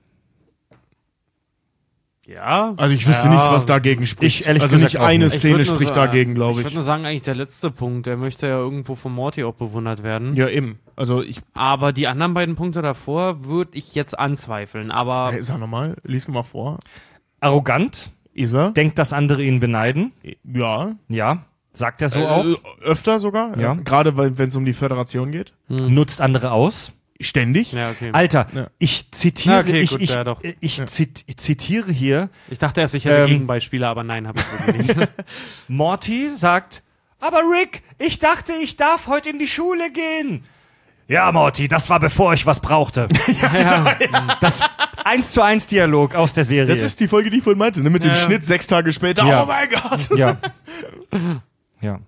Ja. Also ich wüsste Ja. nichts, was dagegen spricht. Ich ehrlich also gesagt nicht auch eine nicht. Ich Szene würd nur spricht sagen- dagegen, glaube Ich ich. würde nur sagen, eigentlich der letzte Punkt, der möchte ja irgendwo von Morty auch bewundert werden. Ja, eben. Also Aber die anderen beiden Punkte davor würde ich jetzt anzweifeln. Aber sag nochmal, lies mal vor. Arrogant, Ist er? denkt, dass andere ihn beneiden. Ja. Ja, sagt er so auch. Öfter sogar. Ja. Gerade wenn es um die Föderation geht. Nutzt andere aus. Ständig. ja, okay. Alter, Ja. ich zitiere, Ja, okay, gut, ja, doch. ich zitiere hier, Ich dachte erst, ich hätte Ähm, Gegenbeispiele, aber nein, habe ich wirklich nicht. Morty sagt, aber Rick, ich dachte, ich darf heute in die Schule gehen. Ja, Morty, das war bevor ich was brauchte. Das 1:1 Dialog aus der Serie. Das ist die Folge, die ich vorhin meinte, ne? Mit dem Ja. Schnitt 6 Tage später. Ja. Oh mein Gott. ja. Ja.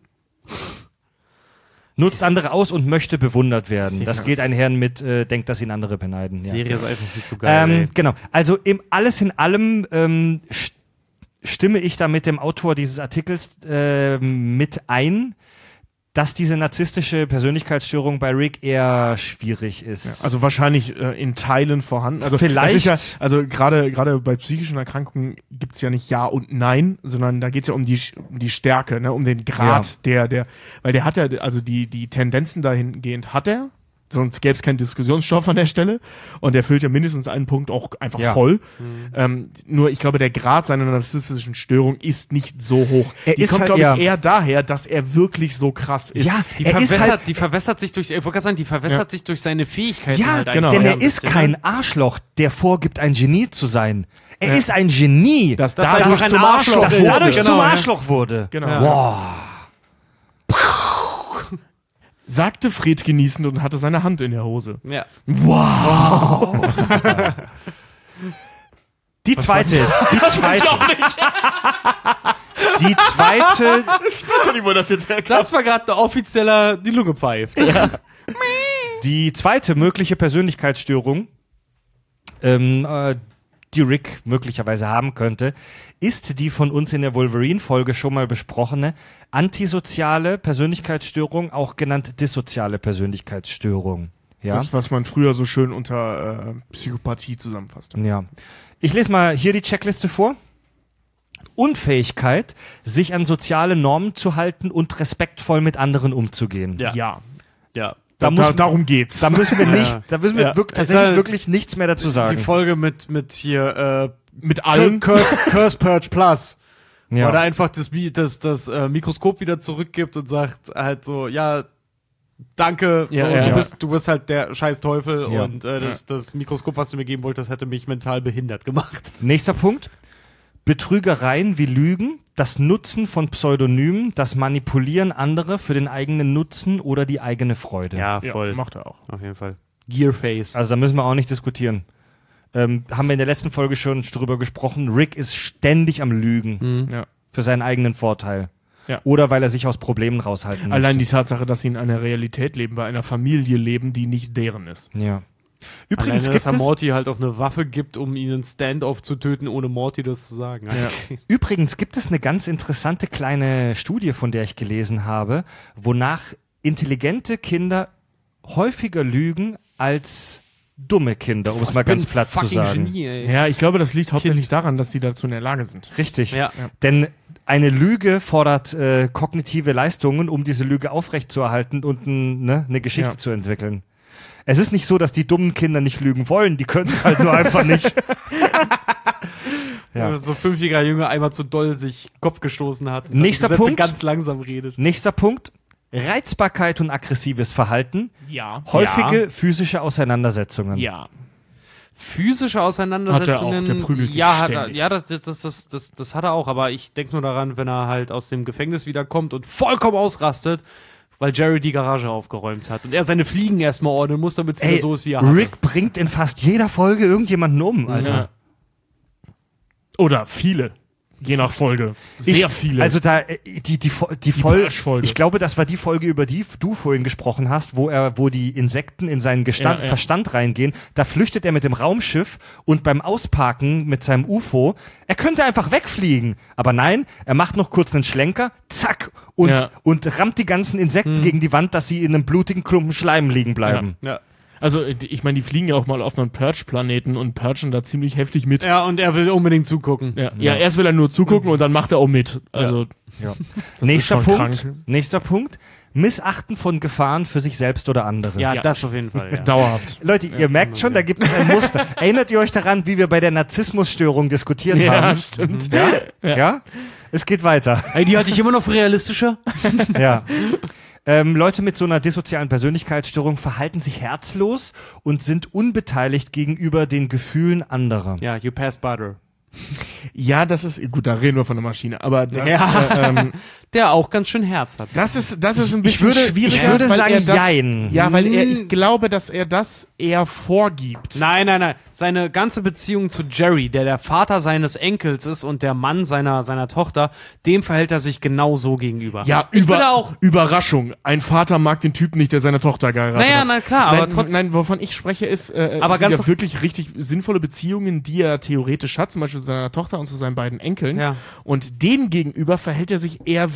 Nutzt andere aus und möchte bewundert werden. Das geht einher mit, denkt, dass ihn andere beneiden. Ja. Serie ist einfach viel zu geil. ey. Genau. Also alles in allem stimme ich da mit dem Autor dieses Artikels mit ein, dass diese narzisstische Persönlichkeitsstörung bei Rick eher schwierig ist. Also wahrscheinlich in Teilen vorhanden. Also Vielleicht- Das ist ja, also gerade bei psychischen Erkrankungen gibt's ja nicht Ja und Nein, sondern da geht's ja um die Stärke, ne, um den Grad der, weil der hat ja, also die Tendenzen dahingehend hat er, sonst gäbe es keinen Diskussionsstoff an der Stelle. Und er füllt ja mindestens einen Punkt auch einfach voll. Nur ich glaube, der Grad seiner narzisstischen Störung ist nicht so hoch. Die kommt, halt, glaube ich, eher daher, dass er wirklich so krass ist. Ja, Die verwässert sich durch durch seine Fähigkeiten. Ja, halt genau. denn Ja, er ist kein Arschloch, der vorgibt, ein Genie zu sein. Er ist ein Genie, Das dadurch dadurch zum Arschloch das wurde. dadurch Genau, zum ja. Arschloch wurde. Genau. Ja. Boah. Sagte Fred genießend und hatte seine Hand in der Hose. Ja. Wow. Die zweite. Ich weiß nicht, wo das jetzt herkam. Das war gerade offizieller die Lunge pfeift. Die zweite mögliche Persönlichkeitsstörung, die Rick möglicherweise haben könnte, ist die von uns in der Wolverine-Folge schon mal besprochene antisoziale Persönlichkeitsstörung, auch genannt dissoziale Persönlichkeitsstörung. Ja? Das, was man früher so schön unter Psychopathie zusammenfasste. Ja. Ich lese mal hier die Checkliste vor. Unfähigkeit, sich an soziale Normen zu halten und respektvoll mit anderen umzugehen. Ja. Ja. Darum geht's. Da müssen wir tatsächlich wirklich nichts mehr dazu sagen. Die Folge mit hier mit allen. Curse Purge Plus. Ja. Oder einfach das Mikroskop wieder zurückgibt und sagt halt so, ja, danke, Ja, so, ja. du bist halt der scheiß Teufel Ja. und das Mikroskop, was du mir geben wolltest, hätte mich mental behindert gemacht. Nächster Punkt. Betrügereien wie Lügen, das Nutzen von Pseudonymen, das Manipulieren anderer für den eigenen Nutzen oder die eigene Freude. Ja, macht er auch. Auf jeden Fall. Gearface. Also da müssen wir auch nicht diskutieren. Haben wir in der letzten Folge schon drüber gesprochen. Rick ist ständig am Lügen Ja. für seinen eigenen Vorteil. Ja. Oder weil er sich aus Problemen raushalten Allein die möchte. Tatsache, dass sie in einer Realität leben, bei einer Familie leben, die nicht deren ist. Ja. Übrigens, Übrigens dass gibt er es... Morty halt auch eine Waffe gibt, um ihn in Standoff zu töten, ohne Morty das zu sagen. Übrigens gibt es eine ganz interessante kleine Studie, von der ich gelesen habe, wonach intelligente Kinder häufiger lügen als dumme Kinder, um es mal ganz platt zu sagen. Genie, ey. Ja, ich glaube, das liegt hauptsächlich daran, dass sie dazu in der Lage sind. Richtig. Ja. Denn eine Lüge fordert kognitive Leistungen, um diese Lüge aufrechtzuerhalten und eine Geschichte Ja. zu entwickeln. Es ist nicht so, dass die dummen Kinder nicht lügen wollen, die können es halt nur einfach nicht. Ja. So 5-jähriger Junge einmal zu doll sich Kopf gestoßen hat. Und Nächster dann die Sätze Punkt. ganz langsam redet. Nächster Punkt. Reizbarkeit und aggressives Verhalten. Ja. Häufige physische Auseinandersetzungen. Ja. Physische Auseinandersetzungen. Hat er auch, der prügelt sich ja, hat er, ständig. ja, das hat er auch, aber ich denke nur daran, wenn er halt aus dem Gefängnis wiederkommt und vollkommen ausrastet, weil Jerry die Garage aufgeräumt hat und er seine Fliegen erstmal ordnen muss, damit es wieder so ist, wie er hat. Rick bringt in fast jeder Folge irgendjemanden um, Alter. Ja. Oder viele. Je nach Folge. Sehr viele. Also da, die Folge, Purge-Folge. ich glaube, das war die Folge, über die du vorhin gesprochen hast, wo die Insekten in seinen Ja. Verstand reingehen. Da flüchtet er mit dem Raumschiff und beim Ausparken mit seinem UFO, er könnte einfach wegfliegen. Aber nein, er macht noch kurz einen Schlenker, zack, und rammt die ganzen Insekten gegen die Wand, dass sie in einem blutigen Klumpen Schleim liegen bleiben. Ja. Also, ich meine, die fliegen ja auch mal auf einen Purge-Planeten und purgen da ziemlich heftig mit. Ja, und er will unbedingt zugucken. Ja, erst will er nur zugucken und dann macht er auch mit. Also, Ja. Nächster schon Punkt. krank. Nächster Punkt. Missachten von Gefahren für sich selbst oder andere. Ja, Ja. das auf jeden Fall. Ja. dauerhaft. Leute, ihr merkt schon, da gibt es ein Muster. Erinnert ihr euch daran, wie wir bei der Narzissmusstörung diskutiert Ja, haben? stimmt. Ja? Ja. Ja? Es geht weiter. Ey, die hatte ich immer noch für realistischer. Ja. Leute mit so einer dissozialen Persönlichkeitsstörung verhalten sich herzlos und sind unbeteiligt gegenüber den Gefühlen anderer. Ja, you pass butter. Ja, das ist, gut, da reden wir von der Maschine, aber das, Der auch ganz schön Herz hat. das ist ein bisschen würde- schwieriger. ich würde weil sagen, er das, jein. Ja, weil ich glaube, dass er das eher vorgibt. Nein. Seine ganze Beziehung zu Jerry, der Vater seines Enkels ist und der Mann seiner Tochter, dem verhält er sich genau so gegenüber. Ja, ich will auch. Überraschung. Ein Vater mag den Typen nicht, der seine Tochter geheiratet Naja, hat. na klar, aber nein, trotzdem. nein, wovon ich spreche, ist, Aber sind ganz ja wirklich richtig sinnvolle Beziehungen, die er theoretisch hat, zum Beispiel zu seiner Tochter und zu seinen beiden Enkeln. Ja. Und denen gegenüber verhält er sich eher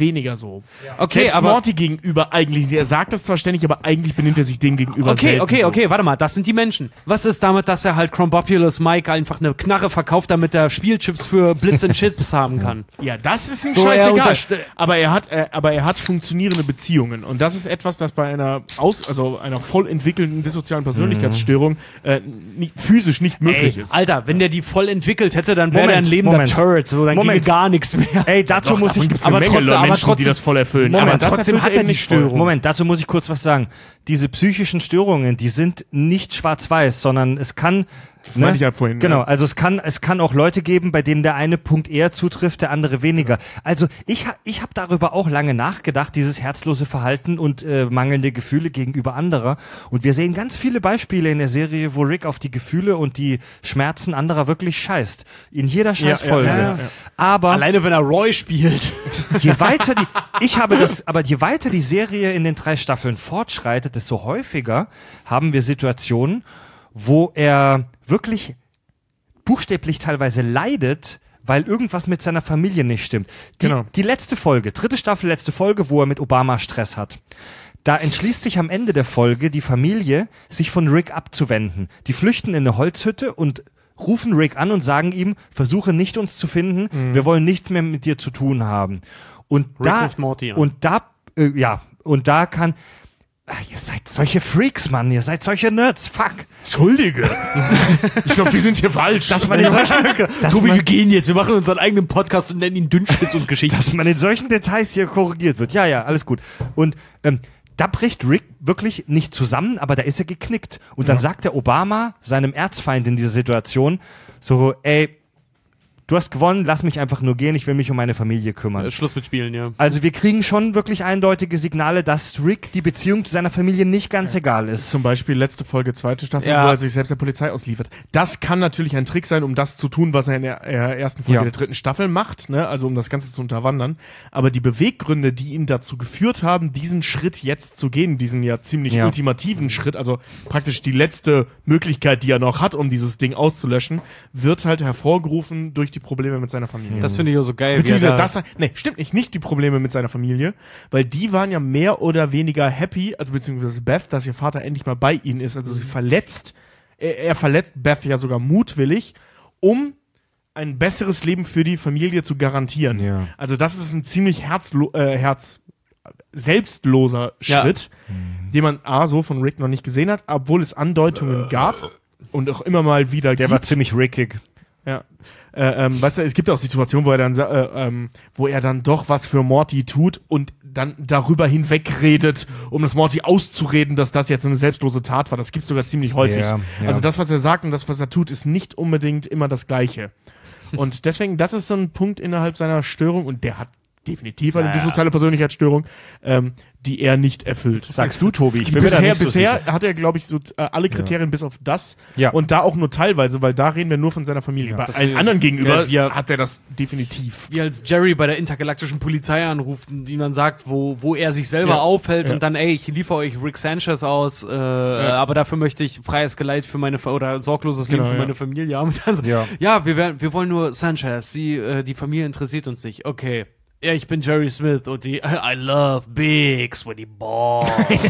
weniger so. Okay, Selbst aber Morty gegenüber eigentlich, er sagt das zwar ständig, aber eigentlich benimmt er sich dem gegenüber selten so. Warte mal, das sind die Menschen. Was ist damit, dass er halt Crumbopulous Mike einfach eine Knarre verkauft, damit er Spielchips für Blitz and Chips haben kann? Ja, das ist ihm So, er scheißegal. unterst- Aber er hat funktionierende Beziehungen. Und das ist etwas, das bei einer einer voll entwickelten dissozialen Persönlichkeitsstörung physisch nicht möglich ist. Alter, wenn der die voll entwickelt hätte, dann wäre Moment, der ein lebender Moment. Turret. So, dann ginge Moment. gar nichts mehr. Ey, dazu muss ich... Gibt's aber eine Menge trotzdem- aber Menschen, die trotzdem- das voll erfüllen. Moment, aber das trotzdem erfüllt hat er die nicht voll. Störung. Moment, dazu muss ich kurz was sagen. Diese psychischen Störungen, die sind nicht schwarz-weiß, sondern es kann... Das meinte ich ja vorhin, Genau, ja. also es kann auch Leute geben, bei denen der eine Punkt eher zutrifft, der andere weniger. Also ich habe darüber auch lange nachgedacht, dieses herzlose Verhalten und mangelnde Gefühle gegenüber anderer. Und wir sehen ganz viele Beispiele in der Serie, wo Rick auf die Gefühle und die Schmerzen anderer wirklich scheißt. In jeder scheiß Folge. ja. Aber Alleine wenn er Roy spielt. je weiter je weiter die Serie in den 3 Staffeln fortschreitet, desto häufiger haben wir Situationen, wo er wirklich buchstäblich teilweise leidet, weil irgendwas mit seiner Familie nicht stimmt. Die letzte Folge, 3. Staffel, letzte Folge, wo er mit Obama Stress hat. Da entschließt sich am Ende der Folge die Familie, sich von Rick abzuwenden. Die flüchten in eine Holzhütte und rufen Rick an und sagen ihm, versuche nicht uns zu finden, wir wollen nicht mehr mit dir zu tun haben. Und Rick ruft Morty an. Und da kann... Ihr seid solche Freaks, Mann. Ihr seid solche Nerds. Fuck. Entschuldige. Ich glaube, wir sind hier falsch. Dass man in solchen, Tobi, wir gehen jetzt. Wir machen unseren eigenen Podcast und nennen ihn Dünnschiss und Geschichte. dass man in solchen Details hier korrigiert wird. Ja, alles gut. Und da bricht Rick wirklich nicht zusammen, aber da ist er geknickt. Und dann sagt der Obama seinem Erzfeind in dieser Situation so, ey, du hast gewonnen, lass mich einfach nur gehen, ich will mich um meine Familie kümmern. Schluss mit Spielen, ja. Also wir kriegen schon wirklich eindeutige Signale, dass Rick die Beziehung zu seiner Familie nicht ganz egal ist. Zum Beispiel letzte Folge, 2. Staffel, Ja. wo er sich selbst der Polizei ausliefert. Das kann natürlich ein Trick sein, um das zu tun, was er in der ersten Folge der 3. Staffel macht, ne? Also um das Ganze zu unterwandern. Aber die Beweggründe, die ihn dazu geführt haben, diesen Schritt jetzt zu gehen, diesen ja ziemlich ultimativen Schritt, also praktisch die letzte Möglichkeit, die er noch hat, um dieses Ding auszulöschen, wird halt hervorgerufen durch die Probleme mit seiner Familie. Das finde ich auch so geil. Beziehungsweise stimmt nicht die Probleme mit seiner Familie, weil die waren ja mehr oder weniger happy, also beziehungsweise Beth, dass ihr Vater endlich mal bei ihnen ist. Also sie verletzt, er verletzt Beth ja sogar mutwillig, um ein besseres Leben für die Familie zu garantieren. Ja. Also das ist ein ziemlich selbstloser Schritt, den man so von Rick noch nicht gesehen hat, obwohl es Andeutungen gab und auch immer mal wieder Der war ziemlich rickig. ja. Weißt du, es gibt auch Situationen, wo er dann doch was für Morty tut und dann darüber hinwegredet, um das Morty auszureden, dass das jetzt eine selbstlose Tat war. Das gibt's sogar ziemlich häufig. Ja. Also das, was er sagt und das, was er tut, ist nicht unbedingt immer das Gleiche. Und deswegen, das ist so ein Punkt innerhalb seiner Störung und der hat definitiv eine dissoziale Persönlichkeitsstörung, die er nicht erfüllt. Sagst du, Tobi? Ich bin mir da nicht so sicher. Bisher hat er, glaube ich, so alle Kriterien bis auf das Ja. und da auch nur teilweise, weil da reden wir nur von seiner Familie. Bei allen anderen gegenüber hat er das definitiv. Wie als Jerry bei der intergalaktischen Polizei anruft, die man sagt, wo er sich selber aufhält und dann, ey, ich liefere euch Rick Sanchez aus, aber dafür möchte ich freies Geleit für meine oder sorgloses Leben für meine Familie haben. Also, wir wollen nur Sanchez, die Familie interessiert uns nicht. Okay. Ja, ich bin Jerry Smith und I love big sweaty balls.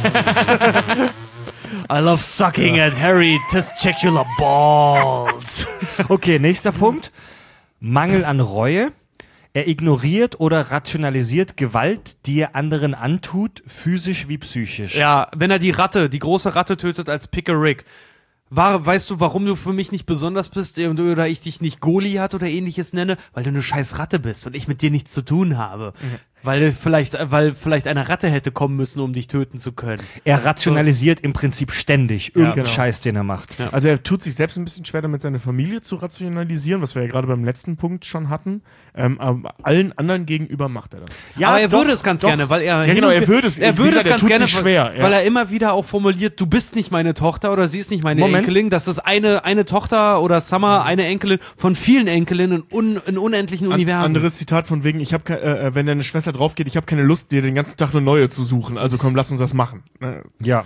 I love sucking at hairy testicular balls. Okay, nächster Punkt. Mangel an Reue. Er ignoriert oder rationalisiert Gewalt, die er anderen antut, physisch wie psychisch. Ja, wenn er die große Ratte tötet als Picker Rick. Weißt du, warum du für mich nicht besonders bist oder ich dich nicht Goliath oder ähnliches nenne? Weil du eine scheiß Ratte bist und ich mit dir nichts zu tun habe. Weil vielleicht eine Ratte hätte kommen müssen, um dich töten zu können. Er rationalisiert im Prinzip ständig irgendeinen Scheiß, den er macht. Ja. Also er tut sich selbst ein bisschen schwer damit, seine Familie zu rationalisieren, was wir ja gerade beim letzten Punkt schon hatten. Aber allen anderen gegenüber macht er das. Ja, aber er doch, würde es ganz gerne, weil er... Ja, genau, er würde es ganz tut gerne, sich schwer. weil er immer wieder auch formuliert, du bist nicht meine Tochter oder sie ist nicht meine Enkelin. Das ist eine Tochter oder Summer, eine Enkelin von vielen Enkelinnen in unendlichen Universen. Anderes Zitat von wegen, wenn deine Schwester drauf geht, ich habe keine Lust, dir den ganzen Tag eine neue zu suchen. Also komm, lass uns das machen. Ja.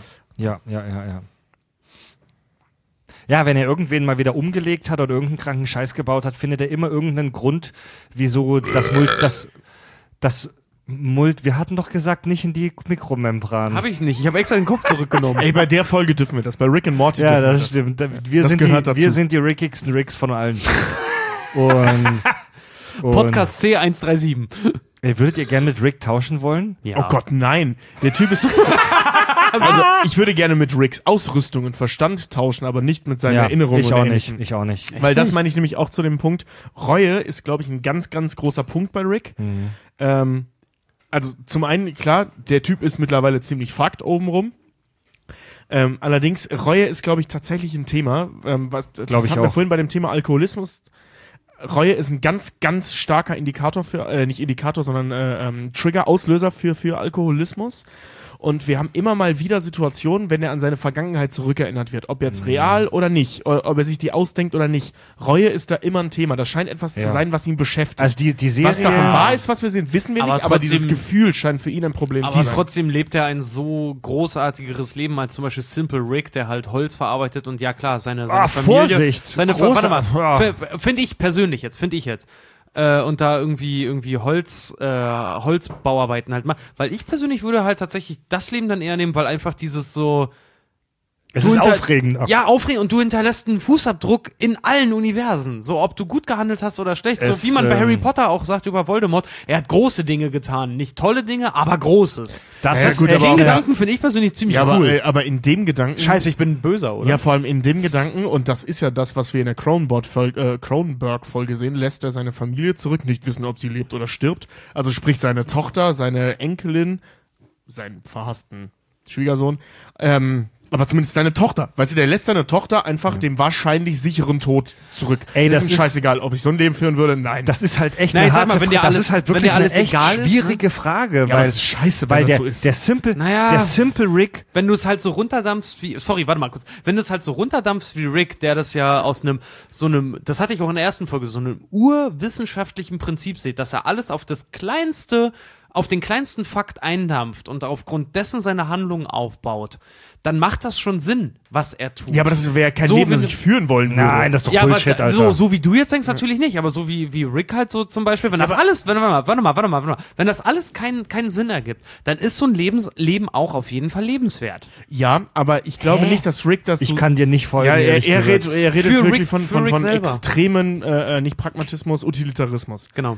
Ja, wenn er irgendwen mal wieder umgelegt hat oder irgendeinen kranken Scheiß gebaut hat, findet er immer irgendeinen Grund, wieso das Wir hatten doch gesagt, nicht in die Mikromembran. Habe ich nicht. Ich habe extra den Kopf zurückgenommen. Ey, bei der Folge dürfen wir das. Bei Rick and Morty Ja, dürfen wir das stimmt. Wir Das gehört dazu. sind die rickigsten Ricks von allen. und Podcast C137. Würdet ihr gerne mit Rick tauschen wollen? Ja. Oh Gott, nein. Der Typ ist... Also, ich würde gerne mit Ricks Ausrüstung und Verstand tauschen, aber nicht mit seiner Erinnerung ich oder auch Ähnlichem. nicht. Ich auch nicht. Weil das meine ich nämlich auch zu dem Punkt. Reue ist, glaube ich, ein ganz, ganz großer Punkt bei Rick. Also zum einen, klar, der Typ ist mittlerweile ziemlich fucked obenrum. Allerdings, Reue ist, glaube ich, tatsächlich ein Thema. Das Glaub ich hatten wir auch. vorhin bei dem Thema Alkoholismus. Reue ist ein ganz, ganz starker Indikator für, nicht Indikator, sondern Trigger, Auslöser für Alkoholismus. Und wir haben immer mal wieder Situationen, wenn er an seine Vergangenheit zurückerinnert wird, ob jetzt real oder nicht, oder ob er sich die ausdenkt oder nicht. Reue ist da immer ein Thema. Das scheint etwas zu sein, was ihn beschäftigt. Also die Serie... Was davon wahr ist, was wir sehen, wissen wir Aber nicht, aber trotzdem- dieses Gefühl scheint für ihn ein Problem zu Aber sein. trotzdem lebt er ein so großartigeres Leben als zum Beispiel Simple Rick, der halt Holz verarbeitet und ja klar, seine Familie... Vorsicht! Warte mal, Ja. finde ich persönlich jetzt. Und da irgendwie Holzbauarbeiten halt machen. Weil ich persönlich würde halt tatsächlich das Leben dann eher nehmen, weil einfach dieses so... Es Du ist hinter- aufregend. Ja, aufregend und du hinterlässt einen Fußabdruck in allen Universen. So, ob du gut gehandelt hast oder schlecht. Es, So wie man bei Harry Potter auch sagt über Voldemort, er hat große Dinge getan. Nicht tolle Dinge, aber Großes. Das Ja, ist gut, echt- aber Den auch- Gedanken finde ich persönlich ziemlich ja, cool. aber in dem Gedanken... Scheiße, ich bin ein Böser, oder? Ja, vor allem in dem Gedanken, und das ist ja das, was wir in der Cronenberg-Folge sehen, lässt er seine Familie zurück, nicht wissen, ob sie lebt oder stirbt. Also sprich seine Tochter, seine Enkelin, seinen verhassten Schwiegersohn, aber zumindest seine Tochter. Weißt du, der lässt seine Tochter einfach dem wahrscheinlich sicheren Tod zurück. Ey, das ist ihm ist- scheißegal, ob ich so ein Leben führen würde, nein. Das ist halt echt Na, eine ich sag harte mal, wenn dir Frage. Das alles- ist halt wenn wirklich dir alles eine echt egal ist, ne? schwierige Frage, aber weil, das ist scheiße, wenn weil das der, so ist. der Simple Rick, Wenn du es halt so runterdampfst wie, sorry, warte mal kurz, wenn du es halt so runterdampfst wie Rick, der das ja aus das hatte ich auch in der ersten Folge, so einem urwissenschaftlichen Prinzip sieht, dass er alles auf den kleinsten Fakt eindampft und aufgrund dessen seine Handlungen aufbaut, dann macht das schon Sinn, was er tut. Ja, aber das wäre kein So Leben, wie das du- ich führen wollen würde. nein, das ist doch ja, Bullshit, aber Alter. so wie du jetzt denkst, natürlich nicht, aber so wie Rick halt so zum Beispiel, wenn das alles, warte mal, wenn das alles keinen Sinn ergibt, dann ist so ein Leben auch auf jeden Fall lebenswert. Ja, aber ich glaube nicht, dass Rick das Ich so... kann dir nicht folgen. Ja, ehrlich er gesagt. redet Für wirklich Rick- von für Rick selber. extremen, nicht Pragmatismus, Utilitarismus. Genau.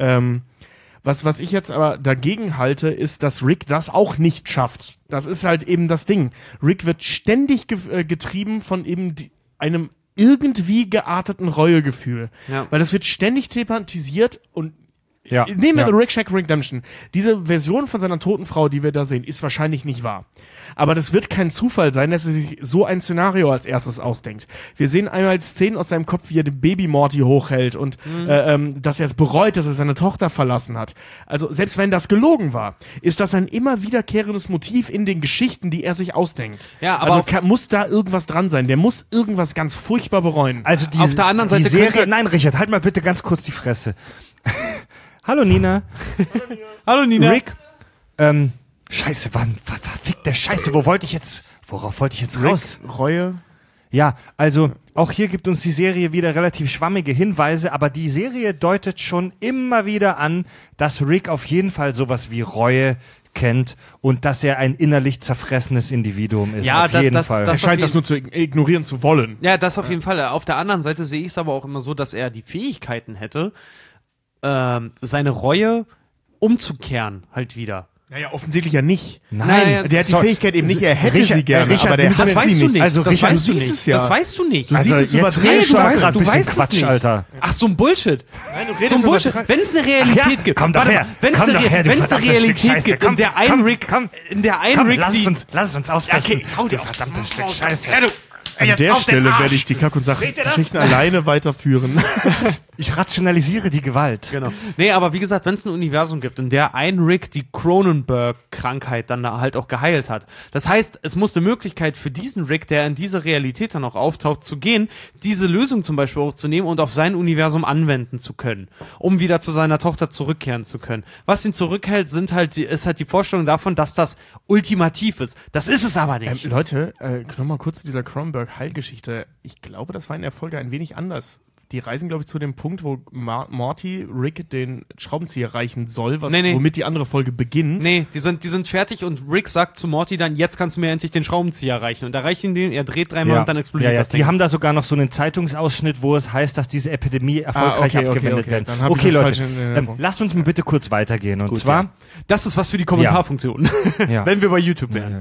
Was ich jetzt aber dagegen halte, ist, dass Rick das auch nicht schafft. Das ist halt eben das Ding. Rick wird ständig getrieben von eben einem irgendwie gearteten Reuegefühl. Ja. Weil das wird ständig thematisiert und Ja, nehmen wir ja. The Rick Shack Redemption. Diese Version von seiner toten Frau, die wir da sehen, ist wahrscheinlich nicht wahr. Aber das wird kein Zufall sein, dass er sich so ein Szenario als erstes ausdenkt. Wir sehen einmal Szenen aus seinem Kopf, wie er den Baby Morty hochhält und dass er es bereut, dass er seine Tochter verlassen hat. Also selbst wenn das gelogen war, ist das ein immer wiederkehrendes Motiv in den Geschichten, die er sich ausdenkt. Ja, aber also muss da irgendwas dran sein. Der muss irgendwas ganz furchtbar bereuen. Also die, Auf der anderen die Seite Serie, könnte- nein, Richard, halt mal bitte ganz kurz die Fresse. Hallo Nina. Hallo Nina. Rick, Scheiße, verfickte Scheiße, worauf wollte ich jetzt raus? Reue. Ja, also auch hier gibt uns die Serie wieder relativ schwammige Hinweise, aber die Serie deutet schon immer wieder an, dass Rick auf jeden Fall sowas wie Reue kennt und dass er ein innerlich zerfressenes Individuum ist. Ja, auf jeden das- Fall. Er das- scheint das nur zu ignorieren zu wollen. Ja, das auf jeden Fall. Auf der anderen Seite sehe ich es aber auch immer so, dass er die Fähigkeiten hätte, seine Reue umzukehren halt wieder. Naja, offensichtlich ja nicht. Nein, Der hat die Sorry. Fähigkeit eben nicht, er hätte Richard, sie gerne, Richard, aber der das hat Das weißt sie du nicht. Also das Richard, weißt du du siehst nicht. es ja. Das weißt du nicht. Du siehst es jetzt überdreht. redest du Du aber weißt- gerade ein du bisschen weißt es Quatsch, nicht. Alter. Ach, so ein Bullshit. Nein, du So redest ein über Bullshit. Wenn es eine Realität gibt, komm doch warte her. mal, wenn es Komm eine, doch her, du wenn es eine verdammtes Stück Realität Scheiße. gibt, Komm, in der ein komm, Rick, komm. in der ein Komm, Rick, lass die, es uns ausfechten. okay, hau dir auf. Verdammtes Stück Scheiße. Ja, du. An Jetzt der auf den Stelle Arsch. werde ich die Kack- und Seht ihr das? Sachgeschichten alleine weiterführen. Ich rationalisiere die Gewalt. Genau. Nee, aber wie gesagt, wenn es ein Universum gibt, in der ein Rick die Cronenberg-Krankheit dann da halt auch geheilt hat. Das heißt, es muss eine Möglichkeit für diesen Rick, der in diese Realität dann auch auftaucht, zu gehen, diese Lösung zum Beispiel auch zu nehmen und auf sein Universum anwenden zu können, um wieder zu seiner Tochter zurückkehren zu können. Was ihn zurückhält, ist halt die Vorstellung davon, dass das ultimativ ist. Das ist es aber nicht. Leute, nochmal kurz zu dieser Cronenberg-Heilgeschichte. Ich glaube, das war in der Folge ein wenig anders. die reisen, glaube ich, zu dem Punkt, wo Morty Rick den Schraubenzieher reichen soll, womit die andere Folge beginnt. Nee, die sind fertig und Rick sagt zu Morty dann, jetzt kannst du mir endlich den Schraubenzieher reichen. Und da reicht ihn den, er dreht dreimal und dann explodiert das Ding. Die haben da sogar noch so einen Zeitungsausschnitt, wo es heißt, dass diese Epidemie erfolgreich abgewendet wird. Okay, Leute, lasst uns mal bitte kurz weitergehen. Und zwar... Das ist was für die Kommentarfunktion, wenn wir bei YouTube wären.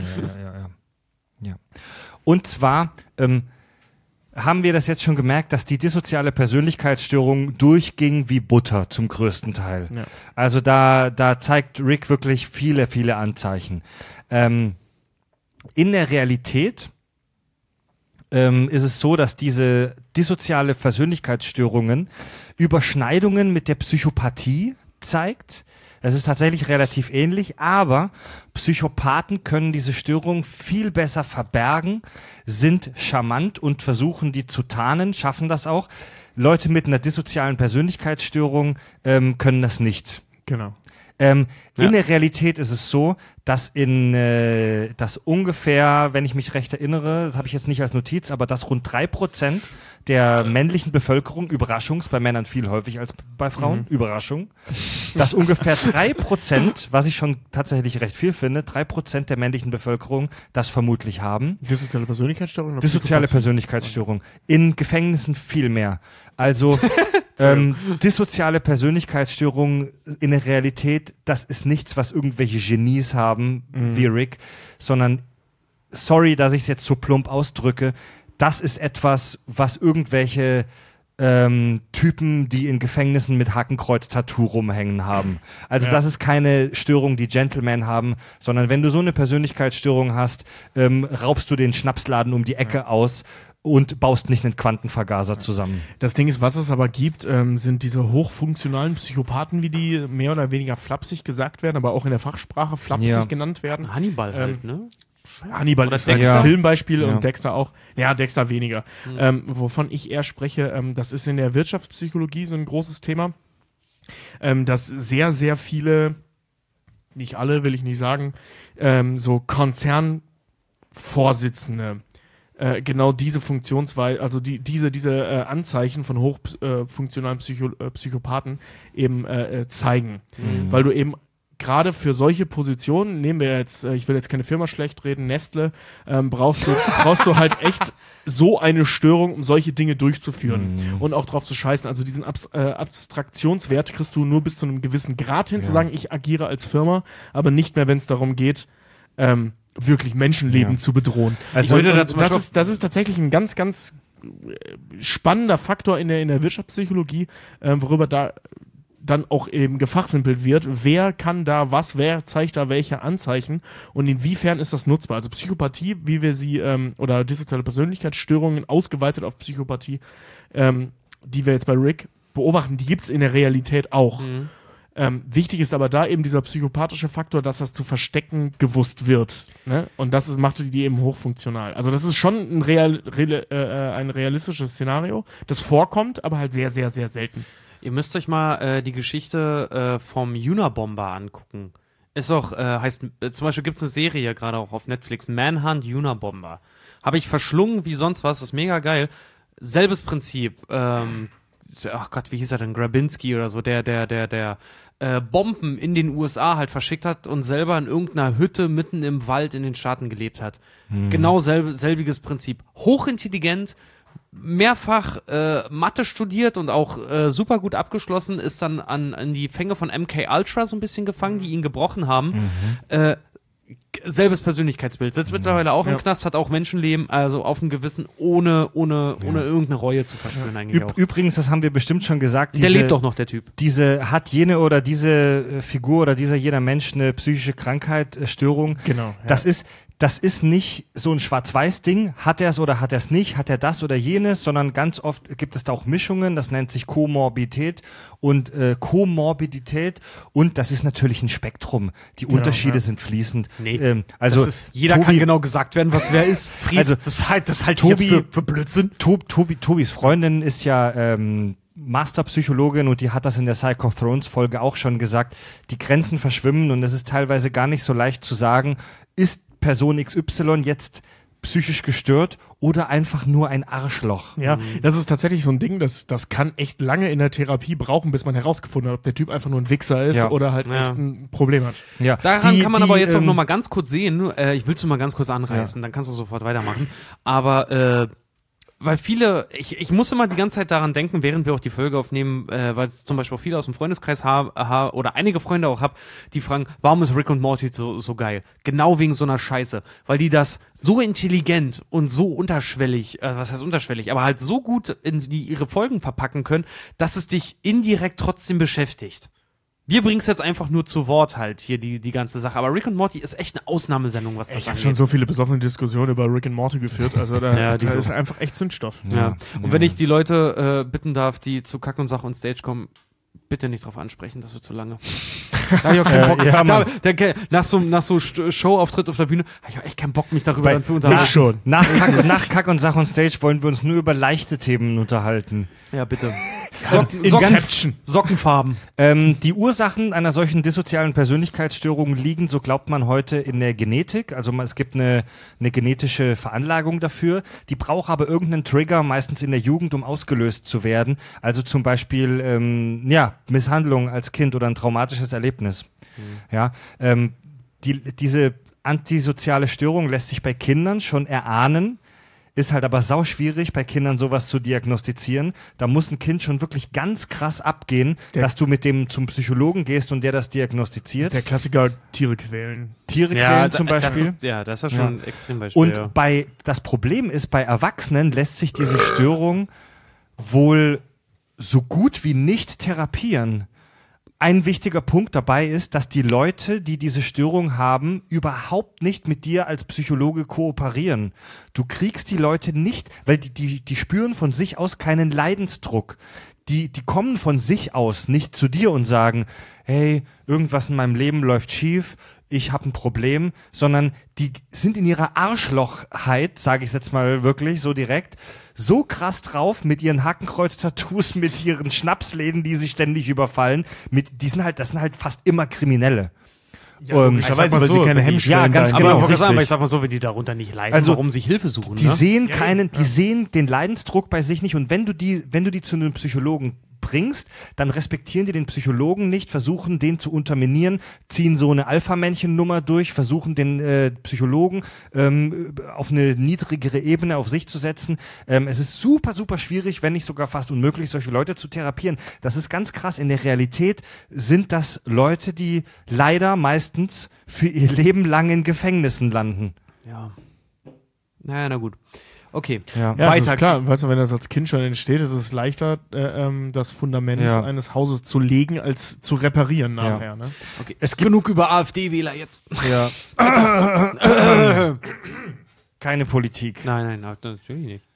Ja. Und zwar haben wir das jetzt schon gemerkt, dass die dissoziale Persönlichkeitsstörung durchging wie Butter zum größten Teil. Ja. Also da zeigt Rick wirklich viele, viele Anzeichen. In der Realität ist es so, dass diese dissoziale Persönlichkeitsstörungen Überschneidungen mit der Psychopathie zeigt. Es ist tatsächlich relativ ähnlich, aber Psychopathen können diese Störung viel besser verbergen, sind charmant und versuchen, die zu tarnen, schaffen das auch. Leute mit einer dissozialen Persönlichkeitsstörung können das nicht. Genau. In der Realität ist es so, dass dass ungefähr, wenn ich mich recht erinnere, das habe ich jetzt nicht als Notiz, aber dass rund 3% der männlichen Bevölkerung, bei Männern viel häufig als bei Frauen, Überraschung, dass ungefähr 3%, was ich schon tatsächlich recht viel finde, 3% der männlichen Bevölkerung das vermutlich haben. Dissoziale Persönlichkeitsstörung? Dissoziale Persönlichkeitsstörung. In Gefängnissen viel mehr. Also dissoziale Persönlichkeitsstörungen in der Realität, das ist nichts, was irgendwelche Genies haben, wie Rick, sondern, sorry, dass ich es jetzt so plump ausdrücke, das ist etwas, was irgendwelche Typen, die in Gefängnissen mit Hakenkreuz-Tattoo rumhängen haben. Also das ist keine Störung, die Gentlemen haben, sondern wenn du so eine Persönlichkeitsstörung hast, raubst du den Schnapsladen um die Ecke aus und baust nicht einen Quantenvergaser zusammen. Das Ding ist, was es aber gibt, sind diese hochfunktionalen Psychopathen, wie die mehr oder weniger flapsig gesagt werden, aber auch in der Fachsprache flapsig genannt werden. Hannibal halt, ne? Hannibal ist ein Filmbeispiel und Dexter auch. Ja, Dexter weniger. Wovon ich eher spreche, das ist in der Wirtschaftspsychologie so ein großes Thema, dass sehr, sehr viele, nicht alle, will ich nicht sagen, so Konzernvorsitzende genau diese Funktionsweise, also diese Anzeichen von hochfunktionalen Psychopathen eben zeigen. Weil du eben gerade für solche Positionen, nehmen wir jetzt, ich will jetzt keine Firma schlecht reden, Nestle, brauchst du halt echt so eine Störung, um solche Dinge durchzuführen und auch drauf zu scheißen. Also diesen Abstraktionswert kriegst du nur bis zu einem gewissen Grad hin, zu sagen, ich agiere als Firma, aber nicht mehr, wenn es darum geht, wirklich Menschenleben zu bedrohen. Also das ist tatsächlich ein ganz, ganz spannender Faktor in der Wirtschaftspsychologie, worüber da dann auch eben gefachsimpelt wird, wer kann da was, wer zeigt da welche Anzeichen und inwiefern ist das nutzbar. Also Psychopathie, wie wir sie, oder dissoziale Persönlichkeitsstörungen ausgeweitet auf Psychopathie, die wir jetzt bei Rick beobachten, die gibt's in der Realität auch. Wichtig ist aber da eben dieser psychopathische Faktor, dass das zu verstecken gewusst wird. Ne? Und das macht die eben hochfunktional. Also das ist schon ein realistisches Szenario, das vorkommt, aber halt sehr, sehr, sehr selten. Ihr müsst euch mal die Geschichte vom Unabomber angucken. Ist auch, zum Beispiel gibt es eine Serie gerade auch auf Netflix, Manhunt Unabomber. Habe ich verschlungen wie sonst was, ist mega geil. Selbes Prinzip. Ach Gott, wie hieß er denn? Grabinski oder so, der Bomben in den USA halt verschickt hat und selber in irgendeiner Hütte mitten im Wald in den Staaten gelebt hat. Genau selbiges Prinzip. Hochintelligent, mehrfach Mathe studiert und auch super gut abgeschlossen, ist dann an die Fänge von MK Ultra so ein bisschen gefangen, die ihn gebrochen haben. Selbes Persönlichkeitsbild. Sitzt mittlerweile auch im Knast, hat auch Menschenleben, also auf dem Gewissen, ohne irgendeine Reue zu verspüren eigentlich auch. Übrigens, das haben wir bestimmt schon gesagt. Der lebt doch noch, der Typ. Hat jene oder diese Figur oder jeder Mensch eine psychische Krankheit, Störung. Genau. Ja. Das ist nicht so ein Schwarz-Weiß-Ding, hat er es oder hat er es nicht, hat er das oder jenes, sondern ganz oft gibt es da auch Mischungen, das nennt sich Komorbidität und und das ist natürlich ein Spektrum. Die Unterschiede sind fließend. Nee, jeder kann genau gesagt werden, was wer ist. Fried, also, das halte ich jetzt für Blödsinn. Tobis Freundin ist ja Masterpsychologin und die hat das in der Psych of Thrones Folge auch schon gesagt, die Grenzen verschwimmen und es ist teilweise gar nicht so leicht zu sagen, ist Person XY jetzt psychisch gestört oder einfach nur ein Arschloch. Ja, das ist tatsächlich so ein Ding, das kann echt lange in der Therapie brauchen, bis man herausgefunden hat, ob der Typ einfach nur ein Wichser ist oder halt echt ein Problem hat. Ja. Daran kann man aber jetzt auch noch mal ganz kurz sehen, ich will es nur mal ganz kurz anreißen, dann kannst du sofort weitermachen, aber weil viele, ich muss immer die ganze Zeit daran denken, während wir auch die Folge aufnehmen, weil es zum Beispiel auch viele aus dem Freundeskreis oder einige Freunde auch habe, die fragen, warum ist Rick und Morty so geil? Genau wegen so einer Scheiße. Weil die das so intelligent und so unterschwellig, was heißt unterschwellig, aber halt so gut in ihre Folgen verpacken können, dass es dich indirekt trotzdem beschäftigt. Wir bringen es jetzt einfach nur zu Wort halt, hier die ganze Sache. Aber Rick und Morty ist echt eine Ausnahmesendung, was das Ich habe angeht. schon so viele besoffene Diskussionen über Rick und Morty geführt, also da ist einfach echt Zündstoff. Ja. Und wenn ich die Leute bitten darf, die zu Kack und Sach und Stage kommen, bitte nicht drauf ansprechen, das wird zu lange. Da hab ich auch keinen Bock. Nach so Showauftritt auf der Bühne habe ich auch echt keinen Bock, mich darüber dann zu unterhalten. Nach Kack und Sach und Stage wollen wir uns nur über leichte Themen unterhalten. Ja, bitte. Sockenfarben. Die Ursachen einer solchen dissozialen Persönlichkeitsstörung liegen, so glaubt man heute, in der Genetik. Also es gibt eine genetische Veranlagung dafür. Die braucht aber irgendeinen Trigger, meistens in der Jugend, um ausgelöst zu werden. Also zum Beispiel Misshandlung als Kind oder ein traumatisches Erlebnis. Ja, diese antisoziale Störung lässt sich bei Kindern schon erahnen. Ist halt aber sauschwierig, bei Kindern sowas zu diagnostizieren. Da muss ein Kind schon wirklich ganz krass abgehen, dass du mit dem zum Psychologen gehst und der das diagnostiziert. Der Klassiker, Tiere quälen. Tiere quälen zum Beispiel. Das ist ja schon ein Extrembeispiel. Und das Problem ist, bei Erwachsenen lässt sich diese Störung wohl so gut wie nicht therapieren. Ein wichtiger Punkt dabei ist, dass die Leute, die diese Störung haben, überhaupt nicht mit dir als Psychologe kooperieren. Du kriegst die Leute nicht, weil die spüren von sich aus keinen Leidensdruck. Die kommen von sich aus nicht zu dir und sagen, hey, irgendwas in meinem Leben läuft schief, ich habe ein Problem, sondern die sind in ihrer Arschlochheit, sage ich jetzt mal wirklich so direkt, so krass drauf mit ihren Hakenkreuz-Tattoos, mit ihren Schnapsläden, die sie ständig überfallen, das sind halt fast immer Kriminelle. Ja, logischerweise, weil sie keine Hemmschwellen Ja, ganz haben. genau. Aber ich sag mal so, wenn die darunter nicht leiden, Also, warum sich Hilfe suchen, Die sehen die sehen den Leidensdruck bei sich nicht und wenn du die zu einem Psychologen bringst, dann respektieren die den Psychologen nicht, versuchen den zu unterminieren, ziehen so eine Alpha-Männchen-Nummer durch, versuchen den Psychologen auf eine niedrigere Ebene auf sich zu setzen. Es ist super, super schwierig, wenn nicht sogar fast unmöglich, solche Leute zu therapieren. Das ist ganz krass. In der Realität sind das Leute, die leider meistens für ihr Leben lang in Gefängnissen landen. Ja. Naja, na gut. Okay. Ja, das ist klar. Weißt du, wenn das als Kind schon entsteht, ist es leichter, das Fundament eines Hauses zu legen, als zu reparieren nachher. Ja. Ne? Okay. Es gibt genug über AfD-Wähler jetzt. Ja. Keine Politik. Nein, natürlich nicht.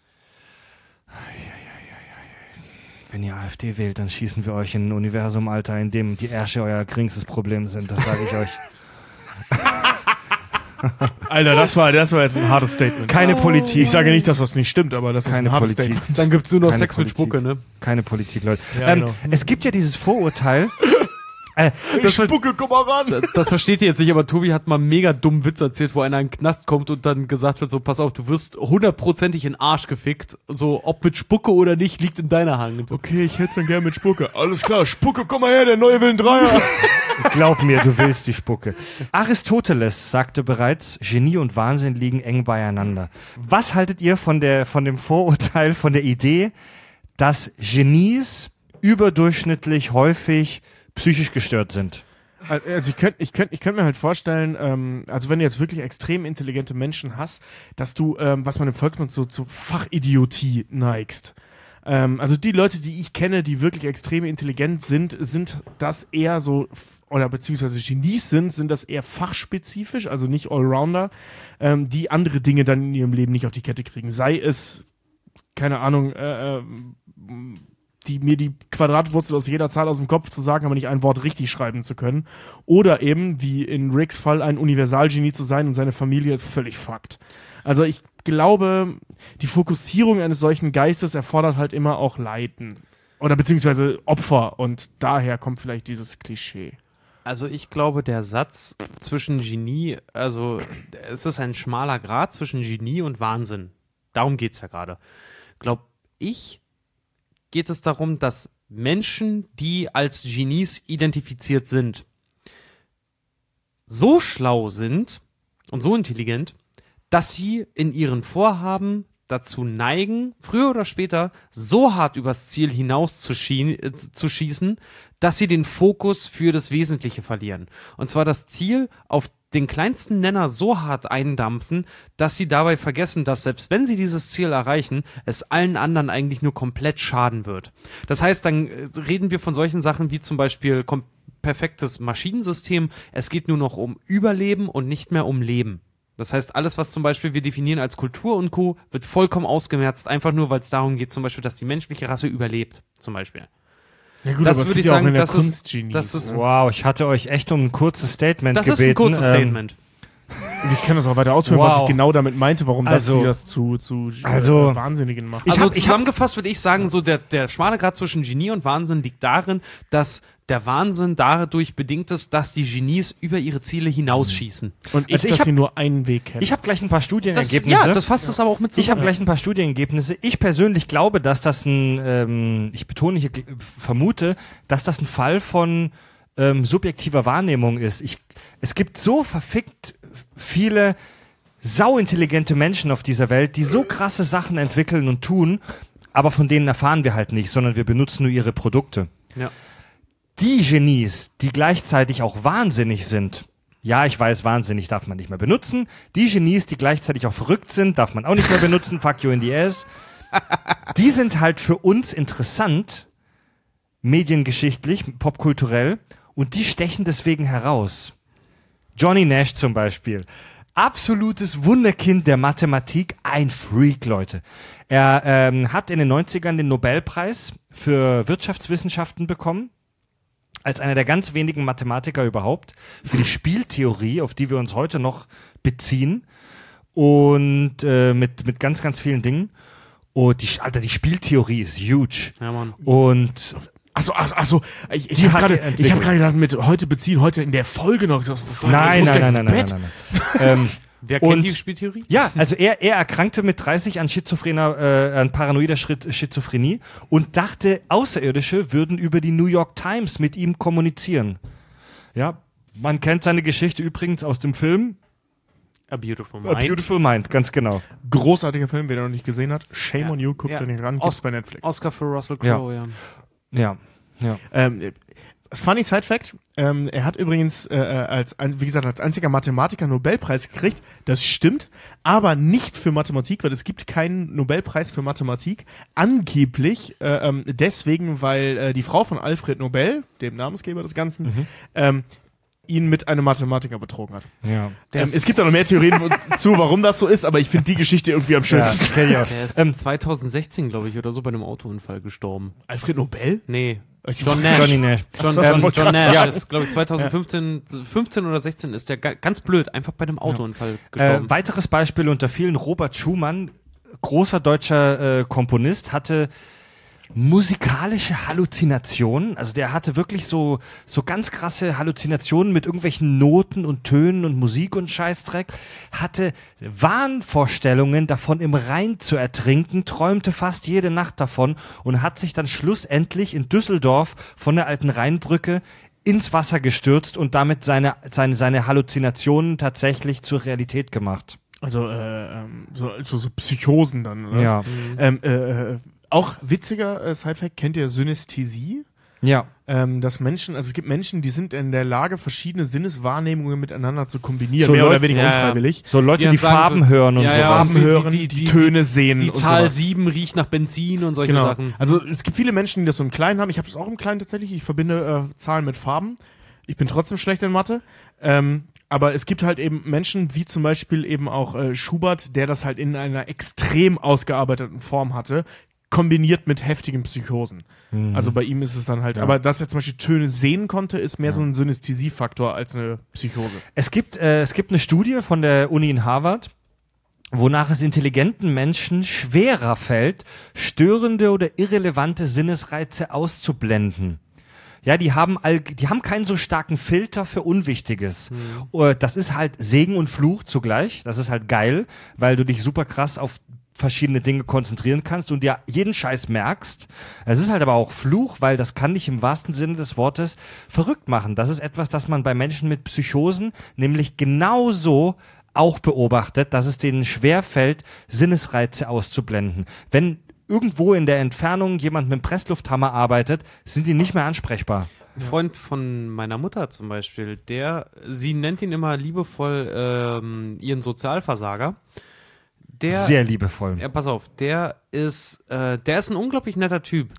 Wenn ihr AfD wählt, dann schießen wir euch in ein Universum, Alter, in dem die Ärsche euer geringstes Problem sind. Das sage ich euch. Alter, das war jetzt ein hartes Statement. Keine Politik. Ich sage nicht, dass das nicht stimmt, aber das ist ein hartes Statement. Dann gibt's nur noch Keine Sex mit Politik. Spucke, ne? Keine Politik, Leute. Ja, genau. Es gibt ja dieses Vorurteil. Spucke, komm mal ran! Das versteht ihr jetzt nicht, aber Tobi hat mal einen mega dummen Witz erzählt, wo einer in den Knast kommt und dann gesagt wird, so, pass auf, du wirst 100%ig in den Arsch gefickt. So, ob mit Spucke oder nicht, liegt in deiner Hand. Okay, ich hätte es dann gern mit Spucke. Alles klar, Spucke, komm mal her, der neue will einen Dreier. Glaub mir, du willst die Spucke. Aristoteles sagte bereits, Genie und Wahnsinn liegen eng beieinander. Was haltet ihr von dem Vorurteil, von der Idee, dass überdurchschnittlich häufig psychisch gestört sind? Also ich könnt mir halt vorstellen, also wenn du jetzt wirklich extrem intelligente Menschen hast, dass du, was man im Volksmund so zu Fachidiotie neigst. Also die Leute, die ich kenne, die wirklich extrem intelligent sind das eher so, oder beziehungsweise Genies sind das eher fachspezifisch, also nicht Allrounder, die andere Dinge dann in ihrem Leben nicht auf die Kette kriegen. Sei es, keine Ahnung, mir die Quadratwurzel aus jeder Zahl aus dem Kopf zu sagen, aber nicht ein Wort richtig schreiben zu können. Oder eben, wie in Ricks Fall, ein Universalgenie zu sein und seine Familie ist völlig fucked. Also ich glaube, die Fokussierung eines solchen Geistes erfordert halt immer auch Leiden. Oder beziehungsweise Opfer. Und daher kommt vielleicht dieses Klischee. Also ich glaube, der Satz zwischen Genie, also es ist ein schmaler Grat zwischen Genie und Wahnsinn. Darum geht es ja gerade. Glaube ich, geht es darum, dass Menschen, die als Genies identifiziert sind, so schlau sind und so intelligent, dass sie in ihren Vorhaben dazu neigen, früher oder später so hart übers Ziel hinaus zu schießen, dass sie den Fokus für das Wesentliche verlieren. Und zwar das Ziel auf den kleinsten Nenner so hart eindampfen, dass sie dabei vergessen, dass selbst wenn sie dieses Ziel erreichen, es allen anderen eigentlich nur komplett schaden wird. Das heißt, dann reden wir von solchen Sachen wie zum Beispiel perfektes Maschinensystem. Es geht nur noch um Überleben und nicht mehr um Leben. Das heißt, alles, was zum Beispiel wir definieren als Kultur und Co., wird vollkommen ausgemerzt, einfach nur, weil es darum geht, zum Beispiel, dass die menschliche Rasse überlebt, zum Beispiel. Ja gut, Das aber es würde gibt ich ja auch sagen, in der das Kunst ist- Genies. das ist- Wow, ich hatte euch echt um ein kurzes Statement Das gebeten. ist ein kurzes Statement. Wir können das auch weiter ausführen, was Wow. ich genau damit meinte, warum Also- das zu Wahnsinnigen macht. Also hab- zusammengefasst würde ich sagen, so der schmale Grad zwischen Genie und Wahnsinn liegt darin, dass der Wahnsinn dadurch bedingt ist, dass die Genies über ihre Ziele hinausschießen. Und Also ich dass hab- sie nur einen Weg kennen. Ich habe gleich ein paar Studienergebnisse. Ja, das fasst es aber auch mit Ich habe zusammen. gleich ein paar Studienergebnisse. Ich persönlich glaube, dass das ich betone hier, vermute, dass das ein Fall von subjektiver Wahrnehmung ist. Es gibt so verfickt viele sauintelligente Menschen auf dieser Welt, die so krasse Sachen entwickeln und tun, aber von denen erfahren wir halt nicht, sondern wir benutzen nur ihre Produkte. Ja. Die Genies, die gleichzeitig auch wahnsinnig sind, ja, ich weiß, wahnsinnig darf man nicht mehr benutzen. Die Genies, die gleichzeitig auch verrückt sind, darf man auch nicht mehr benutzen. Fuck you in the ass. Die sind halt für uns interessant, mediengeschichtlich, popkulturell, und die stechen deswegen heraus. Johnny Nash zum Beispiel. Absolutes Wunderkind der Mathematik, ein Freak, Leute. Er hat in den 90ern den Nobelpreis für Wirtschaftswissenschaften bekommen, als einer der ganz wenigen Mathematiker überhaupt, für die Spieltheorie, auf die wir uns heute noch beziehen, und mit ganz, ganz vielen Dingen. Und die Spieltheorie ist huge. Ja, Mann. Und Achso, ich Die habe hat die gerade Entwicklung. gedacht, mit heute beziehen, heute in der Folge noch. Ich nein. muss gleich ins Bett. Wer Und- kennt die Spieltheorie? Ja, also er erkrankte mit 30 an an paranoider Schizophrenie und dachte, Außerirdische würden über die New York Times mit ihm kommunizieren. Ja, man kennt seine Geschichte übrigens aus dem Film A Beautiful A Mind. Beautiful Mind, ganz genau. Großartiger Film, wer den noch nicht gesehen hat. Shame Ja. on you, guckt Ja. den nicht ran, gibt's bei Netflix. Oscar für Russell Crowe, ja. Ja. Funny Side Fact, er hat übrigens als einziger Mathematiker einen Nobelpreis gekriegt. Das stimmt, aber nicht für Mathematik, weil es gibt keinen Nobelpreis für Mathematik. Angeblich deswegen, weil die Frau von Alfred Nobel, dem Namensgeber des Ganzen, ihn mit einem Mathematiker betrogen hat. Ja. Es gibt da noch mehr Theorien zu, warum das so ist, aber ich finde die Geschichte irgendwie am schönsten. kenn ich auch. Der ist Ähm, 2016, glaube ich, oder so bei einem Autounfall gestorben. Alfred Nobel? Nee. John Nash. Johnny Nash. John wollte grad Nash sagen. ist, glaube ich, 2015 oder 16 ist der ganz blöd, einfach bei einem Autounfall gestorben. Weiteres Beispiel unter vielen, Robert Schumann, großer deutscher Komponist, hatte musikalische Halluzinationen. Also der hatte wirklich so ganz krasse Halluzinationen mit irgendwelchen Noten und Tönen und Musik und Scheißdreck, hatte Wahnvorstellungen davon, im Rhein zu ertrinken, träumte fast jede Nacht davon und hat sich dann schlussendlich in Düsseldorf von der alten Rheinbrücke ins Wasser gestürzt und damit seine Halluzinationen tatsächlich zur Realität gemacht. Also so Psychosen dann, oder? Ja. Auch witziger Sidefact, kennt ihr Synästhesie? Ja. Dass Menschen, also es gibt Menschen, die sind in der Lage, verschiedene Sinneswahrnehmungen miteinander zu kombinieren, So mehr oder Leute- weniger Ja, unfreiwillig. So Leute, Die die sagen Farben so- hören und Ja, so. ja. Farben die- hören, die- die die- Töne sehen Die und Zahl sowas. 7 riecht nach Benzin und solche Genau. Sachen. Also es gibt viele Menschen, die das so im Kleinen haben. Ich habe das auch im Kleinen tatsächlich. Ich verbinde Zahlen mit Farben. Ich bin trotzdem schlecht in Mathe. Aber es gibt halt eben Menschen, wie zum Beispiel eben auch Schubert, der das halt in einer extrem ausgearbeiteten Form hatte, kombiniert mit heftigen Psychosen. Also bei ihm ist es dann halt, aber dass er zum Beispiel Töne sehen konnte, ist mehr so ein Synästhesiefaktor als eine Psychose. Es gibt eine Studie von der Uni in Harvard, wonach es intelligenten Menschen schwerer fällt, störende oder irrelevante Sinnesreize auszublenden. Ja, die haben keinen so starken Filter für Unwichtiges. Das ist halt Segen und Fluch zugleich. Das ist halt geil, weil du dich super krass auf verschiedene Dinge konzentrieren kannst und dir jeden Scheiß merkst. Es ist halt aber auch Fluch, weil das kann dich im wahrsten Sinne des Wortes verrückt machen. Das ist etwas, das man bei Menschen mit Psychosen nämlich genauso auch beobachtet, dass es denen schwerfällt, Sinnesreize auszublenden. Wenn irgendwo in der Entfernung jemand mit dem Presslufthammer arbeitet, sind die nicht mehr ansprechbar. Ein Freund von meiner Mutter zum Beispiel, sie nennt ihn immer liebevoll ihren Sozialversager. Sehr liebevoll. Ja, pass auf, der ist ein unglaublich netter Typ.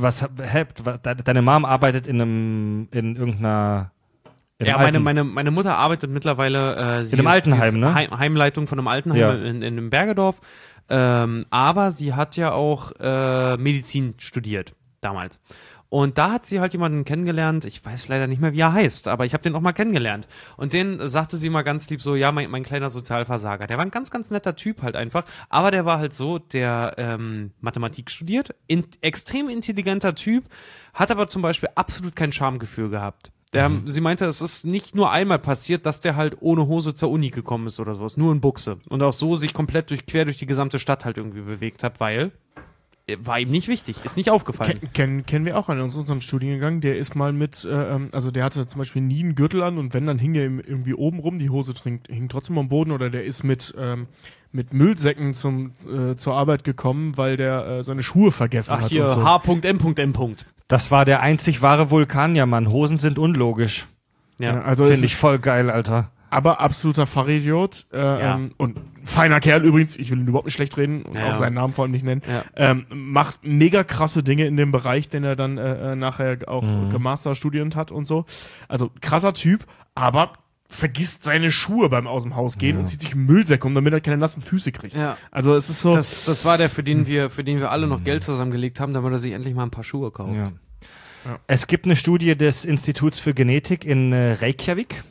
Deine Mom arbeitet in irgendeiner... Ja, meine Mutter arbeitet mittlerweile in einem Altenheim, ne? Heimleitung von einem Altenheim in einem Bergedorf. Aber sie hat ja auch Medizin studiert damals. Und da hat sie halt jemanden kennengelernt, ich weiß leider nicht mehr, wie er heißt, aber ich habe den auch mal kennengelernt. Und den sagte sie mal ganz lieb so, ja, mein kleiner Sozialversager. Der war ein ganz, ganz netter Typ halt einfach, aber der war halt so, der Mathematik studiert, extrem intelligenter Typ, hat aber zum Beispiel absolut kein Schamgefühl gehabt. Sie meinte, es ist nicht nur einmal passiert, dass der halt ohne Hose zur Uni gekommen ist oder sowas, nur in Buchse. Und auch so sich komplett quer durch die gesamte Stadt halt irgendwie bewegt hat, weil war ihm nicht wichtig, ist nicht aufgefallen. Kennen wir auch einen aus unserem Studiengang, der ist mal mit, also der hatte zum Beispiel nie einen Gürtel an und wenn, dann hing er irgendwie oben rum, die Hose hing trotzdem am Boden oder der ist mit Müllsäcken zur Arbeit gekommen, weil der seine Schuhe vergessen hat. Hier, und so. H.M.M. Das war der einzig wahre Vulkanier-Mann. Hosen sind unlogisch. Ja, also finde ich voll geil, Alter. Aber absoluter Fachidiot und feiner Kerl übrigens, ich will ihn überhaupt nicht schlecht reden und auch seinen Namen vor allem nicht nennen, macht mega krasse Dinge in dem Bereich, den er dann nachher auch gemasterstudierend hat und so. Also krasser Typ, aber vergisst seine Schuhe beim aus dem Haus gehen und zieht sich Müllsäcke um, damit er keine nassen Füße kriegt. Ja. Also es ist so... Das war der, für den wir alle noch Geld zusammengelegt haben, damit er sich endlich mal ein paar Schuhe kauft. Ja. Es gibt eine Studie des Instituts für Genetik in Reykjavik,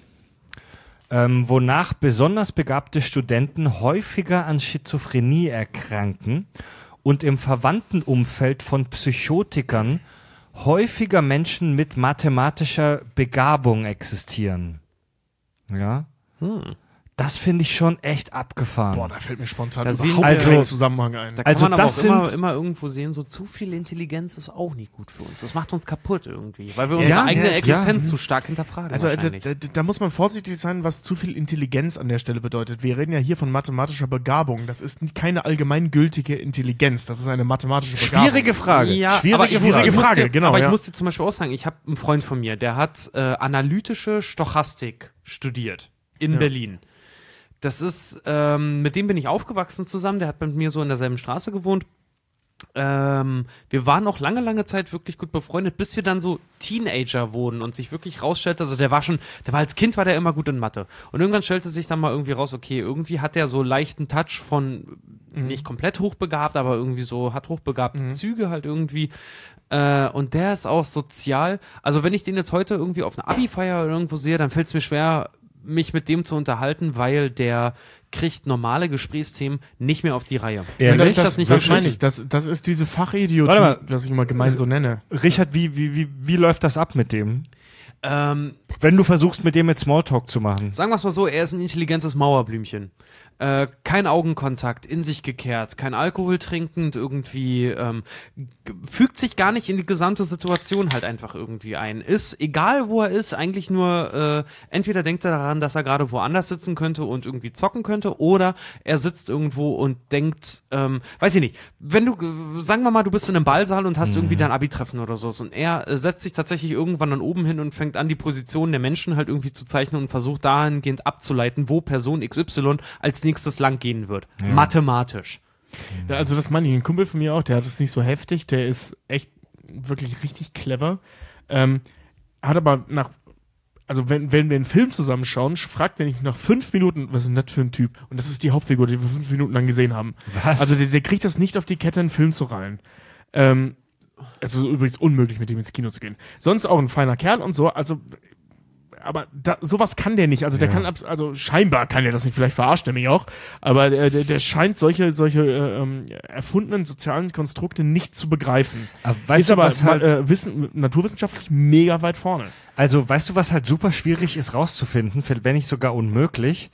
wonach besonders begabte Studenten häufiger an Schizophrenie erkranken und im verwandten Umfeld von Psychotikern häufiger Menschen mit mathematischer Begabung existieren. Ja? Das finde ich schon echt abgefahren. Boah, da fällt mir spontan Da überhaupt kein Zusammenhang ein. Da kann man aber auch immer irgendwo sehen, so zu viel Intelligenz ist auch nicht gut für uns. Das macht uns kaputt irgendwie, weil wir unsere eigene Existenz zu stark hinterfragen. Also da muss man vorsichtig sein, was zu viel Intelligenz an der Stelle bedeutet. Wir reden ja hier von mathematischer Begabung. Das ist keine allgemeingültige Intelligenz. Das ist eine mathematische Begabung. Schwierige Frage. Ja, schwierige Frage, genau. Aber ich muss dir zum Beispiel auch sagen, ich habe einen Freund von mir, der hat analytische Stochastik studiert in Berlin. Das ist, mit dem bin ich aufgewachsen zusammen, der hat mit mir so in derselben Straße gewohnt. Wir waren auch lange Zeit wirklich gut befreundet, bis wir dann so Teenager wurden und sich wirklich rausstellte, also der war als Kind war der immer gut in Mathe. Und irgendwann stellte sich dann mal irgendwie raus, okay, irgendwie hat der so leichten Touch von, nicht komplett hochbegabt, aber irgendwie so, hat hochbegabte Züge halt irgendwie. Und der ist auch sozial, also wenn ich den jetzt heute irgendwie auf einer Abi-Feier oder irgendwo sehe, dann fällt es mir schwer, mich mit dem zu unterhalten, weil der kriegt normale Gesprächsthemen nicht mehr auf die Reihe. Ehrlich? Das meine ich. Das ist diese Fachidiotie, was ich immer gemein so nenne. Richard, wie läuft das ab mit dem? Wenn du versuchst, mit dem jetzt Smalltalk zu machen. Sagen wir es mal so, er ist ein intelligentes Mauerblümchen. Kein Augenkontakt, in sich gekehrt, kein Alkohol trinkend, irgendwie fügt sich gar nicht in die gesamte Situation halt einfach irgendwie ein. Ist, egal wo er ist, eigentlich nur, entweder denkt er daran, dass er gerade woanders sitzen könnte und irgendwie zocken könnte, oder er sitzt irgendwo und denkt, weiß ich nicht, wenn du, sagen wir mal, du bist in einem Ballsaal und hast irgendwie dein Abi-Treffen oder so, und er setzt sich tatsächlich irgendwann dann oben hin und fängt an, die Position der Menschen halt irgendwie zu zeichnen und versucht dahingehend abzuleiten, wo Person XY als nächstes lang gehen wird. Ja. Mathematisch. Ja, also das meine ich. Ein Kumpel von mir auch, der hat es nicht so heftig, der ist echt wirklich richtig clever. Hat aber also wenn wir einen Film zusammenschauen, fragt er nicht nach 5 Minuten, was ist denn das für ein Typ? Und das ist die Hauptfigur, die wir 5 Minuten lang gesehen haben. Was? Also der kriegt das nicht auf die Kette, einen Film zu rallen. Es ist übrigens unmöglich, mit dem ins Kino zu gehen. Sonst auch ein feiner Kerl und so, also aber sowas kann der nicht. Also der kann, also scheinbar kann der das nicht, vielleicht verarscht er mich auch, aber der scheint solche erfundenen sozialen Konstrukte nicht zu begreifen. Aber weißt ist du, aber was halt, naturwissenschaftlich mega weit vorne. also weißt du, was halt super schwierig ist rauszufinden, wenn nicht sogar unmöglich?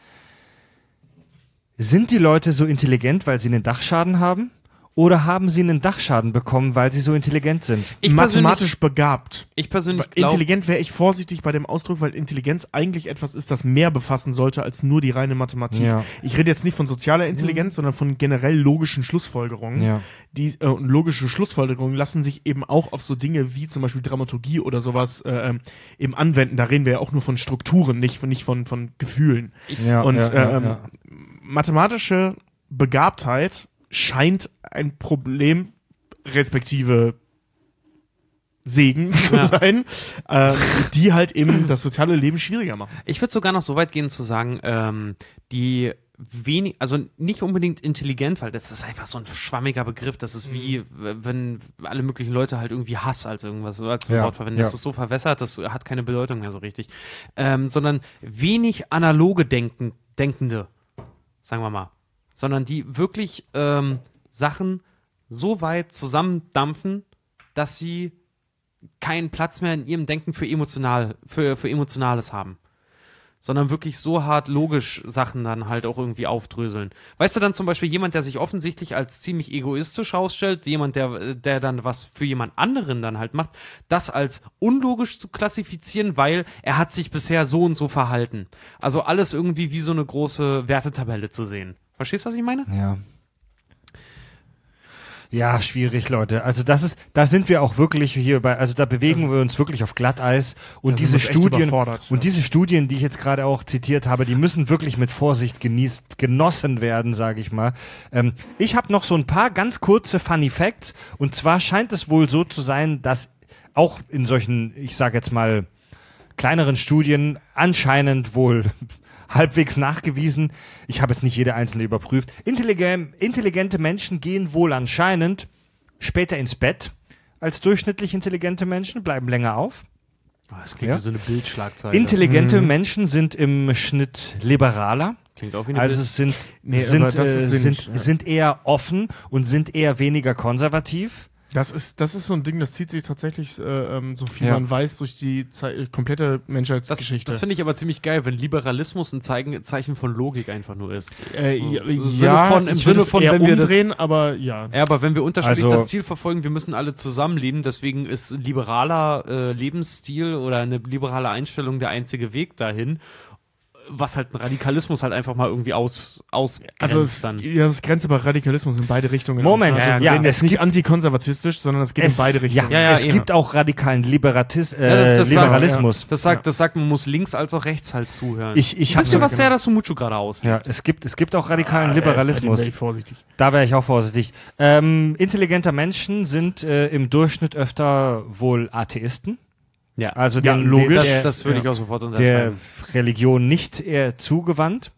Sind die Leute so intelligent, weil sie einen Dachschaden haben? Oder haben sie einen Dachschaden bekommen, weil sie so intelligent sind? Mathematisch begabt. Ich persönlich glaube... Intelligent wäre ich vorsichtig bei dem Ausdruck, weil Intelligenz eigentlich etwas ist, das mehr befassen sollte als nur die reine Mathematik. Ja. Ich rede jetzt nicht von sozialer Intelligenz, sondern von generell logischen Schlussfolgerungen. Ja. Logische Schlussfolgerungen lassen sich eben auch auf so Dinge wie zum Beispiel Dramaturgie oder sowas eben anwenden. Da reden wir ja auch nur von Strukturen, nicht von Gefühlen. Ja, Und ja. mathematische Begabtheit scheint ein Problem respektive Segen zu sein, die halt eben das soziale Leben schwieriger machen. Ich würde sogar noch so weit gehen zu sagen, also nicht unbedingt intelligent, weil das ist einfach so ein schwammiger Begriff. Das ist wie, wenn alle möglichen Leute halt irgendwie Hass als irgendwas als Wort verwenden. Das ist so verwässert, das hat keine Bedeutung mehr so richtig. Sondern wenig analoge Denkende, sagen wir mal. Sondern die wirklich Sachen so weit zusammendampfen, dass sie keinen Platz mehr in ihrem Denken für Emotionales haben. Sondern wirklich so hart logisch Sachen dann halt auch irgendwie aufdröseln. Weißt du, dann zum Beispiel jemand, der sich offensichtlich als ziemlich egoistisch ausstellt, jemand, der dann was für jemand anderen dann halt macht, das als unlogisch zu klassifizieren, weil er hat sich bisher so und so verhalten. Also alles irgendwie wie so eine große Wertetabelle zu sehen. Verstehst du, was ich meine? Ja. Ja, schwierig, Leute. Also da sind wir auch wirklich hier also da bewegen wir uns wirklich auf Glatteis und diese Studien, die ich jetzt gerade auch zitiert habe, die müssen wirklich mit Vorsicht genossen werden, sage ich mal. Ich habe noch so ein paar ganz kurze Funny Facts und zwar scheint es wohl so zu sein, dass auch in solchen, ich sage jetzt mal, kleineren Studien anscheinend wohl halbwegs nachgewiesen. Ich habe jetzt nicht jede einzelne überprüft. Intelligente Menschen gehen wohl anscheinend später ins Bett als durchschnittlich intelligente Menschen, bleiben länger auf. Das klingt wie so eine Bildschlagzeile. Intelligente Menschen sind im Schnitt liberaler. Klingt auch wie eine Also sind eher offen und sind eher weniger konservativ. Das ist so ein Ding, das zieht sich tatsächlich, so viel man weiß, durch die komplette Menschheitsgeschichte. Das finde ich aber ziemlich geil, wenn Liberalismus ein Zeichen von Logik einfach nur ist. Im Sinne von wenn wir umdrehen, aber ja. Ja, aber wenn wir unterschiedlich das Ziel verfolgen, wir müssen alle zusammenleben, deswegen ist liberaler Lebensstil oder eine liberale Einstellung der einzige Weg dahin. Was halt ein Radikalismus halt einfach mal irgendwie ausgrenzt also dann. Das grenzt aber Radikalismus in beide Richtungen. Moment, also es ist nicht antikonservatistisch, sondern es geht in beide Richtungen. Es gibt auch radikalen Liberalismus. Das sagt, man muss links als auch rechts halt zuhören. Wisst ihr, was Serdar Somuncu gerade aus? Ja, es gibt auch radikalen Liberalismus. Da wäre ich auch vorsichtig. Intelligenter Menschen sind im Durchschnitt öfter wohl Atheisten. Ja, also logisch. Das würde ich auch sofort unterschreiben. Der Religion nicht eher zugewandt.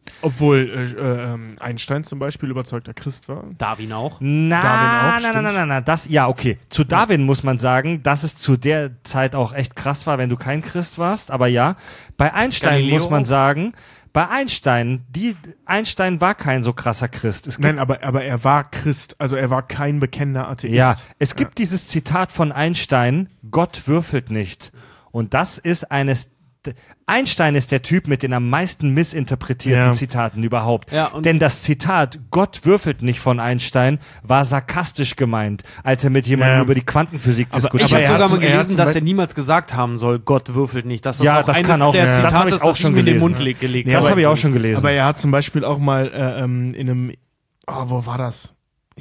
Obwohl Einstein zum Beispiel überzeugter Christ war. Darwin auch. Nein. Okay. Zu Darwin muss man sagen, dass es zu der Zeit auch echt krass war, wenn du kein Christ warst. Aber ja, bei Einstein Galileo muss man auch? sagen, bei Einstein war kein so krasser Christ. Nein, aber er war Christ, also er war kein bekennender Atheist. Ja, es gibt dieses Zitat von Einstein, Gott würfelt nicht. Und das ist Einstein ist der Typ mit den am meisten missinterpretierten Zitaten überhaupt. Ja, und denn das Zitat Gott würfelt nicht von Einstein war sarkastisch gemeint, als er mit jemandem über die Quantenphysik diskutiert ich habe hat. sogar mal gelesen, dass er niemals gesagt haben soll, Gott würfelt nicht. Dass das Ja, auch das eines kann auch- der das Zitate habe ich ist, auch das schon ihm in den gelesen. Mund gelegt Das habe ich auch schon gelesen. Aber er hat zum Beispiel auch mal in einem, wo war das?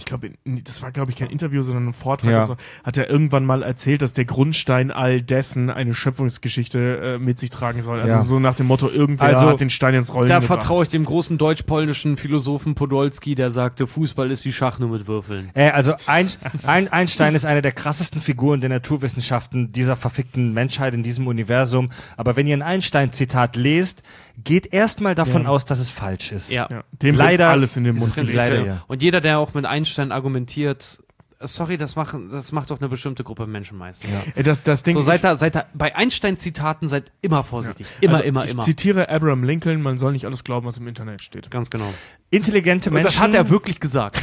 Das war, glaube ich, kein Interview, sondern ein Vortrag. Ja. Also, hat er irgendwann mal erzählt, dass der Grundstein all dessen eine Schöpfungsgeschichte mit sich tragen soll. Also so nach dem Motto, irgendwer hat den Stein ins Rollen Da gebracht. vertraue ich dem großen deutsch-polnischen Philosophen Podolski, der sagte, Fußball ist wie Schach nur mit Würfeln. Also Einstein ist eine der krassesten Figuren der Naturwissenschaften dieser verfickten Menschheit in diesem Universum. Aber wenn ihr ein Einstein-Zitat lest, geht erstmal davon aus, dass es falsch ist. Ja. Dem Leider wird alles in den Mund ist es gelegt. leider, ja. Und jeder, der auch mit Einstein argumentiert, sorry, das macht doch eine bestimmte Gruppe Menschen meistens. Ja. Das Ding So, seid da, bei Einstein-Zitaten seid immer vorsichtig. Immer. Ich zitiere Abraham Lincoln, man soll nicht alles glauben, was im Internet steht. Ganz genau. Intelligente Und Menschen. das hat er wirklich gesagt.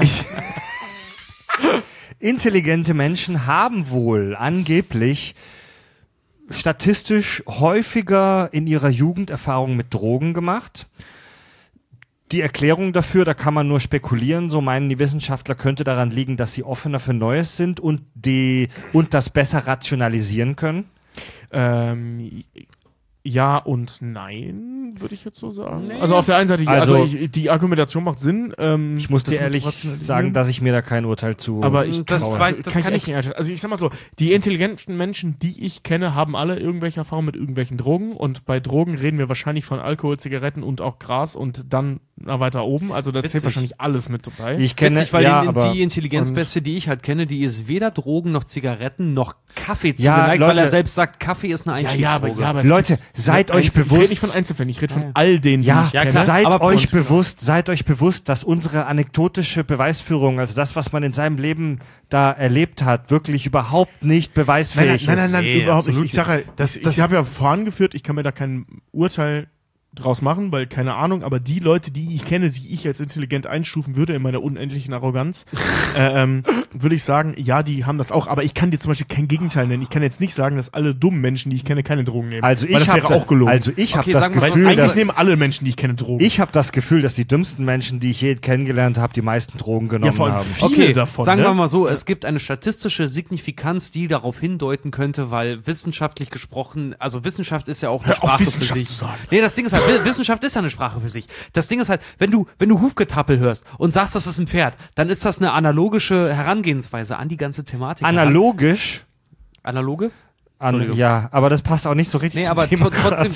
Intelligente Menschen haben wohl angeblich statistisch häufiger in ihrer Jugend Erfahrungen mit Drogen gemacht. Die Erklärung dafür, da kann man nur spekulieren, so meinen die Wissenschaftler, könnte daran liegen, dass sie offener für Neues sind und das besser rationalisieren können. Ja und nein, würde ich jetzt so sagen. Nee. Also auf der einen Seite, Also- die Argumentation macht Sinn. Ich muss das dir mit ehrlich Rationalisieren. sagen, dass ich mir da kein Urteil zu Aber ich Das kann, weiß- also, das kann kann ich echt ich- nicht einschätzen. Also ich sag mal so, die intelligenten Menschen, die ich kenne, haben alle irgendwelche Erfahrungen mit irgendwelchen Drogen und bei Drogen reden wir wahrscheinlich von Alkohol, Zigaretten und auch Gras und dann weiter oben. Also da Witzig. zählt wahrscheinlich alles mit dabei. Ich kenne, Witzig, weil ja, die aber Intelligenzbeste, die ich halt kenne, die ist weder Drogen noch Zigaretten noch Kaffee Ja, zugeneigt, weil Leute- er selbst sagt, Kaffee ist eine Einstiegsdroge. aber es Leute, gibt- seid euch Ich bewusst- rede nicht von Einzelfällen, ich rede von all denen, die ja, ich Ja, kenne. klar. seid aber euch prinzipiell. bewusst, dass unsere anekdotische Beweisführung, also das, was man in seinem Leben da erlebt hat, wirklich überhaupt nicht beweisfähig ist. Nein, Nee, überhaupt nicht. absolut Ich sage, Das- ich habe ja vorangeführt, ich kann mir da kein Urteil draus machen, weil keine Ahnung, aber die Leute, die ich kenne, die ich als intelligent einstufen würde in meiner unendlichen Arroganz, würde ich sagen, ja, die haben das auch, aber ich kann dir zum Beispiel kein Gegenteil nennen. Ich kann jetzt nicht sagen, dass alle dummen Menschen, die ich kenne, keine Drogen nehmen. Also weil ich das wäre habe auch gelogen. Also ich habe Okay, das sagen wir mal, weil Gefühl, eigentlich dass nehmen alle Menschen, die ich kenne, Drogen. ich habe das Gefühl, dass die dümmsten Menschen, die ich je kennengelernt habe, die meisten Drogen genommen vor allem haben. viele Okay, davon, sagen ne? wir mal so, es gibt eine statistische Signifikanz, die darauf hindeuten könnte, weil wissenschaftlich gesprochen, also Wissenschaft ist ja auch eine Hör auf, Sprache für Wissenschaft sich. zu sagen. Nee, das Ding ist halt, Wissenschaft ist ja eine Sprache für sich. Das Ding ist halt, wenn du Hufgetappel hörst und sagst, das ist ein Pferd, dann ist das eine analogische Herangehensweise an die ganze Thematik. Analogisch, Analoge? Entschuldigung. ja, aber das passt auch nicht so richtig Nee, zum aber Thema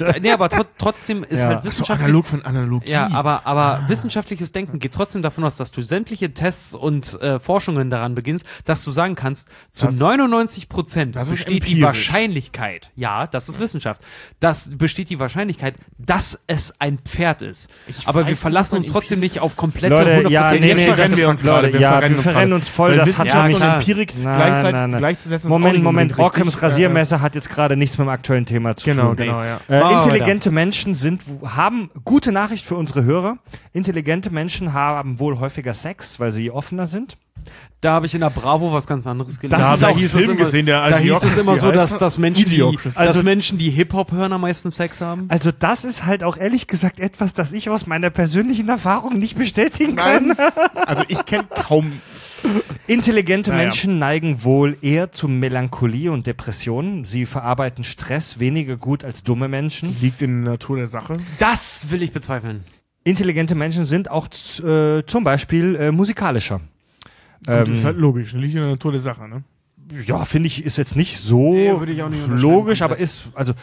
trotzdem ist Ja. halt so wissenschaftlich. analog von Analogie. Ja, aber wissenschaftliches Denken geht trotzdem davon aus, dass du sämtliche Tests und Forschungen daran beginnst, dass du sagen kannst, zu Das- 99% das ist besteht die empirisch. Wahrscheinlichkeit, ja, das ist Wissenschaft, das besteht die Wahrscheinlichkeit, dass es ein Pferd ist. Aber weiß wir nicht, verlassen ob uns man trotzdem nicht auf komplette Leute, 100%. ja, nee, Jetzt nee, verrennen das- wir uns Leute, gerade. ja, wir verrennen uns voll, Weil das Wissenschaft hat- und Ja, Empirik Nein, gleichzeitig nein. gleichzusetzen ist auch nicht Moment, unbedingt Occams richtig. Rasiermesser hat jetzt gerade nichts mit dem aktuellen Thema zu Genau, tun. genau, ja. Machen wir Intelligente Menschen haben gute Nachricht für unsere Hörer. Intelligente Menschen haben wohl häufiger Sex, weil sie offener sind. Da habe ich in der Bravo was ganz anderes gelesen. Das ist Da auch hieß einen es Film immer, gesehen, der da hieß es Idiocracy immer so, heißt. dass Menschen, Idiocracy. Also- die Hip-Hop hören, am meisten Sex haben. Also das ist halt auch ehrlich gesagt etwas, das ich aus meiner persönlichen Erfahrung nicht bestätigen kann. Nein. Also ich kenne kaum. Intelligente Naja. Menschen neigen wohl eher zu Melancholie und Depressionen. Sie verarbeiten Stress weniger gut als dumme Menschen. Liegt in der Natur der Sache. Das will ich bezweifeln. Intelligente Menschen sind auch zum Beispiel musikalischer. Gut, ist halt logisch. Liegt in der Natur der Sache, ne? Ja, finde ich, ist jetzt nicht so Nee, würde ich auch nicht unterschreiben logisch, aber komplett.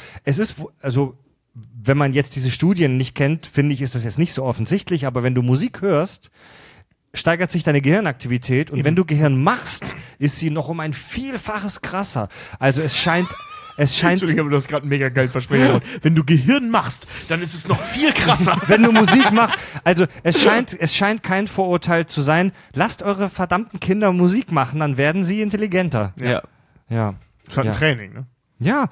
wenn man jetzt diese Studien nicht kennt, finde ich, ist das jetzt nicht so offensichtlich, aber wenn du Musik hörst, steigert sich deine Gehirnaktivität und wenn du Gehirn machst, ist sie noch um ein Vielfaches krasser. Also es scheint, Entschuldigung, aber du hast gerade einen mega geilen Versprecher gemacht. Wenn du Gehirn machst, dann ist es noch viel krasser. wenn du Musik machst, also es scheint kein Vorurteil zu sein, lasst eure verdammten Kinder Musik machen, dann werden sie intelligenter. Ja. Ja. Das ist halt ein Ja. Training, ne? Ja,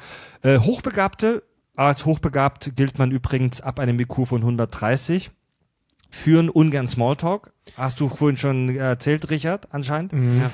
als hochbegabt gilt man übrigens ab einem IQ von 130, führen ungern Smalltalk, hast du vorhin schon erzählt, Richard, anscheinend,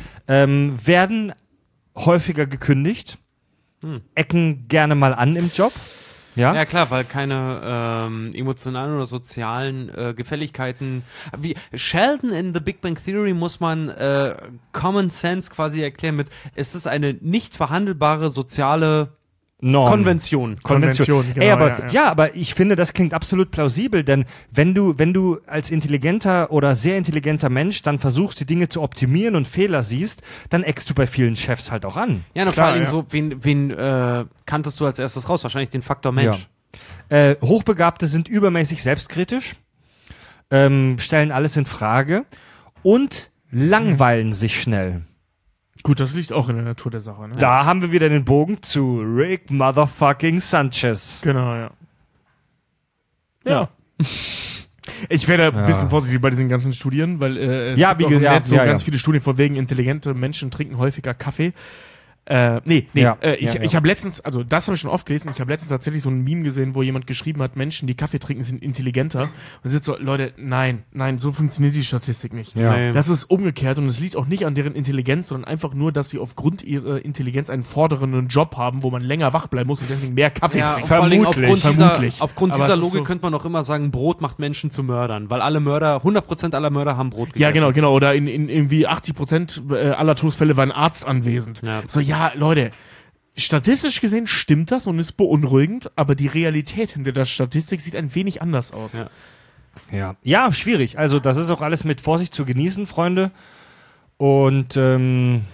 werden häufiger gekündigt, ecken gerne mal an im Job, ja, Ja klar, weil keine emotionalen oder sozialen Gefälligkeiten. Wie Sheldon in The Big Bang Theory muss man Common Sense quasi erklären mit, es ist eine nicht verhandelbare soziale Norm. Konvention. Konvention, genau, Ey, aber, ja. ja, aber ich finde, das klingt absolut plausibel, denn wenn du als intelligenter oder sehr intelligenter Mensch dann versuchst, die Dinge zu optimieren und Fehler siehst, dann eckst du bei vielen Chefs halt auch an. Ja, und Klar, vor allem ja. so, wen kanntest du als erstes raus? Wahrscheinlich den Faktor Mensch. Hochbegabte sind übermäßig selbstkritisch, stellen alles in Frage und langweilen sich schnell. Gut, das liegt auch in der Natur der Sache, ne? Da haben wir wieder den Bogen zu Rick Motherfucking Sanchez. Genau, ja. Ja. Ich wäre da ein bisschen vorsichtig bei diesen ganzen Studien, weil es Ja, gibt wie auch im ge- ja, Netz so ja, ganz ja. viele Studien von wegen, intelligente Menschen trinken häufiger Kaffee. Ich habe letztens, also das habe ich schon oft gelesen, ich habe letztens tatsächlich so ein Meme gesehen, wo jemand geschrieben hat, Menschen, die Kaffee trinken, sind intelligenter. Und es ist so, Leute, nein, so funktioniert die Statistik nicht. Ja. Nee. Das ist umgekehrt und es liegt auch nicht an deren Intelligenz, sondern einfach nur, dass sie aufgrund ihrer Intelligenz einen fordernden Job haben, wo man länger wach bleiben muss und deswegen mehr Kaffee Ja, trinken. und vor allen Dingen Vermutlich. aufgrund Aber dieser es ist Logik so- könnte man auch immer sagen, Brot macht Menschen zu Mördern, weil 100% aller Mörder haben Brot Ja, gegessen. genau. Oder in irgendwie 80% aller Todesfälle war ein Arzt anwesend. Ja. So, ja, Leute, statistisch gesehen stimmt das und ist beunruhigend, aber die Realität hinter der Statistik sieht ein wenig anders aus. Ja. Ja, schwierig. Also das ist auch alles mit Vorsicht zu genießen, Freunde. Und wenn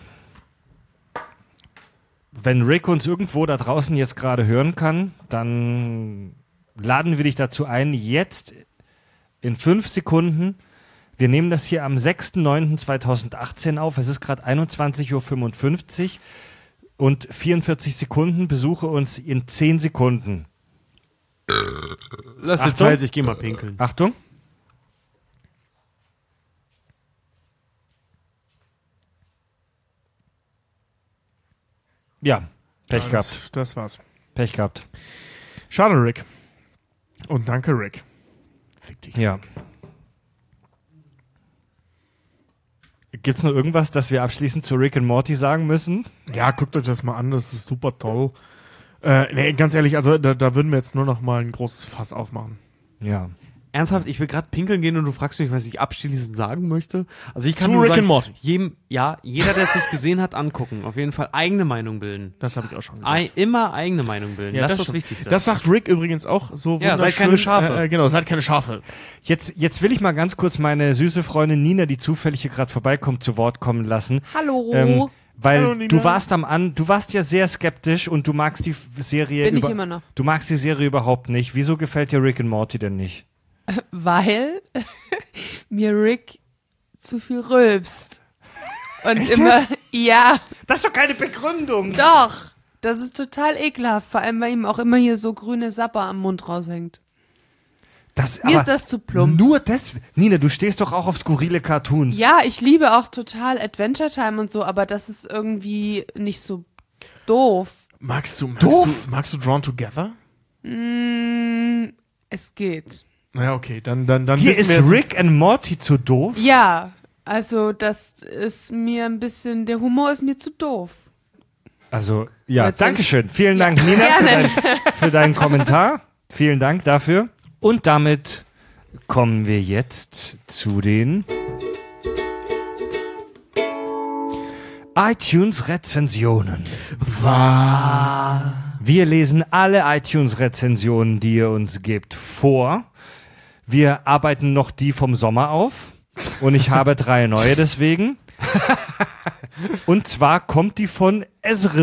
Rick uns irgendwo da draußen jetzt gerade hören kann, dann laden wir dich dazu ein, jetzt in 5 Sekunden, wir nehmen das hier am 6.9.2018 auf, es ist gerade 21.55 Uhr und 44 Sekunden, besuche uns in 10 Sekunden. Lass dir Achtung. Zeit, ich geh mal pinkeln. Achtung. Ja, Pech gehabt. Das war's. Pech gehabt. Schade, Rick. Und danke, Rick. Fick dich. Ja. Gibt's noch irgendwas, das wir abschließend zu Rick and Morty sagen müssen? Ja, guckt euch das mal an, das ist super toll. Nee, ganz ehrlich, also da würden wir jetzt nur noch mal ein großes Fass aufmachen. Ja. Ernsthaft, ich will gerade pinkeln gehen und du fragst mich, was ich abschließend sagen möchte. Also ich kann Zu nur Rick sagen, and Morty. Jeder, der es nicht gesehen hat, angucken. Auf jeden Fall eigene Meinung bilden. Das habe ich auch schon gesagt. Immer eigene Meinung bilden. Ja, das ist das stimmt. Wichtigste. Das sagt Rick übrigens auch so Ja, seid wunderschön. keine Schafe. Genau, seid keine Schafe. Jetzt will ich mal ganz kurz meine süße Freundin Nina, die zufällig hier gerade vorbeikommt, zu Wort kommen lassen. Hallo. Weil Hallo, Nina. du warst ja sehr skeptisch und du magst die Serie Bin ich immer noch. Du magst die Serie überhaupt nicht. Wieso gefällt dir Rick and Morty denn nicht? Weil mir Rick zu viel rülpst. Und Echt immer, jetzt? ja, Das ist doch keine Begründung. doch. Das ist total ekelhaft. Vor allem, weil ihm auch immer hier so grüne Sapper am Mund raushängt. Mir ist das zu plump. Nur das. Nina, du stehst doch auch auf skurrile Cartoons. Ja, ich liebe auch total Adventure Time und so, aber das ist irgendwie nicht so doof. Magst du Drawn Together? Es geht. Ja, okay, dann Dir wissen ist wir jetzt- Rick and Morty zu doof? Ja, also das ist mir ein bisschen, der Humor ist mir zu doof. Also, ja, Jetzt Dankeschön. Vielen Dank, Nina, für deinen Kommentar. Vielen Dank dafür. Und damit kommen wir jetzt zu den iTunes-Rezensionen. Wir lesen alle iTunes-Rezensionen, die ihr uns gebt, vor. Wir arbeiten noch die vom Sommer auf. Und ich habe 3 neue deswegen. Und zwar kommt die von Ezra.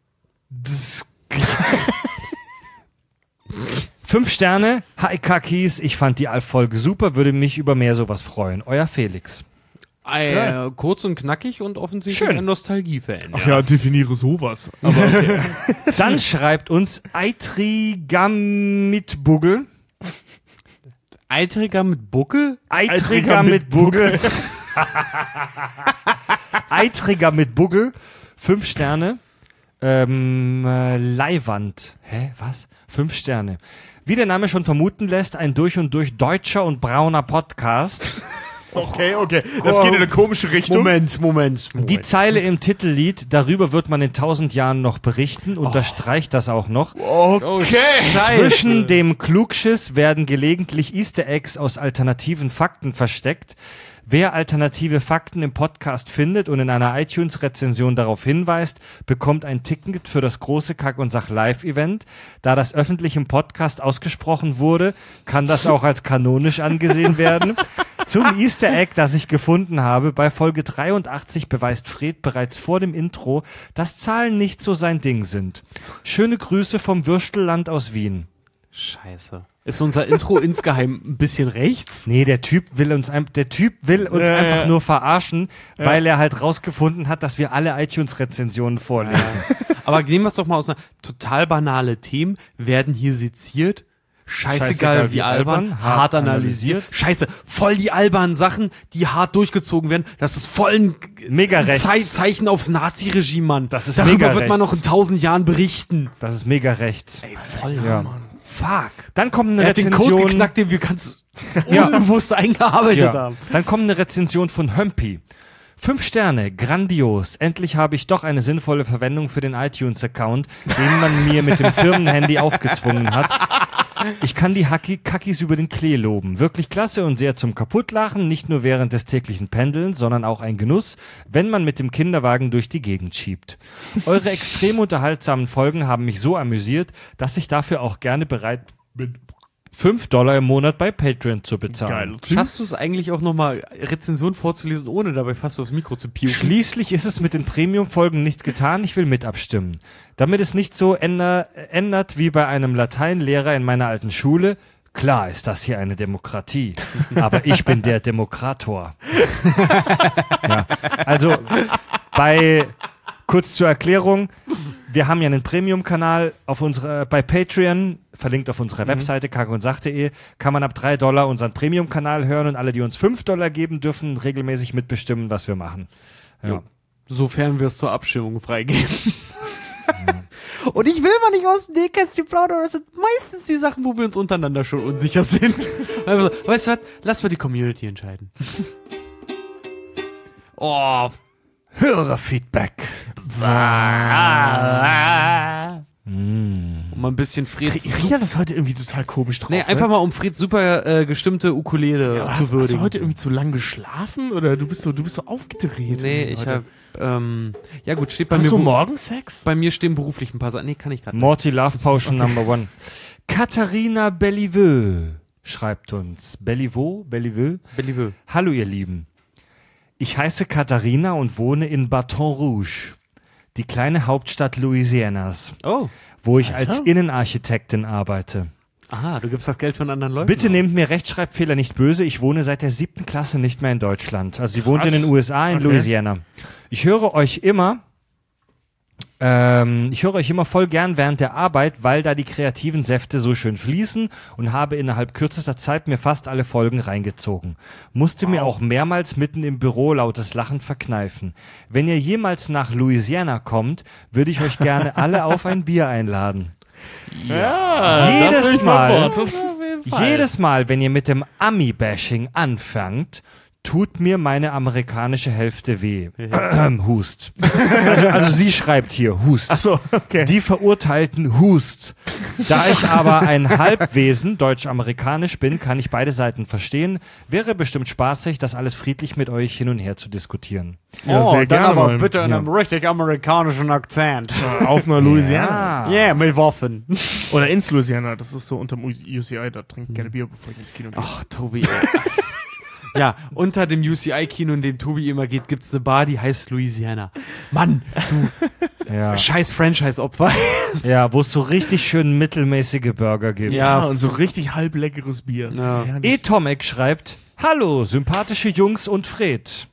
5 Sterne. Hi Kakis, ich fand die Folge super, würde mich über mehr sowas freuen. Euer Felix. Kurz und knackig und offensichtlich Schön. ein Nostalgie-Fan. Ach ja, definiere sowas. Aber okay. Dann schreibt uns Eitrigamitbugel. Eitriger mit Buckel? Eitriger mit Bugel. Eitriger mit Bugel. 5 Sterne. Leihwand. Hä? Was? 5 Sterne. Wie der Name schon vermuten lässt, ein durch und durch deutscher und brauner Podcast. Okay. Das geht in eine komische Richtung. Moment. Die Zeile im Titellied, darüber wird man in 1000 Jahren noch berichten, unterstreicht das auch noch. Okay. Zwischen dem Klugschiss werden gelegentlich Easter Eggs aus alternativen Fakten versteckt. Wer alternative Fakten im Podcast findet und in einer iTunes-Rezension darauf hinweist, bekommt ein Ticket für das große Kack- und Sach-Live-Event. Da das öffentlich im Podcast ausgesprochen wurde, kann das auch als kanonisch angesehen werden. Zum Easter Egg, das ich gefunden habe, bei Folge 83 beweist Fred bereits vor dem Intro, dass Zahlen nicht so sein Ding sind. Schöne Grüße vom Würstelland aus Wien. Scheiße. Ist unser Intro insgeheim ein bisschen rechts? Nee, der Typ will uns einfach nur verarschen, weil er halt rausgefunden hat, dass wir alle iTunes-Rezensionen vorlesen. Aber nehmen wir es doch mal aus einer total banale Themen, werden hier seziert. Scheißegal wie albern, hart analysiert. Scheiße, voll die albernen Sachen, die hart durchgezogen werden. Das ist voll ein mega rechts. Zeichen aufs Nazi-Regime, Mann. Das ist Darüber mega wird rechts. man noch in 1000 Jahren berichten. Das ist mega rechts. Ey, voll, Ja. Mann. Fuck. Dann kommt eine Er hat den Code Rezension. geknackt, den wir ganz unbewusst eingearbeitet haben. Dann kommt eine Rezension von Hömpi. 5 Sterne, grandios. Endlich habe ich doch eine sinnvolle Verwendung für den iTunes-Account, den man mir mit dem Firmenhandy aufgezwungen hat. Ich kann die Kackis über den Klee loben. Wirklich klasse und sehr zum Kaputtlachen, nicht nur während des täglichen Pendelns, sondern auch ein Genuss, wenn man mit dem Kinderwagen durch die Gegend schiebt. Eure extrem unterhaltsamen Folgen haben mich so amüsiert, dass ich dafür auch gerne bereit bin, $5 im Monat bei Patreon zu bezahlen. Geil. Schaffst du es eigentlich auch nochmal Rezension vorzulesen, ohne dabei fast aufs Mikro zu piuken? Schließlich ist es mit den Premium-Folgen nicht getan, ich will mit abstimmen. Damit es nicht so ändert wie bei einem Lateinlehrer in meiner alten Schule. Klar ist das hier eine Demokratie, aber ich bin der Demokrator. Ja, also kurz zur Erklärung, wir haben ja einen Premium-Kanal bei Patreon, verlinkt auf unserer Webseite kackundsach.de, kann man ab $3 unseren Premium-Kanal hören und alle, die uns $5 geben, dürfen regelmäßig mitbestimmen, was wir machen. Ja. Sofern wir es zur Abstimmung freigeben. Und ich will mal nicht aus dem Nähkästchen plaudern, das sind meistens die Sachen, wo wir uns untereinander schon unsicher sind. Also, weißt du was? Lass mal die Community entscheiden. Oh, Hörerfeedback. Um mal ein bisschen Freds... Riecht das heute irgendwie total komisch drauf. Nee, einfach mal um Freds super gestimmte Ukulele zu Hast du würdigen. heute irgendwie zu lang geschlafen oder du bist so aufgedreht? Nee, ich heute? hab... ja gut, steht bei Hast mir... du Morgensex? Bei mir stehen beruflich ein paar Sachen. Nee, kann ich gerade nicht. Morty Love Potion Number 1. Katharina Belliveux schreibt uns. Belliveux? Belliveux. Hallo ihr Lieben. Ich heiße Katharina und wohne in Baton Rouge, die kleine Hauptstadt Louisianas, Oh. wo ich als Innenarchitektin arbeite. Aha, du gibst das Geld von anderen Leuten Bitte aus. nehmt mir Rechtschreibfehler nicht böse, ich wohne seit der 7. Klasse nicht mehr in Deutschland. Also sie wohnt in den USA, in Louisiana. Ich höre euch immer voll gern während der Arbeit, weil da die kreativen Säfte so schön fließen und habe innerhalb kürzester Zeit mir fast alle Folgen reingezogen. Musste mir auch mehrmals mitten im Büro lautes Lachen verkneifen. Wenn ihr jemals nach Louisiana kommt, würde ich euch gerne alle auf ein Bier einladen. Jedes Mal, wenn ihr mit dem Ami-Bashing anfangt, tut mir meine amerikanische Hälfte weh. Hust. Also sie schreibt hier, Hust. Ach so, okay. Die Verurteilten Hust. Da ich aber ein Halbwesen, deutsch-amerikanisch bin, kann ich beide Seiten verstehen. Wäre bestimmt spaßig, das alles friedlich mit euch hin und her zu diskutieren. Ja, sehr dann gerne aber mal. bitte in einem richtig amerikanischen Akzent. Auf einer Louisiana. Ja, mit Waffen. Oder ins Louisiana. Das ist so unterm UCI. Da trinke ich gerne Bier, bevor ich ins Kino gehe. Ach, Tobi. Ja, unter dem UCI-Kino, in dem Tobi immer geht, gibt's eine Bar, die heißt Louisiana. Mann, du Ja, scheiß Franchise-Opfer. ja, wo es so richtig schön mittelmäßige Burger gibt. Ja, und so richtig halbleckeres Bier. Ja. Herrlich. Tomek schreibt, hallo, sympathische Jungs und Fred.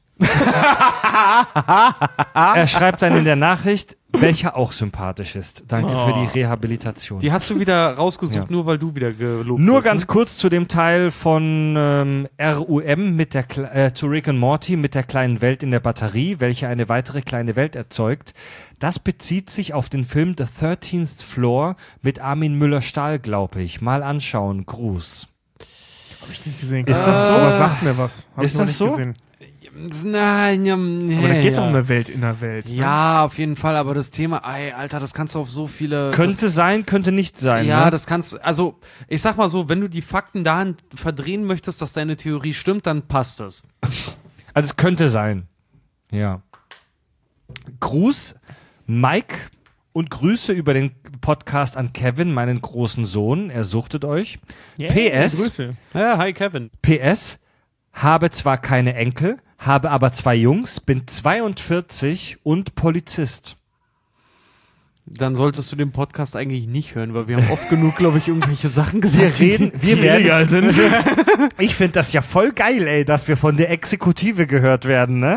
Er schreibt dann in der Nachricht, welcher auch sympathisch ist. Danke für die Rehabilitation. Die hast du wieder rausgesucht, Ja. nur weil du wieder gelobt Nur hast, ganz ne? kurz zu dem Teil von RUM zu Rick and Morty mit der kleinen Welt in der Batterie, welche eine weitere kleine Welt erzeugt. Das bezieht sich auf den Film The 13th Floor mit Armin Müller-Stahl, glaube ich. Mal anschauen. Gruß. Hab ich nicht gesehen. Ist das so? Was sagt mir was? Hab Ist ich noch das nicht so? gesehen. Nein, Aber da geht's um eine Welt in der Welt. Ne? Ja, auf jeden Fall, aber das Thema, ey, Alter, das kannst du auf so viele... Könnte sein, könnte nicht sein. Ja, ne? das kannst, also, ich sag mal so, wenn du die Fakten dahin verdrehen möchtest, dass deine Theorie stimmt, dann passt es. Also es könnte sein. Ja. Gruß, Mike, und Grüße über den Podcast an Kevin, meinen großen Sohn. Er suchtet euch. PS. Grüße. Ja, hi Kevin. PS. Habe zwar keine Enkel, habe aber 2 Jungs, bin 42 und Polizist. Dann solltest du den Podcast eigentlich nicht hören, weil wir haben oft genug, glaube ich, irgendwelche Sachen gesagt. Wir Die illegal sind. Ich finde das ja voll geil, ey, dass wir von der Exekutive gehört werden, ne?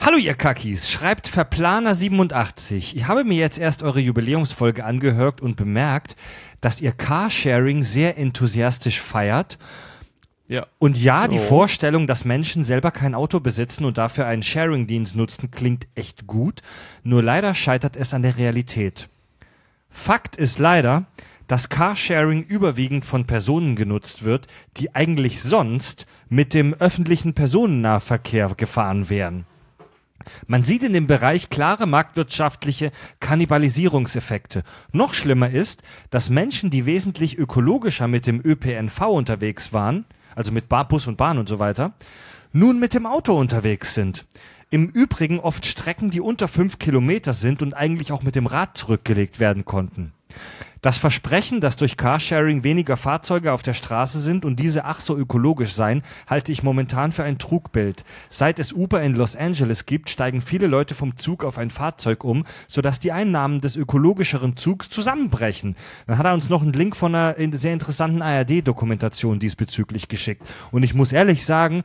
Hallo ihr Kackis, schreibt Verplaner87. Ich habe mir jetzt erst eure Jubiläumsfolge angehört und bemerkt, dass ihr Carsharing sehr enthusiastisch feiert. Ja. Und ja, die Vorstellung, dass Menschen selber kein Auto besitzen und dafür einen Sharing-Dienst nutzen, klingt echt gut. Nur leider scheitert es an der Realität. Fakt ist leider, dass Carsharing überwiegend von Personen genutzt wird, die eigentlich sonst mit dem öffentlichen Personennahverkehr gefahren wären. Man sieht in dem Bereich klare marktwirtschaftliche Kannibalisierungseffekte. Noch schlimmer ist, dass Menschen, die wesentlich ökologischer mit dem ÖPNV unterwegs waren, also mit Bus und Bahn und so weiter, nun mit dem Auto unterwegs sind. Im Übrigen oft Strecken, die unter 5 Kilometer sind und eigentlich auch mit dem Rad zurückgelegt werden konnten. Das Versprechen, dass durch Carsharing weniger Fahrzeuge auf der Straße sind und diese ach so ökologisch seien, halte ich momentan für ein Trugbild. Seit es Uber in Los Angeles gibt, steigen viele Leute vom Zug auf ein Fahrzeug um, sodass die Einnahmen des ökologischeren Zugs zusammenbrechen. Dann hat er uns noch einen Link von einer sehr interessanten ARD-Dokumentation diesbezüglich geschickt. Und ich muss ehrlich sagen,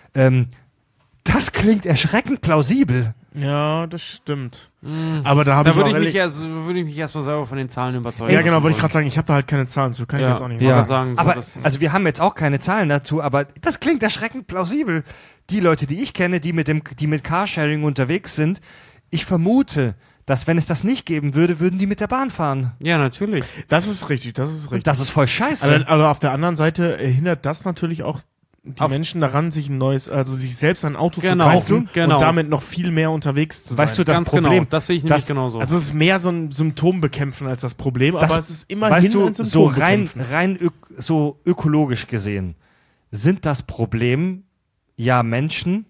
das klingt erschreckend plausibel. Ja, das stimmt. Aber da würde ich mich erstmal selber von den Zahlen überzeugen. Ja, genau, wollte ich gerade sagen, ich habe da halt keine Zahlen zu, kann ich jetzt auch nicht sagen. Aber, also wir haben jetzt auch keine Zahlen dazu, aber das klingt erschreckend plausibel. Die Leute, die ich kenne, die mit Carsharing unterwegs sind, ich vermute, dass wenn es das nicht geben würde, würden die mit der Bahn fahren. Ja, natürlich. Das ist richtig. Und das ist voll scheiße. Aber auf der anderen Seite hindert das natürlich auch die Menschen daran, sich sich selbst ein Auto zu kaufen und damit noch viel mehr unterwegs zu sein. Weißt du, das Problem, genau, das sehe ich nämlich genauso. Also es ist mehr so ein Symptom bekämpfen als das Problem, aber es ist immerhin ein Symptom bekämpfen. So ökologisch gesehen sind das Problem ja Menschen,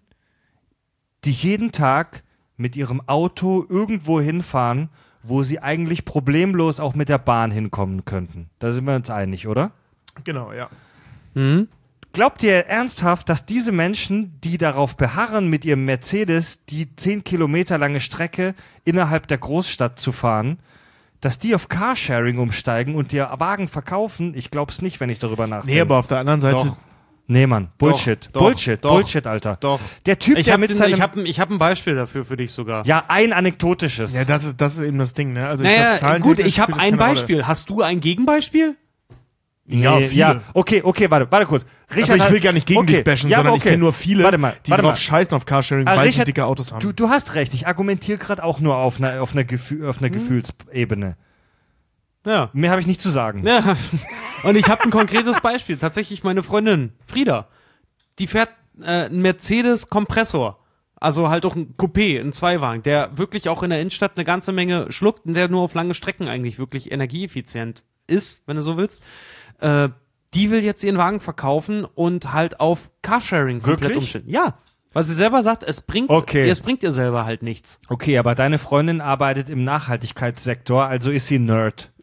die jeden Tag mit ihrem Auto irgendwo hinfahren, wo sie eigentlich problemlos auch mit der Bahn hinkommen könnten. Da sind wir uns einig, oder? Genau, ja. Mhm. Glaubt ihr ernsthaft, dass diese Menschen, die darauf beharren, mit ihrem Mercedes die 10 Kilometer lange Strecke innerhalb der Großstadt zu fahren, dass die auf Carsharing umsteigen und ihr Wagen verkaufen? Ich glaub's nicht, wenn ich darüber nachdenke. Nee, aber auf der anderen Seite... Doch. Nee, Mann. Bullshit. Bullshit, Alter. Doch. Der Typ, Ich habe ein Beispiel dafür für dich sogar. Ja, ein anekdotisches. Ja, das ist eben das Ding, ne? Also ich habe ein Beispiel. Hast du ein Gegenbeispiel? Ja, viele. Ja, okay, warte kurz. Richard, also ich will gar nicht gegen dich bashen, sondern ich kenne nur viele, die drauf scheißen auf Carsharing, weil Richard, sie dicke Autos haben. Du hast recht, ich argumentiere gerade auch nur auf einer Gefühlsebene. Ja. Mehr habe ich nicht zu sagen. Ja. Und ich habe ein konkretes Beispiel. Tatsächlich meine Freundin Frieda, die fährt einen Mercedes-Kompressor. Also halt auch ein Coupé, ein Zweiwagen, der wirklich auch in der Innenstadt eine ganze Menge schluckt und der nur auf lange Strecken eigentlich wirklich energieeffizient ist, wenn du so willst. Die will jetzt ihren Wagen verkaufen und halt auf Carsharing komplett umstellen. Ja, weil sie selber sagt, es bringt ihr selber halt nichts. Okay, aber deine Freundin arbeitet im Nachhaltigkeitssektor, also ist sie ein Nerd.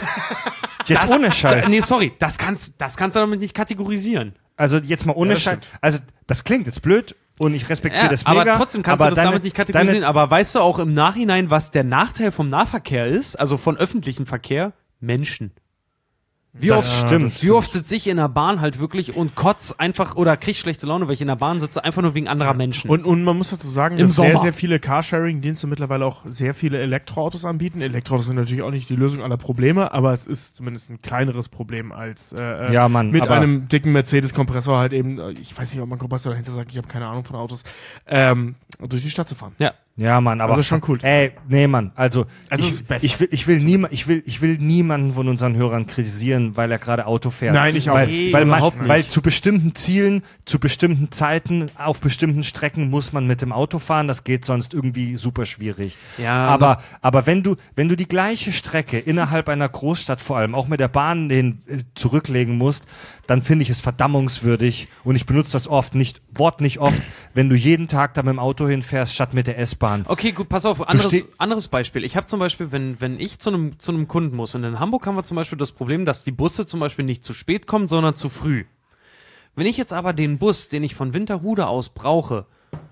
Jetzt ohne Scheiß. Nee, sorry, das kannst du damit nicht kategorisieren. Also jetzt mal ohne Scheiß. Also das klingt jetzt blöd und ich respektiere das mega. Aber trotzdem kannst du das damit nicht kategorisieren. Aber weißt du auch im Nachhinein, was der Nachteil vom Nahverkehr ist? Also von öffentlichem Verkehr? Menschen. Wie oft sitze ich in der Bahn halt wirklich und kotz einfach oder krieg schlechte Laune, weil ich in der Bahn sitze, einfach nur wegen anderer Menschen. Und man muss dazu sagen, dass sehr, sehr viele Carsharing-Dienste mittlerweile auch sehr viele Elektroautos anbieten. Elektroautos sind natürlich auch nicht die Lösung aller Probleme, aber es ist zumindest ein kleineres Problem als mit einem dicken Mercedes-Kompressor halt eben, ich weiß nicht, ob man Kompressor dahinter sagt, ich habe keine Ahnung von Autos, durch die Stadt zu fahren. Ja, Mann, aber. Also schon cool. Nee, Mann. Also ich will niemanden von unseren Hörern kritisieren, weil er gerade Auto fährt. Nein, ich auch nicht. Weil zu bestimmten Zielen, zu bestimmten Zeiten, auf bestimmten Strecken muss man mit dem Auto fahren. Das geht sonst irgendwie super schwierig. Ja. Aber wenn du die gleiche Strecke innerhalb einer Großstadt vor allem auch mit der Bahn zurücklegen musst, dann finde ich es verdammungswürdig und ich benutze das Wort nicht oft, wenn du jeden Tag da mit dem Auto hinfährst, statt mit der S-Bahn. Okay, gut, pass auf, anderes Beispiel. Ich habe zum Beispiel, wenn ich zu einem Kunden muss, und in Hamburg haben wir zum Beispiel das Problem, dass die Busse zum Beispiel nicht zu spät kommen, sondern zu früh. Wenn ich jetzt aber den Bus, den ich von Winterhude aus brauche,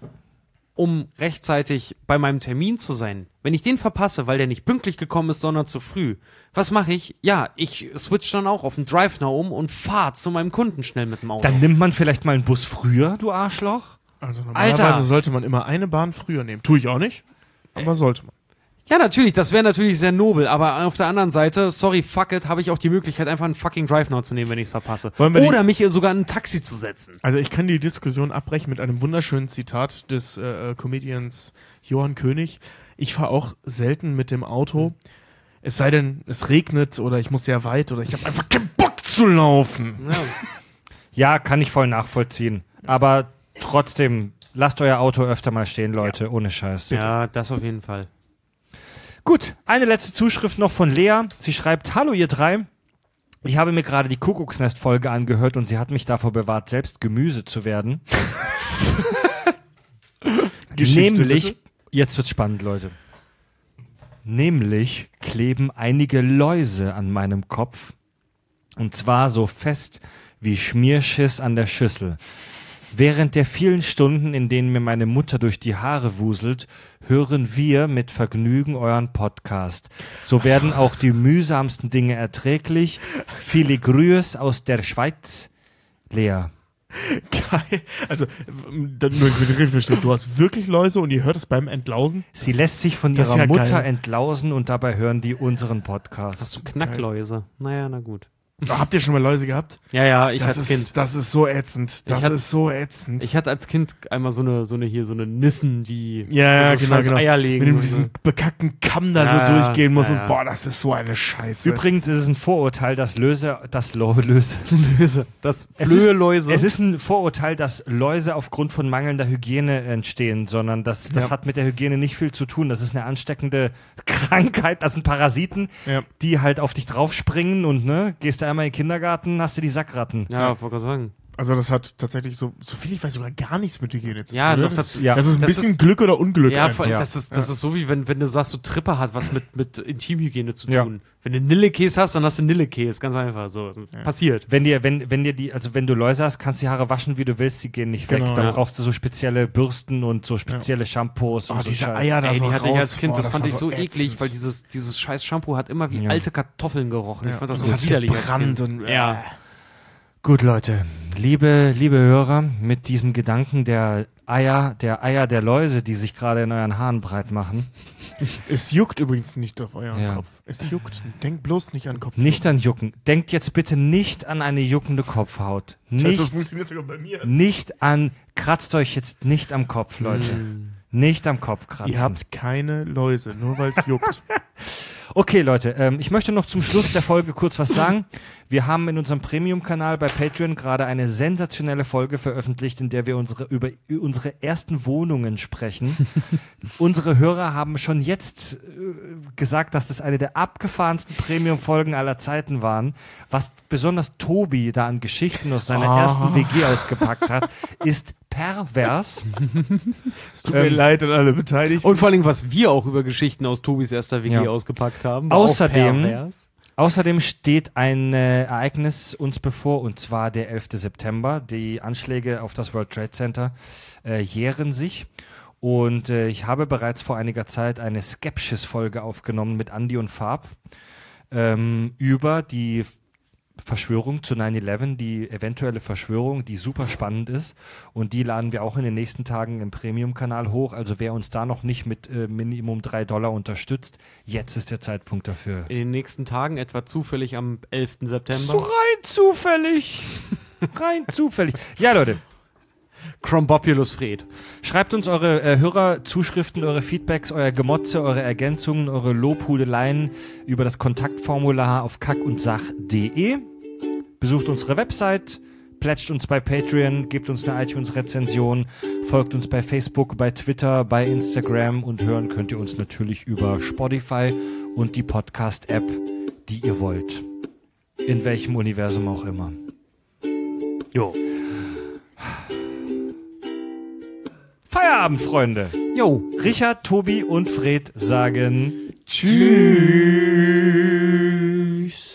um rechtzeitig bei meinem Termin zu sein, wenn ich den verpasse, weil der nicht pünktlich gekommen ist, sondern zu früh, was mache ich? Ja, ich switch dann auch auf den Drive Now um und fahre zu meinem Kunden schnell mit dem Auto. Dann nimmt man vielleicht mal einen Bus früher, du Arschloch. Also normalerweise Alter. sollte man immer eine Bahn früher nehmen. Tue ich auch nicht, aber sollte man. Ja, natürlich, das wäre natürlich sehr nobel, aber auf der anderen Seite, sorry, fuck it, habe ich auch die Möglichkeit, einfach einen fucking Drive Now zu nehmen, wenn ich es verpasse. Oder mich sogar in ein Taxi zu setzen. Also ich kann die Diskussion abbrechen mit einem wunderschönen Zitat des Comedians Johann König. Ich fahre auch selten mit dem Auto, es sei denn, es regnet oder ich muss sehr weit oder ich habe einfach keinen Bock zu laufen. Ja, kann ich voll nachvollziehen. Aber trotzdem, lasst euer Auto öfter mal stehen, Leute, ohne Scheiß. Ja, das auf jeden Fall. Gut, eine letzte Zuschrift noch von Lea. Sie schreibt, hallo ihr drei. Ich habe mir gerade die Kuckucksnest-Folge angehört und sie hat mich davor bewahrt, selbst Gemüse zu werden. Nämlich, bitte? Jetzt wird's spannend, Leute. Nämlich kleben einige Läuse an meinem Kopf. Und zwar so fest wie Schmierschiss an der Schüssel. Während der vielen Stunden, in denen mir meine Mutter durch die Haare wuselt, hören wir mit Vergnügen euren Podcast. So werden auch die mühsamsten Dinge erträglich. Viele Grüße aus der Schweiz, Lea. Geil. Also, nur ich will den verstehen. Du hast wirklich Läuse und ihr hört es beim Entlausen? Sie lässt sich von ihrer Mutter entlausen und dabei hören die unseren Podcast. Hast du Knackläuse? Naja, na gut. Habt ihr schon mal Läuse gehabt? Ja, ich als Kind. Das ist so ätzend. Ich hatte als Kind einmal so eine Nissen, die genau. Eier legen. Mit diesem bekackten Kamm da so durchgehen muss. Und, boah, das ist so eine Scheiße. Übrigens ist es ein Vorurteil, dass Flöheläuse. Es ist ein Vorurteil, dass Läuse aufgrund von mangelnder Hygiene entstehen, sondern das hat mit der Hygiene nicht viel zu tun. Das ist eine ansteckende Krankheit. Das sind Parasiten, die halt auf dich draufspringen und gehst du einmal in den Kindergarten, hast du die Sackratten. Ja, wollte gerade sagen. Also das hat tatsächlich so viel ich weiß sogar gar nichts mit Hygiene zu tun. Ja, das ist ein bisschen Glück oder Unglück. Ja, das ist so wie wenn du sagst, so Tripper hat was mit Intimhygiene zu tun. Wenn du Nillekäse hast, dann hast du Nillekäse, ganz einfach so. Passiert. Wenn du Läuse hast, kannst du die Haare waschen, wie du willst, die gehen nicht weg. Dann brauchst du so spezielle Bürsten und so spezielle Shampoos und so diese Scheiß. Eier da die so hatte ich als Kind, das fand ich so ätzend. eklig, weil dieses scheiß Shampoo hat immer wie alte Kartoffeln gerochen. Ich fand das so hat widerlich gebrannt als Kind. und Gut, Leute, liebe Hörer, mit diesem Gedanken der Eier der Läuse, die sich gerade in euren Haaren breit machen. Es juckt übrigens nicht auf euren Kopf. Es juckt. Denkt bloß nicht an Kopf. Nicht an Jucken. Denkt jetzt bitte nicht an eine juckende Kopfhaut. Das funktioniert sogar bei mir. Kratzt euch jetzt nicht am Kopf, Leute. Nicht am Kopf kratzen. Ihr habt keine Läuse, nur weil es juckt. Okay, Leute, ich möchte noch zum Schluss der Folge kurz was sagen. Wir haben in unserem Premium-Kanal bei Patreon gerade eine sensationelle Folge veröffentlicht, in der wir über unsere ersten Wohnungen sprechen. Unsere Hörer haben schon jetzt gesagt, dass das eine der abgefahrensten Premium-Folgen aller Zeiten waren. Was besonders Tobi da an Geschichten aus seiner ersten WG ausgepackt hat, ist pervers. Es tut mir leid an alle Beteiligten. Und vor allem, was wir auch über Geschichten aus Tobis erster WG ausgepackt haben. Außerdem steht ein Ereignis uns bevor, und zwar der 11. September. Die Anschläge auf das World Trade Center jähren sich. Und ich habe bereits vor einiger Zeit eine Skepsis-Folge aufgenommen mit Andi und Farb über die Verschwörung zu 9/11, die eventuelle Verschwörung, die super spannend ist, und die laden wir auch in den nächsten Tagen im Premium-Kanal hoch. Also wer uns da noch nicht mit Minimum $3 unterstützt, jetzt ist der Zeitpunkt dafür. In den nächsten Tagen, etwa zufällig am 11. September. So rein zufällig. Ja, Leute. Chrombopulus Fred. Schreibt uns eure Hörerzuschriften, eure Feedbacks, euer Gemotze, eure Ergänzungen, eure Lobhudeleien über das Kontaktformular auf kackundsach.de. Besucht unsere Website, plätscht uns bei Patreon, gebt uns eine iTunes-Rezension, folgt uns bei Facebook, bei Twitter, bei Instagram, und hören könnt ihr uns natürlich über Spotify und die Podcast-App, die ihr wollt. In welchem Universum auch immer. Jo. Feierabend, Freunde. Jo. Richard, Tobi und Fred sagen Tschüss.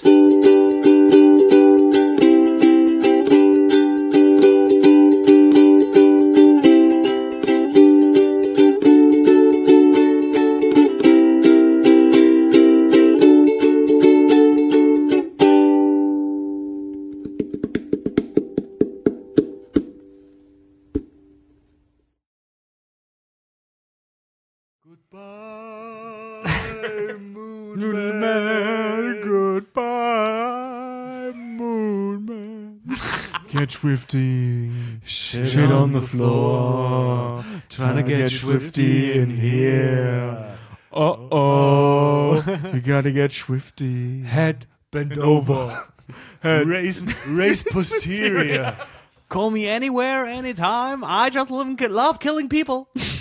Goodbye, Moon Man. Goodbye, Moon Man. Get swifty. Shit on the floor. Trying to get swifty in here. Uh-oh. We gotta get swifty. Head bent over. Raise posterior. Call me anywhere, anytime. I just love killing people.